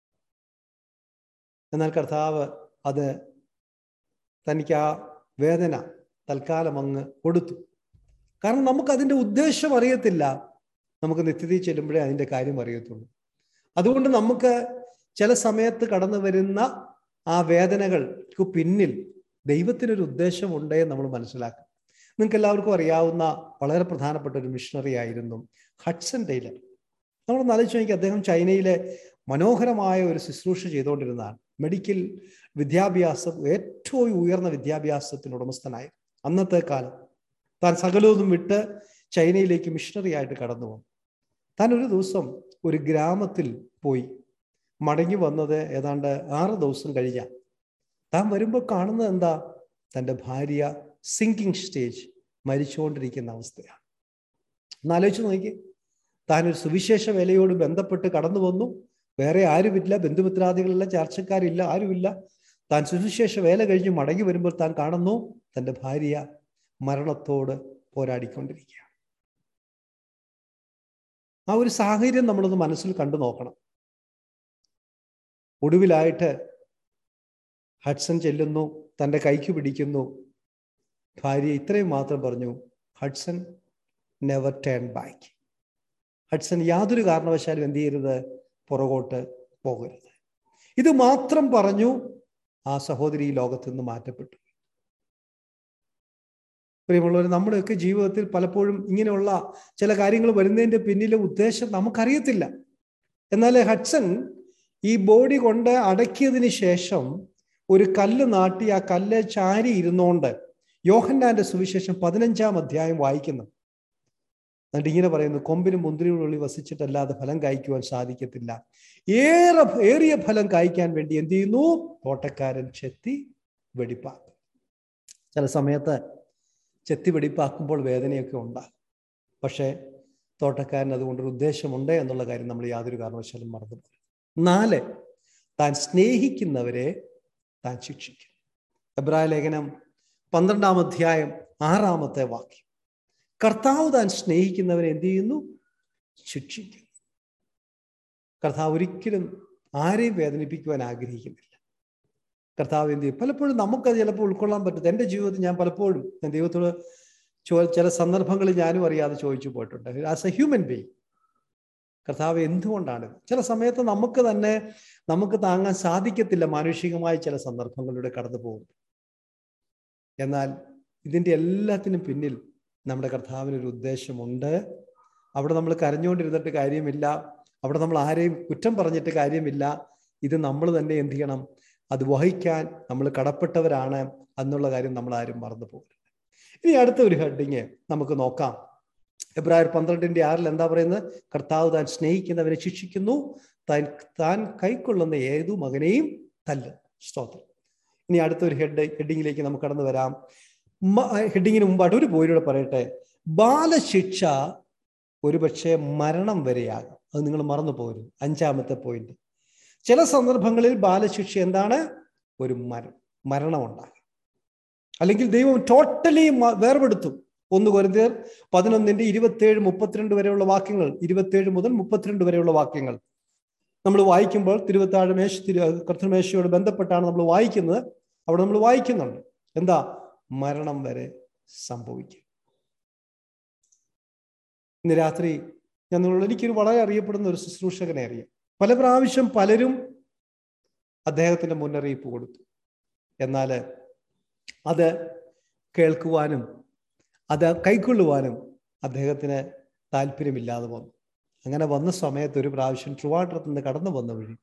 എന്നാൽ കർത്താവ് അത് തനിക്ക് ആ വേദന തൽക്കാലം അങ്ങ് കൊടുത്തു. കാരണം നമുക്കതിൻ്റെ ഉദ്ദേശം അറിയത്തില്ല. നമുക്ക് നിത്യതയിൽ ചെല്ലുമ്പോഴേ അതിൻ്റെ കാര്യം അറിയത്തുള്ളൂ. അതുകൊണ്ട് നമുക്ക് ചില സമയത്ത് കടന്നു വരുന്ന ആ വേദനകൾക്ക് പിന്നിൽ ദൈവത്തിനൊരു ഉദ്ദേശമുണ്ടേ നമ്മൾ മനസ്സിലാക്കും. നിങ്ങൾക്ക് എല്ലാവർക്കും അറിയാവുന്ന വളരെ പ്രധാനപ്പെട്ട ഒരു മിഷണറി ആയിരുന്നു ഹഡ്സൺ ടെയ്ലർ. നമ്മളൊന്ന് ആലോചിച്ച് നോക്കി, അദ്ദേഹം ചൈനയിലെ മനോഹരമായ ഒരു ശുശ്രൂഷ ചെയ്തുകൊണ്ടിരുന്നതാണ്. മെഡിക്കൽ വിദ്യാഭ്യാസം, ഏറ്റവും ഉയർന്ന വിദ്യാഭ്യാസത്തിന് ഉടമസ്ഥനായി. അന്നത്തെ കാലം താൻ സകലവും വിട്ട് ചൈനയിലേക്ക് മിഷണറി ആയിട്ട് കടന്നു വന്നു. താൻ ഒരു ദിവസം ഒരു ഗ്രാമത്തിൽ പോയി മടങ്ങി വന്നത് ഏതാണ്ട് 6 ദിവസം കഴിഞ്ഞ. താൻ വരുമ്പോൾ കാണുന്നത് എന്താ? തൻ്റെ ഭാര്യ സിങ്കിങ് സ്റ്റേജ്, മരിച്ചുകൊണ്ടിരിക്കുന്ന അവസ്ഥയാണ്. എന്നാലോചിച്ച് നോക്കി, താനൊരു സുവിശേഷ വേലയോട് ബന്ധപ്പെട്ട് കടന്നു വന്നു. വേറെ ആരുമില്ല, ബന്ധുമിത്രാദികളില്ല, ചർച്ചക്കാരില്ല, ആരുമില്ല. താൻ സുവിശേഷ വേല കഴിഞ്ഞ് മടങ്ങി വരുമ്പോൾ താൻ കാണുന്നു തൻ്റെ ഭാര്യ മരണത്തോട് പോരാടിക്കൊണ്ടിരിക്കുകയാണ്. ആ ഒരു സാഹചര്യം നമ്മളൊന്ന് മനസ്സിൽ കണ്ടു നോക്കണം. ഒടുവിലായിട്ട് ഹഡ്സൺ ചെല്ലുന്നു, തൻ്റെ കൈക്ക് പിടിക്കുന്നു. ഭാര്യ ഇത്രയും മാത്രം പറഞ്ഞു, Hudson never turn back. Hudson യാതൊരു കാരണവശാലും എന്ത് ചെയ്യരുത്, പുറകോട്ട് പോകരുത്. ഇത് മാത്രം പറഞ്ഞു ആ സഹോദരി ഈ ലോകത്ത് നിന്ന് മാറ്റപ്പെട്ടു. പ്രിയമുള്ളവർ, നമ്മുടെയൊക്കെ ജീവിതത്തിൽ പലപ്പോഴും ഇങ്ങനെയുള്ള ചില കാര്യങ്ങൾ വരുന്നതിൻ്റെ പിന്നിലെ ഉദ്ദേശം നമുക്കറിയത്തില്ല. എന്നാൽ ഹഡ്സൺ ഈ ബോഡി കൊണ്ട് അടക്കിയതിന് ശേഷം ഒരു കല്ല് നാട്ടി ആ കല്ല് ചാരി ഇരുന്നുകൊണ്ട് യോഹന്നാന്റെ സുവിശേഷം 15-ാം അധ്യായം വായിക്കുന്നു. എന്നിട്ട് ഇങ്ങനെ പറയുന്നു, കൊമ്പിനും മുന്തിരിയുള്ളിൽ വസിച്ചിട്ടല്ലാതെ ഫലം കായ്ക്കുവാൻ സാധിക്കത്തില്ല. ഏറിയ ഫലം കായ്ക്കാൻ വേണ്ടി എന്ത് ചെയ്യുന്നു, തോട്ടക്കാരൻ ചെത്തി വെടിപ്പാക്കും. ചില സമയത്ത് ചെത്തി വെടിപ്പാക്കുമ്പോൾ വേദനയൊക്കെ ഉണ്ടാകും. പക്ഷേ തോട്ടക്കാരൻ അതുകൊണ്ടൊരു ഉദ്ദേശമുണ്ട് എന്നുള്ള കാര്യം നമ്മൾ യാതൊരു കാരണവശാലും മറന്നു പോകും. 4, താൻ സ്നേഹിക്കുന്നവരെ താൻ ശിക്ഷിക്കും. എബ്രായ ലേഖനം 12-ാം അധ്യായം 6-ാമത്തെ വാക്യം. കർത്താവ് താൻ സ്നേഹിക്കുന്നവരെ എന്ത് ചെയ്യുന്നു, ശിക്ഷിക്കും. കർത്താവ് ഒരിക്കലും ആരെയും വേദനിപ്പിക്കുവാൻ ആഗ്രഹിക്കുന്നില്ല. കർത്താവ് എന്ത് ചെയ്യും? പലപ്പോഴും നമുക്കത് ചിലപ്പോൾ ഉൾക്കൊള്ളാൻ പറ്റും. എൻ്റെ ജീവിതത്തിൽ ഞാൻ പലപ്പോഴും ദൈവത്തോട് ചില സന്ദർഭങ്ങളിൽ ഞാനും അറിയാതെ ചോദിച്ചു പോയിട്ടുണ്ട്. ആസ് എ ഹ്യൂമൻ ബീയിങ്, കർത്താവ് എന്തുകൊണ്ടാണ്? ചില സമയത്ത് നമുക്ക് താങ്ങാൻ സാധിക്കത്തില്ല മാനുഷികമായ ചില സന്ദർഭങ്ങളിലൂടെ കടന്നു പോകും. എന്നാൽ ഇതിൻ്റെ എല്ലാത്തിനും പിന്നിൽ നമ്മുടെ കർത്താവിനൊരു ഉദ്ദേശമുണ്ട്. അവിടെ നമ്മൾ കരഞ്ഞുകൊണ്ടിരുന്നിട്ട് കാര്യമില്ല, അവിടെ നമ്മൾ ആരെയും കുറ്റം പറഞ്ഞിട്ട് കാര്യമില്ല. ഇത് നമ്മൾ തന്നെ എന്ത് ചെയ്യണം, അത് വഹിക്കാൻ നമ്മൾ കടപ്പെട്ടവരാണ് എന്നുള്ള കാര്യം നമ്മൾ ആരും മറന്നു പോകരുത്. ഇനി അടുത്ത ഒരു ഹെഡിങ് നമുക്ക് നോക്കാം. എബ്രായർ 12:6 എന്താ പറയുന്നത്? കർത്താവ് താൻ സ്നേഹിക്കുന്നവരെ ശിക്ഷിക്കുന്നു, താൻ കൈക്കൊള്ളുന്ന ഏതു മകനെയും തല്ലും. സ്തോത്രം. ഇനി അടുത്തൊരു ഹെഡിങ്ങിലേക്ക് നമുക്ക് കടന്നു വരാം. ഹെഡിങ്ങിന് മുമ്പായിട്ട് ഒരു പോയിലൂടെ പറയട്ടെ. ബാലശിക്ഷ ഒരുപക്ഷെ മരണം വരെയാകും. അത് നിങ്ങൾ മറന്നു പോകരുത്. 5-ാമത്തെ പോയിന്റ്. ചില സന്ദർഭങ്ങളിൽ ബാലശിക്ഷ എന്താണ്? ഒരു മരണം ഉണ്ടാകും. അല്ലെങ്കിൽ ദൈവം ടോട്ടലി വേർപെടുത്തും. 1 കൊരിന്ത്യർ 11:27-32 വരെയുള്ള വാക്യങ്ങൾ, 27 മുതൽ 32 വരെയുള്ള വാക്യങ്ങൾ നമ്മൾ വായിക്കുമ്പോൾ കർത്തൃമേശയോട് ബന്ധപ്പെട്ടാണ് നമ്മൾ വായിക്കുന്നത്. അവിടെ നമ്മൾ വായിക്കുന്നുണ്ട് എന്താ? മരണം വരെ സംഭവിക്കും. ഇന്ന് രാത്രി എനിക്കൊരു വളരെ അറിയപ്പെടുന്ന ഒരു ശുശ്രൂഷകനെ അറിയാം. പല പ്രാവശ്യം പലരും അദ്ദേഹത്തിന്റെ മുന്നറിയിപ്പ് കൊടുത്തു. എന്നാൽ അത് കേൾക്കുവാനും അത് കൈക്കൊള്ളുവാനും അദ്ദേഹത്തിന് താല്പര്യമില്ലാതെ വന്നു. അങ്ങനെ വന്ന സമയത്ത് ഒരു പ്രാവശ്യം ട്രിവാൻഡ്രത്ത് നിന്ന് കടന്നു വന്ന വഴി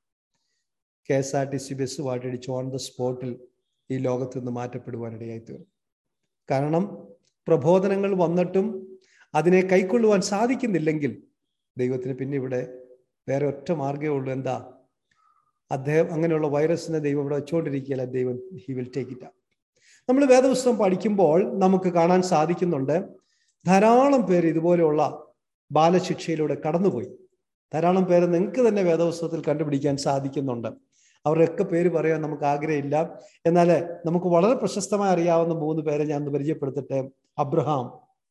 KSRTC ബസ് വാട്ടിടിച്ച് ഓൺ ദ സ്പോട്ടിൽ ഈ ലോകത്ത് നിന്ന് മാറ്റപ്പെടുവാനിടയായി തീർന്നു. കാരണം പ്രബോധനങ്ങൾ വന്നിട്ടും അതിനെ കൈക്കൊള്ളുവാൻ സാധിക്കുന്നില്ലെങ്കിൽ ദൈവത്തിന് പിന്നെ ഇവിടെ വേറെ ഒറ്റ മാർഗ്ഗമേ ഉള്ളൂ. എന്താ? അദ്ദേഹം അങ്ങനെയുള്ള വൈറസിനെ ദൈവം ഇവിടെ വെച്ചുകൊണ്ടിരിക്കുകയല്ല. ദൈവം ഹി വിൽ ടേക്ക് ഇറ്റ്. നമ്മൾ വേദപുസ്തകം പഠിക്കുമ്പോൾ നമുക്ക് കാണാൻ സാധിക്കുന്നുണ്ട്, ധാരാളം പേര് ഇതുപോലെയുള്ള ബാലശിക്ഷയിലൂടെ കടന്നുപോയി. ധാരാളം പേര് നിങ്ങൾക്ക് തന്നെ വേദപുസ്തകത്തിൽ കണ്ടുപിടിക്കാൻ സാധിക്കുന്നുണ്ട്. അവരുടെയൊക്കെ പേര് പറയാൻ നമുക്ക് ആഗ്രഹമില്ല. എന്നാൽ നമുക്ക് വളരെ പ്രശസ്തമായി അറിയാവുന്ന 3 പേരെ ഞാൻ പരിചയപ്പെടുത്തട്ടെ. അബ്രഹാം,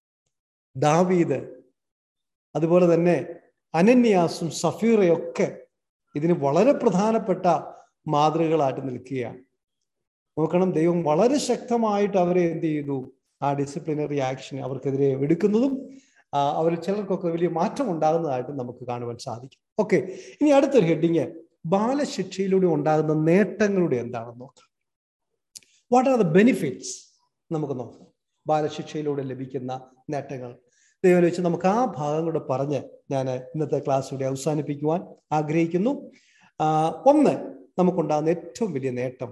ദാവീദ്, അതുപോലെ തന്നെ അനന്യാസും സഫീറയൊക്കെ ഇതിന് വളരെ പ്രധാനപ്പെട്ട മാതൃകകളായിട്ട് നിൽക്കുകയാണ്. നോക്കണം, ദൈവം വളരെ ശക്തമായിട്ട് അവരെ എന്ത് ചെയ്തു? ആ ഡിസിപ്ലിനറി ആക്ഷൻ അവർക്കെതിരെ എടുക്കുന്നതും അവർ ചിലർക്കൊക്കെ വലിയ മാറ്റം ഉണ്ടാകുന്നതായിട്ട് നമുക്ക് കാണുവാൻ സാധിക്കും. ഓക്കെ, ഇനി അടുത്തൊരു ഹെഡിങ്, ബാലശിക്ഷയിലൂടെ ഉണ്ടാകുന്ന നേട്ടങ്ങളുടെ എന്താണെന്ന് നോക്കാം. വാട്ട് ആർ ദ ബെനിഫിറ്റ്സ് നമുക്ക് നോക്കാം. ബാലശിക്ഷയിലൂടെ ലഭിക്കുന്ന നേട്ടങ്ങൾ ദൈവം വെച്ച് നമുക്ക് ആ ഭാഗം കൂടെ പറഞ്ഞ് ഞാൻ ഇന്നത്തെ ക്ലാസ് കൂടി അവസാനിപ്പിക്കുവാൻ ആഗ്രഹിക്കുന്നു. 1, നമുക്കുണ്ടാകുന്ന ഏറ്റവും വലിയ നേട്ടം,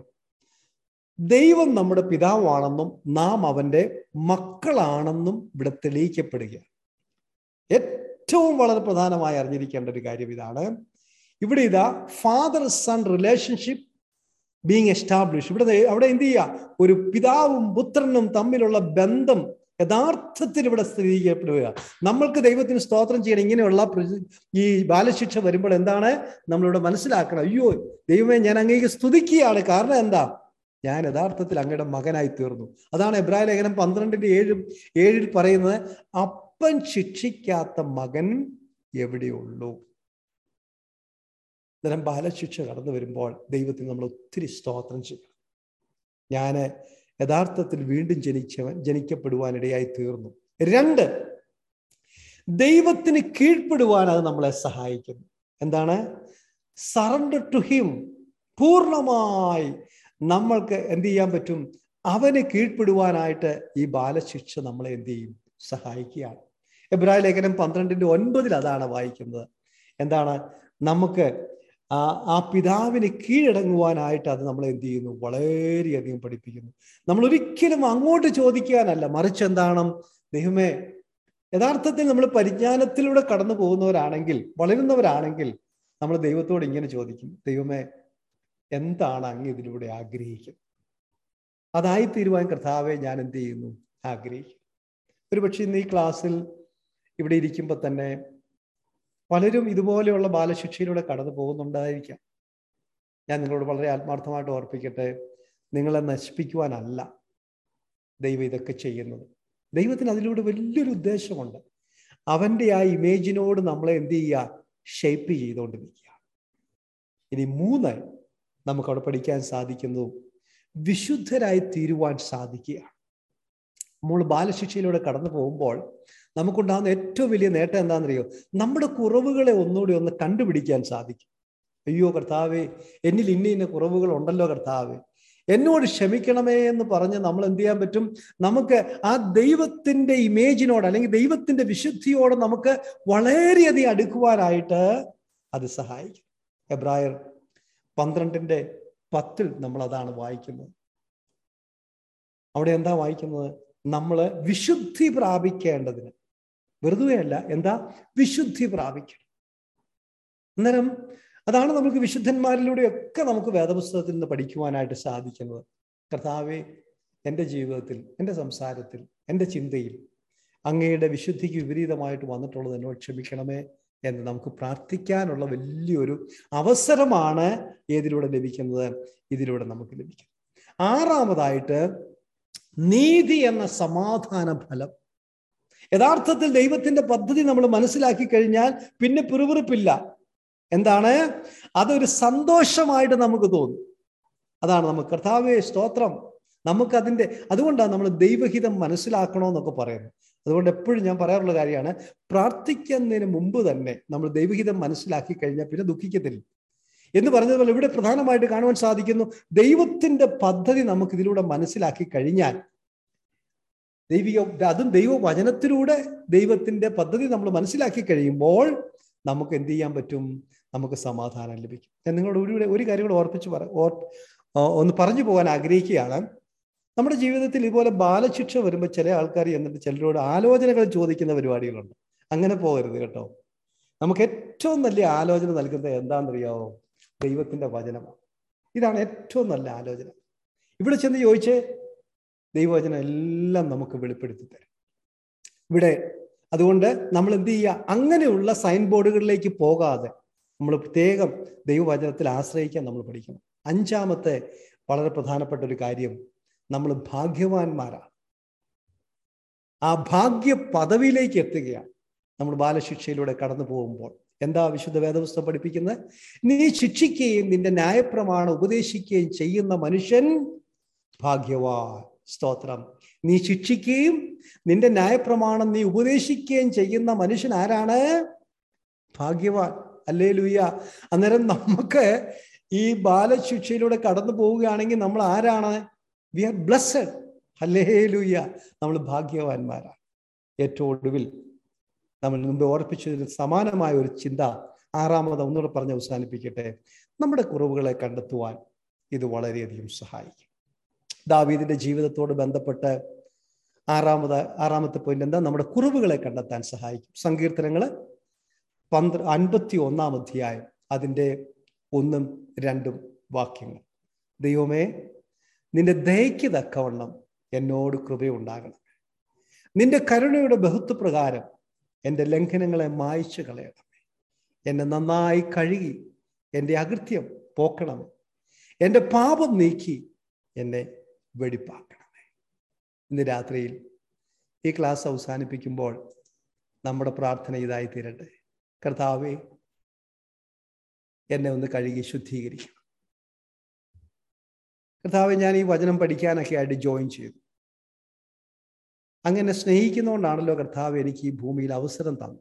ദൈവം നമ്മുടെ പിതാവാണെന്നും നാം അവൻ്റെ മക്കളാണെന്നും ഇവിടെ തെളിയിക്കപ്പെടുകയാണ്. ഏറ്റവും വളരെ പ്രധാനമായി അറിഞ്ഞിരിക്കേണ്ട ഒരു കാര്യം ഇതാണ്. ഇവിടെ ഇതാ father son relationship being establish. അവിടെ എന്ത് ചെയ്യുക? ഒരു പിതാവും പുത്രനും തമ്മിലുള്ള ബന്ധം യഥാർത്ഥത്തിൽ ഇവിടെ സ്ഥിരീകരിക്കപ്പെടുക. നമ്മൾക്ക് ദൈവത്തിന് സ്തോത്രം ചെയ്യണം. ഇങ്ങനെയുള്ള ഈ ബാലശിക്ഷ വരുമ്പോൾ എന്താണ് നമ്മളിവിടെ മനസ്സിലാക്കണം? അയ്യോ ദൈവമേ, ഞാൻ അങ്ങേക്ക് സ്തുതിക്കുകയാണ്. കാരണം എന്താ? ഞാൻ യഥാർത്ഥത്തിൽ അങ്ങയുടെ മകനായി തീർന്നു. അതാണ് എബ്രായ ലേഖനം 12:7 പറയുന്നത്, അപ്പൻ ശിക്ഷിക്കാത്ത മകൻ എവിടെയുള്ളൂ. അന്നേരം ബാലശിക്ഷ കടന്നു വരുമ്പോൾ ദൈവത്തിന് നമ്മൾ ഒത്തിരി സ്തോത്രം ചെയ്യണം. ഞാൻ യഥാർത്ഥത്തിൽ വീണ്ടും ജനിക്കപ്പെടുവാനിടയായി തീർന്നു. 2, ദൈവത്തിന് കീഴ്പ്പെടുവാൻ അത് നമ്മളെ സഹായിക്കുന്നു. എന്താണ്? Surrender to him. പൂർണ്ണമായി നമ്മൾക്ക് എന്ത് ചെയ്യാൻ പറ്റും? അവന് കീഴ്പ്പെടുവാനായിട്ട് ഈ ബാലശിക്ഷ നമ്മളെ എന്ത് ചെയ്യും? സഹായിക്കുകയാണ്. എബ്രായ ലേഖനം 12:9 അതാണ് വായിക്കുന്നത്. എന്താണ്? നമുക്ക് ആ പിതാവിന് കീഴടങ്ങുവാനായിട്ട് അത് നമ്മളെ എന്ത് ചെയ്യുന്നു? വളരെയധികം പഠിപ്പിക്കുന്നു. നമ്മൾ ഒരിക്കലും അങ്ങോട്ട് ചോദിക്കാനല്ല, മറിച്ച് എന്താണ്? ദൈവമേ, യഥാർത്ഥത്തിൽ നമ്മൾ പരിജ്ഞാനത്തിലൂടെ കടന്നു പോകുന്നവരാണെങ്കിൽ, വളരുന്നവരാണെങ്കിൽ, നമ്മൾ ദൈവത്തോട് ഇങ്ങനെ ചോദിക്കും, ദൈവമേ, എന്താണ് അങ്ങ് ഇതിലൂടെ ആഗ്രഹിക്കുന്നത്? അതായിത്തീരുവാൻ കർത്താവെ ഞാൻ എന്ത് ചെയ്യുന്നു? ആഗ്രഹിക്കും. ഒരുപക്ഷെ ഇന്ന് ഈ ക്ലാസ്സിൽ ഇവിടെ ഇരിക്കുമ്പോൾ തന്നെ പലരും ഇതുപോലെയുള്ള ബാലശിക്ഷയിലൂടെ കടന്നു പോകുന്നുണ്ടായിരിക്കാം. ഞാൻ നിങ്ങളോട് വളരെ ആത്മാർത്ഥമായിട്ട് ഓർപ്പിക്കട്ടെ, നിങ്ങളെ നശിപ്പിക്കുവാനല്ല ദൈവം ഇതൊക്കെ ചെയ്യുന്നത്. ദൈവത്തിന് അതിലൂടെ വലിയൊരു ഉദ്ദേശമുണ്ട്. അവൻ്റെ ആ ഇമേജിനോട് നമ്മളെ എന്ത് ചെയ്യുക? ഷേപ്പ് ചെയ്തുകൊണ്ടിരിക്കുക. ഇനി 3 നമുക്കവിടെ പഠിക്കാൻ സാധിക്കുന്നു, വിശുദ്ധരായി തീരുവാൻ സാധിക്കുകയാണ്. നമ്മൾ ബാലശിക്ഷയിലൂടെ കടന്നു പോകുമ്പോൾ നമുക്കുണ്ടാകുന്ന ഏറ്റവും വലിയ നേട്ടം എന്താണെന്നറിയോ? നമ്മുടെ കുറവുകളെ ഒന്നുകൂടി ഒന്ന് കണ്ടുപിടിക്കാൻ സാധിക്കും. അയ്യോ കർത്താവേ, എന്നിൽ ഇന്ന കുറവുകൾ ഉണ്ടല്ലോ കർത്താവേ, എന്നോട് ക്ഷമിക്കണമേ എന്ന് പറഞ്ഞ് നമ്മൾ എന്ത് ചെയ്യാൻ പറ്റും? നമുക്ക് ആ ദൈവത്തിന്റെ ഇമേജിനോട് അല്ലെങ്കിൽ ദൈവത്തിന്റെ വിശുദ്ധിയോട് നമുക്ക് വളരെയധികം അടുക്കുവാനായിട്ട് അത് സഹായിക്കും. എബ്രായർ 12:10 നമ്മൾ അതാണ് വായിക്കുന്നത്. അവിടെ എന്താ വായിക്കുന്നത്? നമ്മൾ വിശുദ്ധി പ്രാപിക്കേണ്ടതിന്, വെറുതെ അല്ല, എന്താ? വിശുദ്ധി പ്രാപിക്കണം. അന്നേരം അതാണ് നമുക്ക് വിശുദ്ധന്മാരിലൂടെയൊക്കെ നമുക്ക് വേദപുസ്തകത്തിൽ നിന്ന് പഠിക്കുവാനായിട്ട് സാധിക്കുന്നത്. കർത്താവേ, എൻ്റെ ജീവിതത്തിൽ, എൻ്റെ സംസാരത്തിൽ, എൻ്റെ ചിന്തയിൽ അങ്ങയുടെ വിശുദ്ധിക്ക് വിപരീതമായിട്ട് വന്നിട്ടുള്ളത് എന്നോട് ക്ഷമിക്കണമേ എന്ന് നമുക്ക് പ്രാർത്ഥിക്കാനുള്ള വലിയൊരു അവസരമാണ് ഏതിലൂടെ ലഭിക്കുന്നത്? ഇതിലൂടെ നമുക്ക് ലഭിക്കും. 6ാമതായിട്ട് നീതി എന്ന സമാധാന ഫലം. യഥാർത്ഥത്തിൽ ദൈവത്തിന്റെ പദ്ധതി നമ്മൾ മനസ്സിലാക്കി കഴിഞ്ഞാൽ പിന്നെ പിറുപിറുപ്പില്ല. എന്താണ്? അതൊരു സന്തോഷമായിട്ട് നമുക്ക് തോന്നും. അതാണ് നമുക്ക് കർത്താവേ സ്തോത്രം, നമുക്കതിൻ്റെ, അതുകൊണ്ടാണ് നമ്മൾ ദൈവഹിതം മനസ്സിലാക്കണമെന്നൊക്കെ പറയുന്നത്. അതുകൊണ്ട് എപ്പോഴും ഞാൻ പറയാറുള്ള കാര്യമാണ്, പ്രാർത്ഥിക്കുന്നതിന് മുമ്പ് തന്നെ നമ്മൾ ദൈവഹിതം മനസ്സിലാക്കി കഴിഞ്ഞാൽ പിന്നെ ദുഃഖിക്കത്തില്ല എന്ന് പറഞ്ഞതുപോലെ ഇവിടെ പ്രധാനമായിട്ട് കാണുവാൻ സാധിക്കുന്നു. ദൈവത്തിന്റെ പദ്ധതി നമുക്ക് ഇതിലൂടെ മനസ്സിലാക്കി കഴിഞ്ഞാൽ, അതും ദൈവവചനത്തിലൂടെ ദൈവത്തിന്റെ പദ്ധതി നമ്മൾ മനസ്സിലാക്കി കഴിയുമ്പോൾ നമുക്ക് എന്ത് ചെയ്യാൻ പറ്റും? നമുക്ക് സമാധാനം ലഭിക്കും. ഞാൻ നിങ്ങളോട് ഒരു കാര്യം കൂടെ ഒന്ന് പറഞ്ഞു പോകാൻ ആഗ്രഹിക്കുകയാണ്. നമ്മുടെ ജീവിതത്തിൽ ഇതുപോലെ ബാലശിക്ഷ വരുമ്പോൾ ചില ആൾക്കാർ എന്നിട്ട് ചിലരോട് ആലോചനകൾ ചോദിക്കുന്ന പരിപാടികളുണ്ട്. അങ്ങനെ പോകരുത് കേട്ടോ. നമുക്ക് ഏറ്റവും നല്ല ആലോചന നൽകുന്നത് എന്താണെന്നറിയാമോ? ദൈവത്തിന്റെ വചനമാണ്. ഇതാണ് ഏറ്റവും നല്ല ആലോചന. ഇവിടെ ചെന്ന് ചോദിച്ചേ, ദൈവവചനം എല്ലാം നമുക്ക് വെളിപ്പെടുത്തി തരും ഇവിടെ. അതുകൊണ്ട് നമ്മൾ എന്ത് ചെയ്യുക? അങ്ങനെയുള്ള സൈൻ ബോർഡുകളിലേക്ക് പോകാതെ നമ്മൾ പ്രത്യേകം ദൈവവചനത്തിൽ ആശ്രയിക്കാൻ നമ്മൾ പഠിക്കണം. 5ാമത്തെ വളരെ പ്രധാനപ്പെട്ട ഒരു കാര്യം, നമ്മൾ ഭാഗ്യവാന്മാരാണ്. ആ ഭാഗ്യ പദവിയിലേക്ക് എത്തുകയാണ് നമ്മൾ ബാലശിക്ഷയിലൂടെ കടന്നു പോകുമ്പോൾ. എന്താ വിശുദ്ധ വേദപുസ്തകം പഠിപ്പിക്കുന്നത്? നീ ശിക്ഷിക്കുകയും നിന്റെ ന്യായപ്രമാണം ഉപദേശിക്കുകയും ചെയ്യുന്ന മനുഷ്യൻ ഭാഗ്യവാൻ. സ്തോത്രം. നീ ശിക്ഷിക്കുകയും നിന്റെ ന്യായപ്രമാണം നീ ഉപദേശിക്കുകയും ചെയ്യുന്ന മനുഷ്യൻ ആരാണ്? ഭാഗ്യവാൻ. ഹല്ലേലൂയ. അന്നേരം നമുക്ക് ഈ ബാലശിക്ഷയിലൂടെ കടന്നു പോവുകയാണെങ്കിൽ നമ്മൾ ആരാണ്? We are blessed. ഹല്ലേലൂയ. നമ്മൾ ഭാഗ്യവാന്മാരാണ്. ഏറ്റവും ഒടുവിൽ നമ്മൾ മുമ്പ് ഓർപ്പിച്ചതിന് സമാനമായ ഒരു ചിന്ത 6ാമത് ഒന്നുകൂടെ പറഞ്ഞ് അവസാനിപ്പിക്കട്ടെ. നമ്മുടെ കുറവുകളെ കണ്ടെത്തുവാൻ ഇത് വളരെയധികം സഹായിക്കും. ദാവീദിന്റെ ജീവിതത്തോട് ബന്ധപ്പെട്ട് 6ാമത്തെ പോയിന്റ് എന്താ? നമ്മുടെ കുറവുകളെ കണ്ടെത്താൻ സഹായിക്കും. സങ്കീർത്തനങ്ങൾ 51-ാം അധ്യായം അതിൻ്റെ 1ഉം 2ഉം വാക്യങ്ങൾ. ദൈവമേ, നിന്റെ ദയയ്ക്ക് തക്കവണ്ണം എന്നോട് കൃപയുണ്ടാകണം. നിന്റെ കരുണയുടെ ബഹുത്വപ്രകാരം എൻ്റെ ലംഘനങ്ങളെ മായ്ച്ചു കളയണമേ. എന്നെ നന്നായി കഴുകി എൻ്റെ അകൃത്യം പോക്കണമേ. എൻ്റെ പാപം നീക്കി എന്നെ വെടിപ്പാക്കണമേ. ഇന്ന് രാത്രിയിൽ ഈ ക്ലാസ് അവസാനിപ്പിക്കുമ്പോൾ നമ്മുടെ പ്രാർത്ഥന ഇതായി തീരട്ടെ. കർത്താവേ, എന്നെ ഒന്ന് കഴുകി ശുദ്ധീകരിക്കണം. കർത്താവെ, ഞാൻ ഈ വചനം പഠിക്കാനൊക്കെ ആയിട്ട് ജോയിൻ ചെയ്തു. അങ്ങനെ സ്നേഹിക്കുന്നതുകൊണ്ടാണല്ലോ കർത്താവ് എനിക്ക് ഈ ഭൂമിയിൽ അവസരം തന്നു.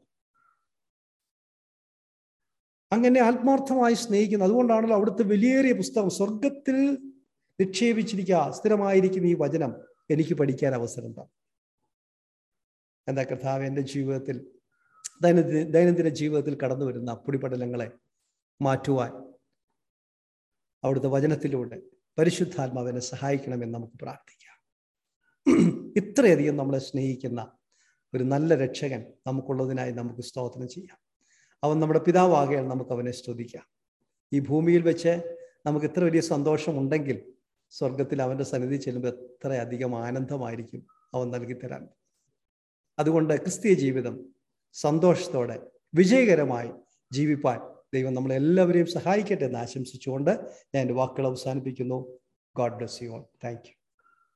അങ്ങനെ ആത്മാർത്ഥമായി സ്നേഹിക്കുന്നു. അതുകൊണ്ടാണല്ലോ അവിടുത്തെ വിലയേറിയ പുസ്തകം, സ്വർഗത്തിൽ നിക്ഷേപിച്ചിരിക്കുക സ്ഥിരമായിരിക്കും ഈ വചനം എനിക്ക് പഠിക്കാൻ അവസരം തന്നു. എന്താ കർത്താവ് എൻ്റെ ജീവിതത്തിൽ, ദൈനംദിന ജീവിതത്തിൽ കടന്നു വരുന്ന അപ്പൊടിപടലങ്ങളെ മാറ്റുവാൻ അവിടുത്തെ വചനത്തിലൂടെ പരിശുദ്ധാത്മാവിനെ സഹായിക്കണമെന്ന് നമുക്ക് പ്രാർത്ഥിക്കാം. ഇത്രയധികം നമ്മളെ സ്നേഹിക്കുന്ന ഒരു നല്ല രക്ഷകൻ നമുക്കുള്ളതിനായി നമുക്ക് സ്തോത്രം ചെയ്യാം. അവൻ നമ്മുടെ പിതാവാകയാൽ നമുക്ക് അവനെ സ്തുതിക്കാം. ഈ ഭൂമിയിൽ വെച്ച് നമുക്ക് ഇത്ര വലിയ സന്തോഷമുണ്ടെങ്കിൽ സ്വർഗത്തിൽ അവൻ്റെ സന്നിധി ചെല്ലുമ്പോൾ എത്രയധികം ആനന്ദമായിരിക്കും അവൻ നൽകിത്തരാൻ. അതുകൊണ്ട് ക്രിസ്തീയ ജീവിതം സന്തോഷത്തോടെ വിജയകരമായി ജീവിപ്പാൻ ദൈവം നമ്മളെല്ലാവരെയും സഹായിക്കട്ടെ എന്ന് ആശംസിച്ചുകൊണ്ട് ഞാൻ എൻ്റെ വാക്കുകൾ അവസാനിപ്പിക്കുന്നു. God bless you all. Thank U.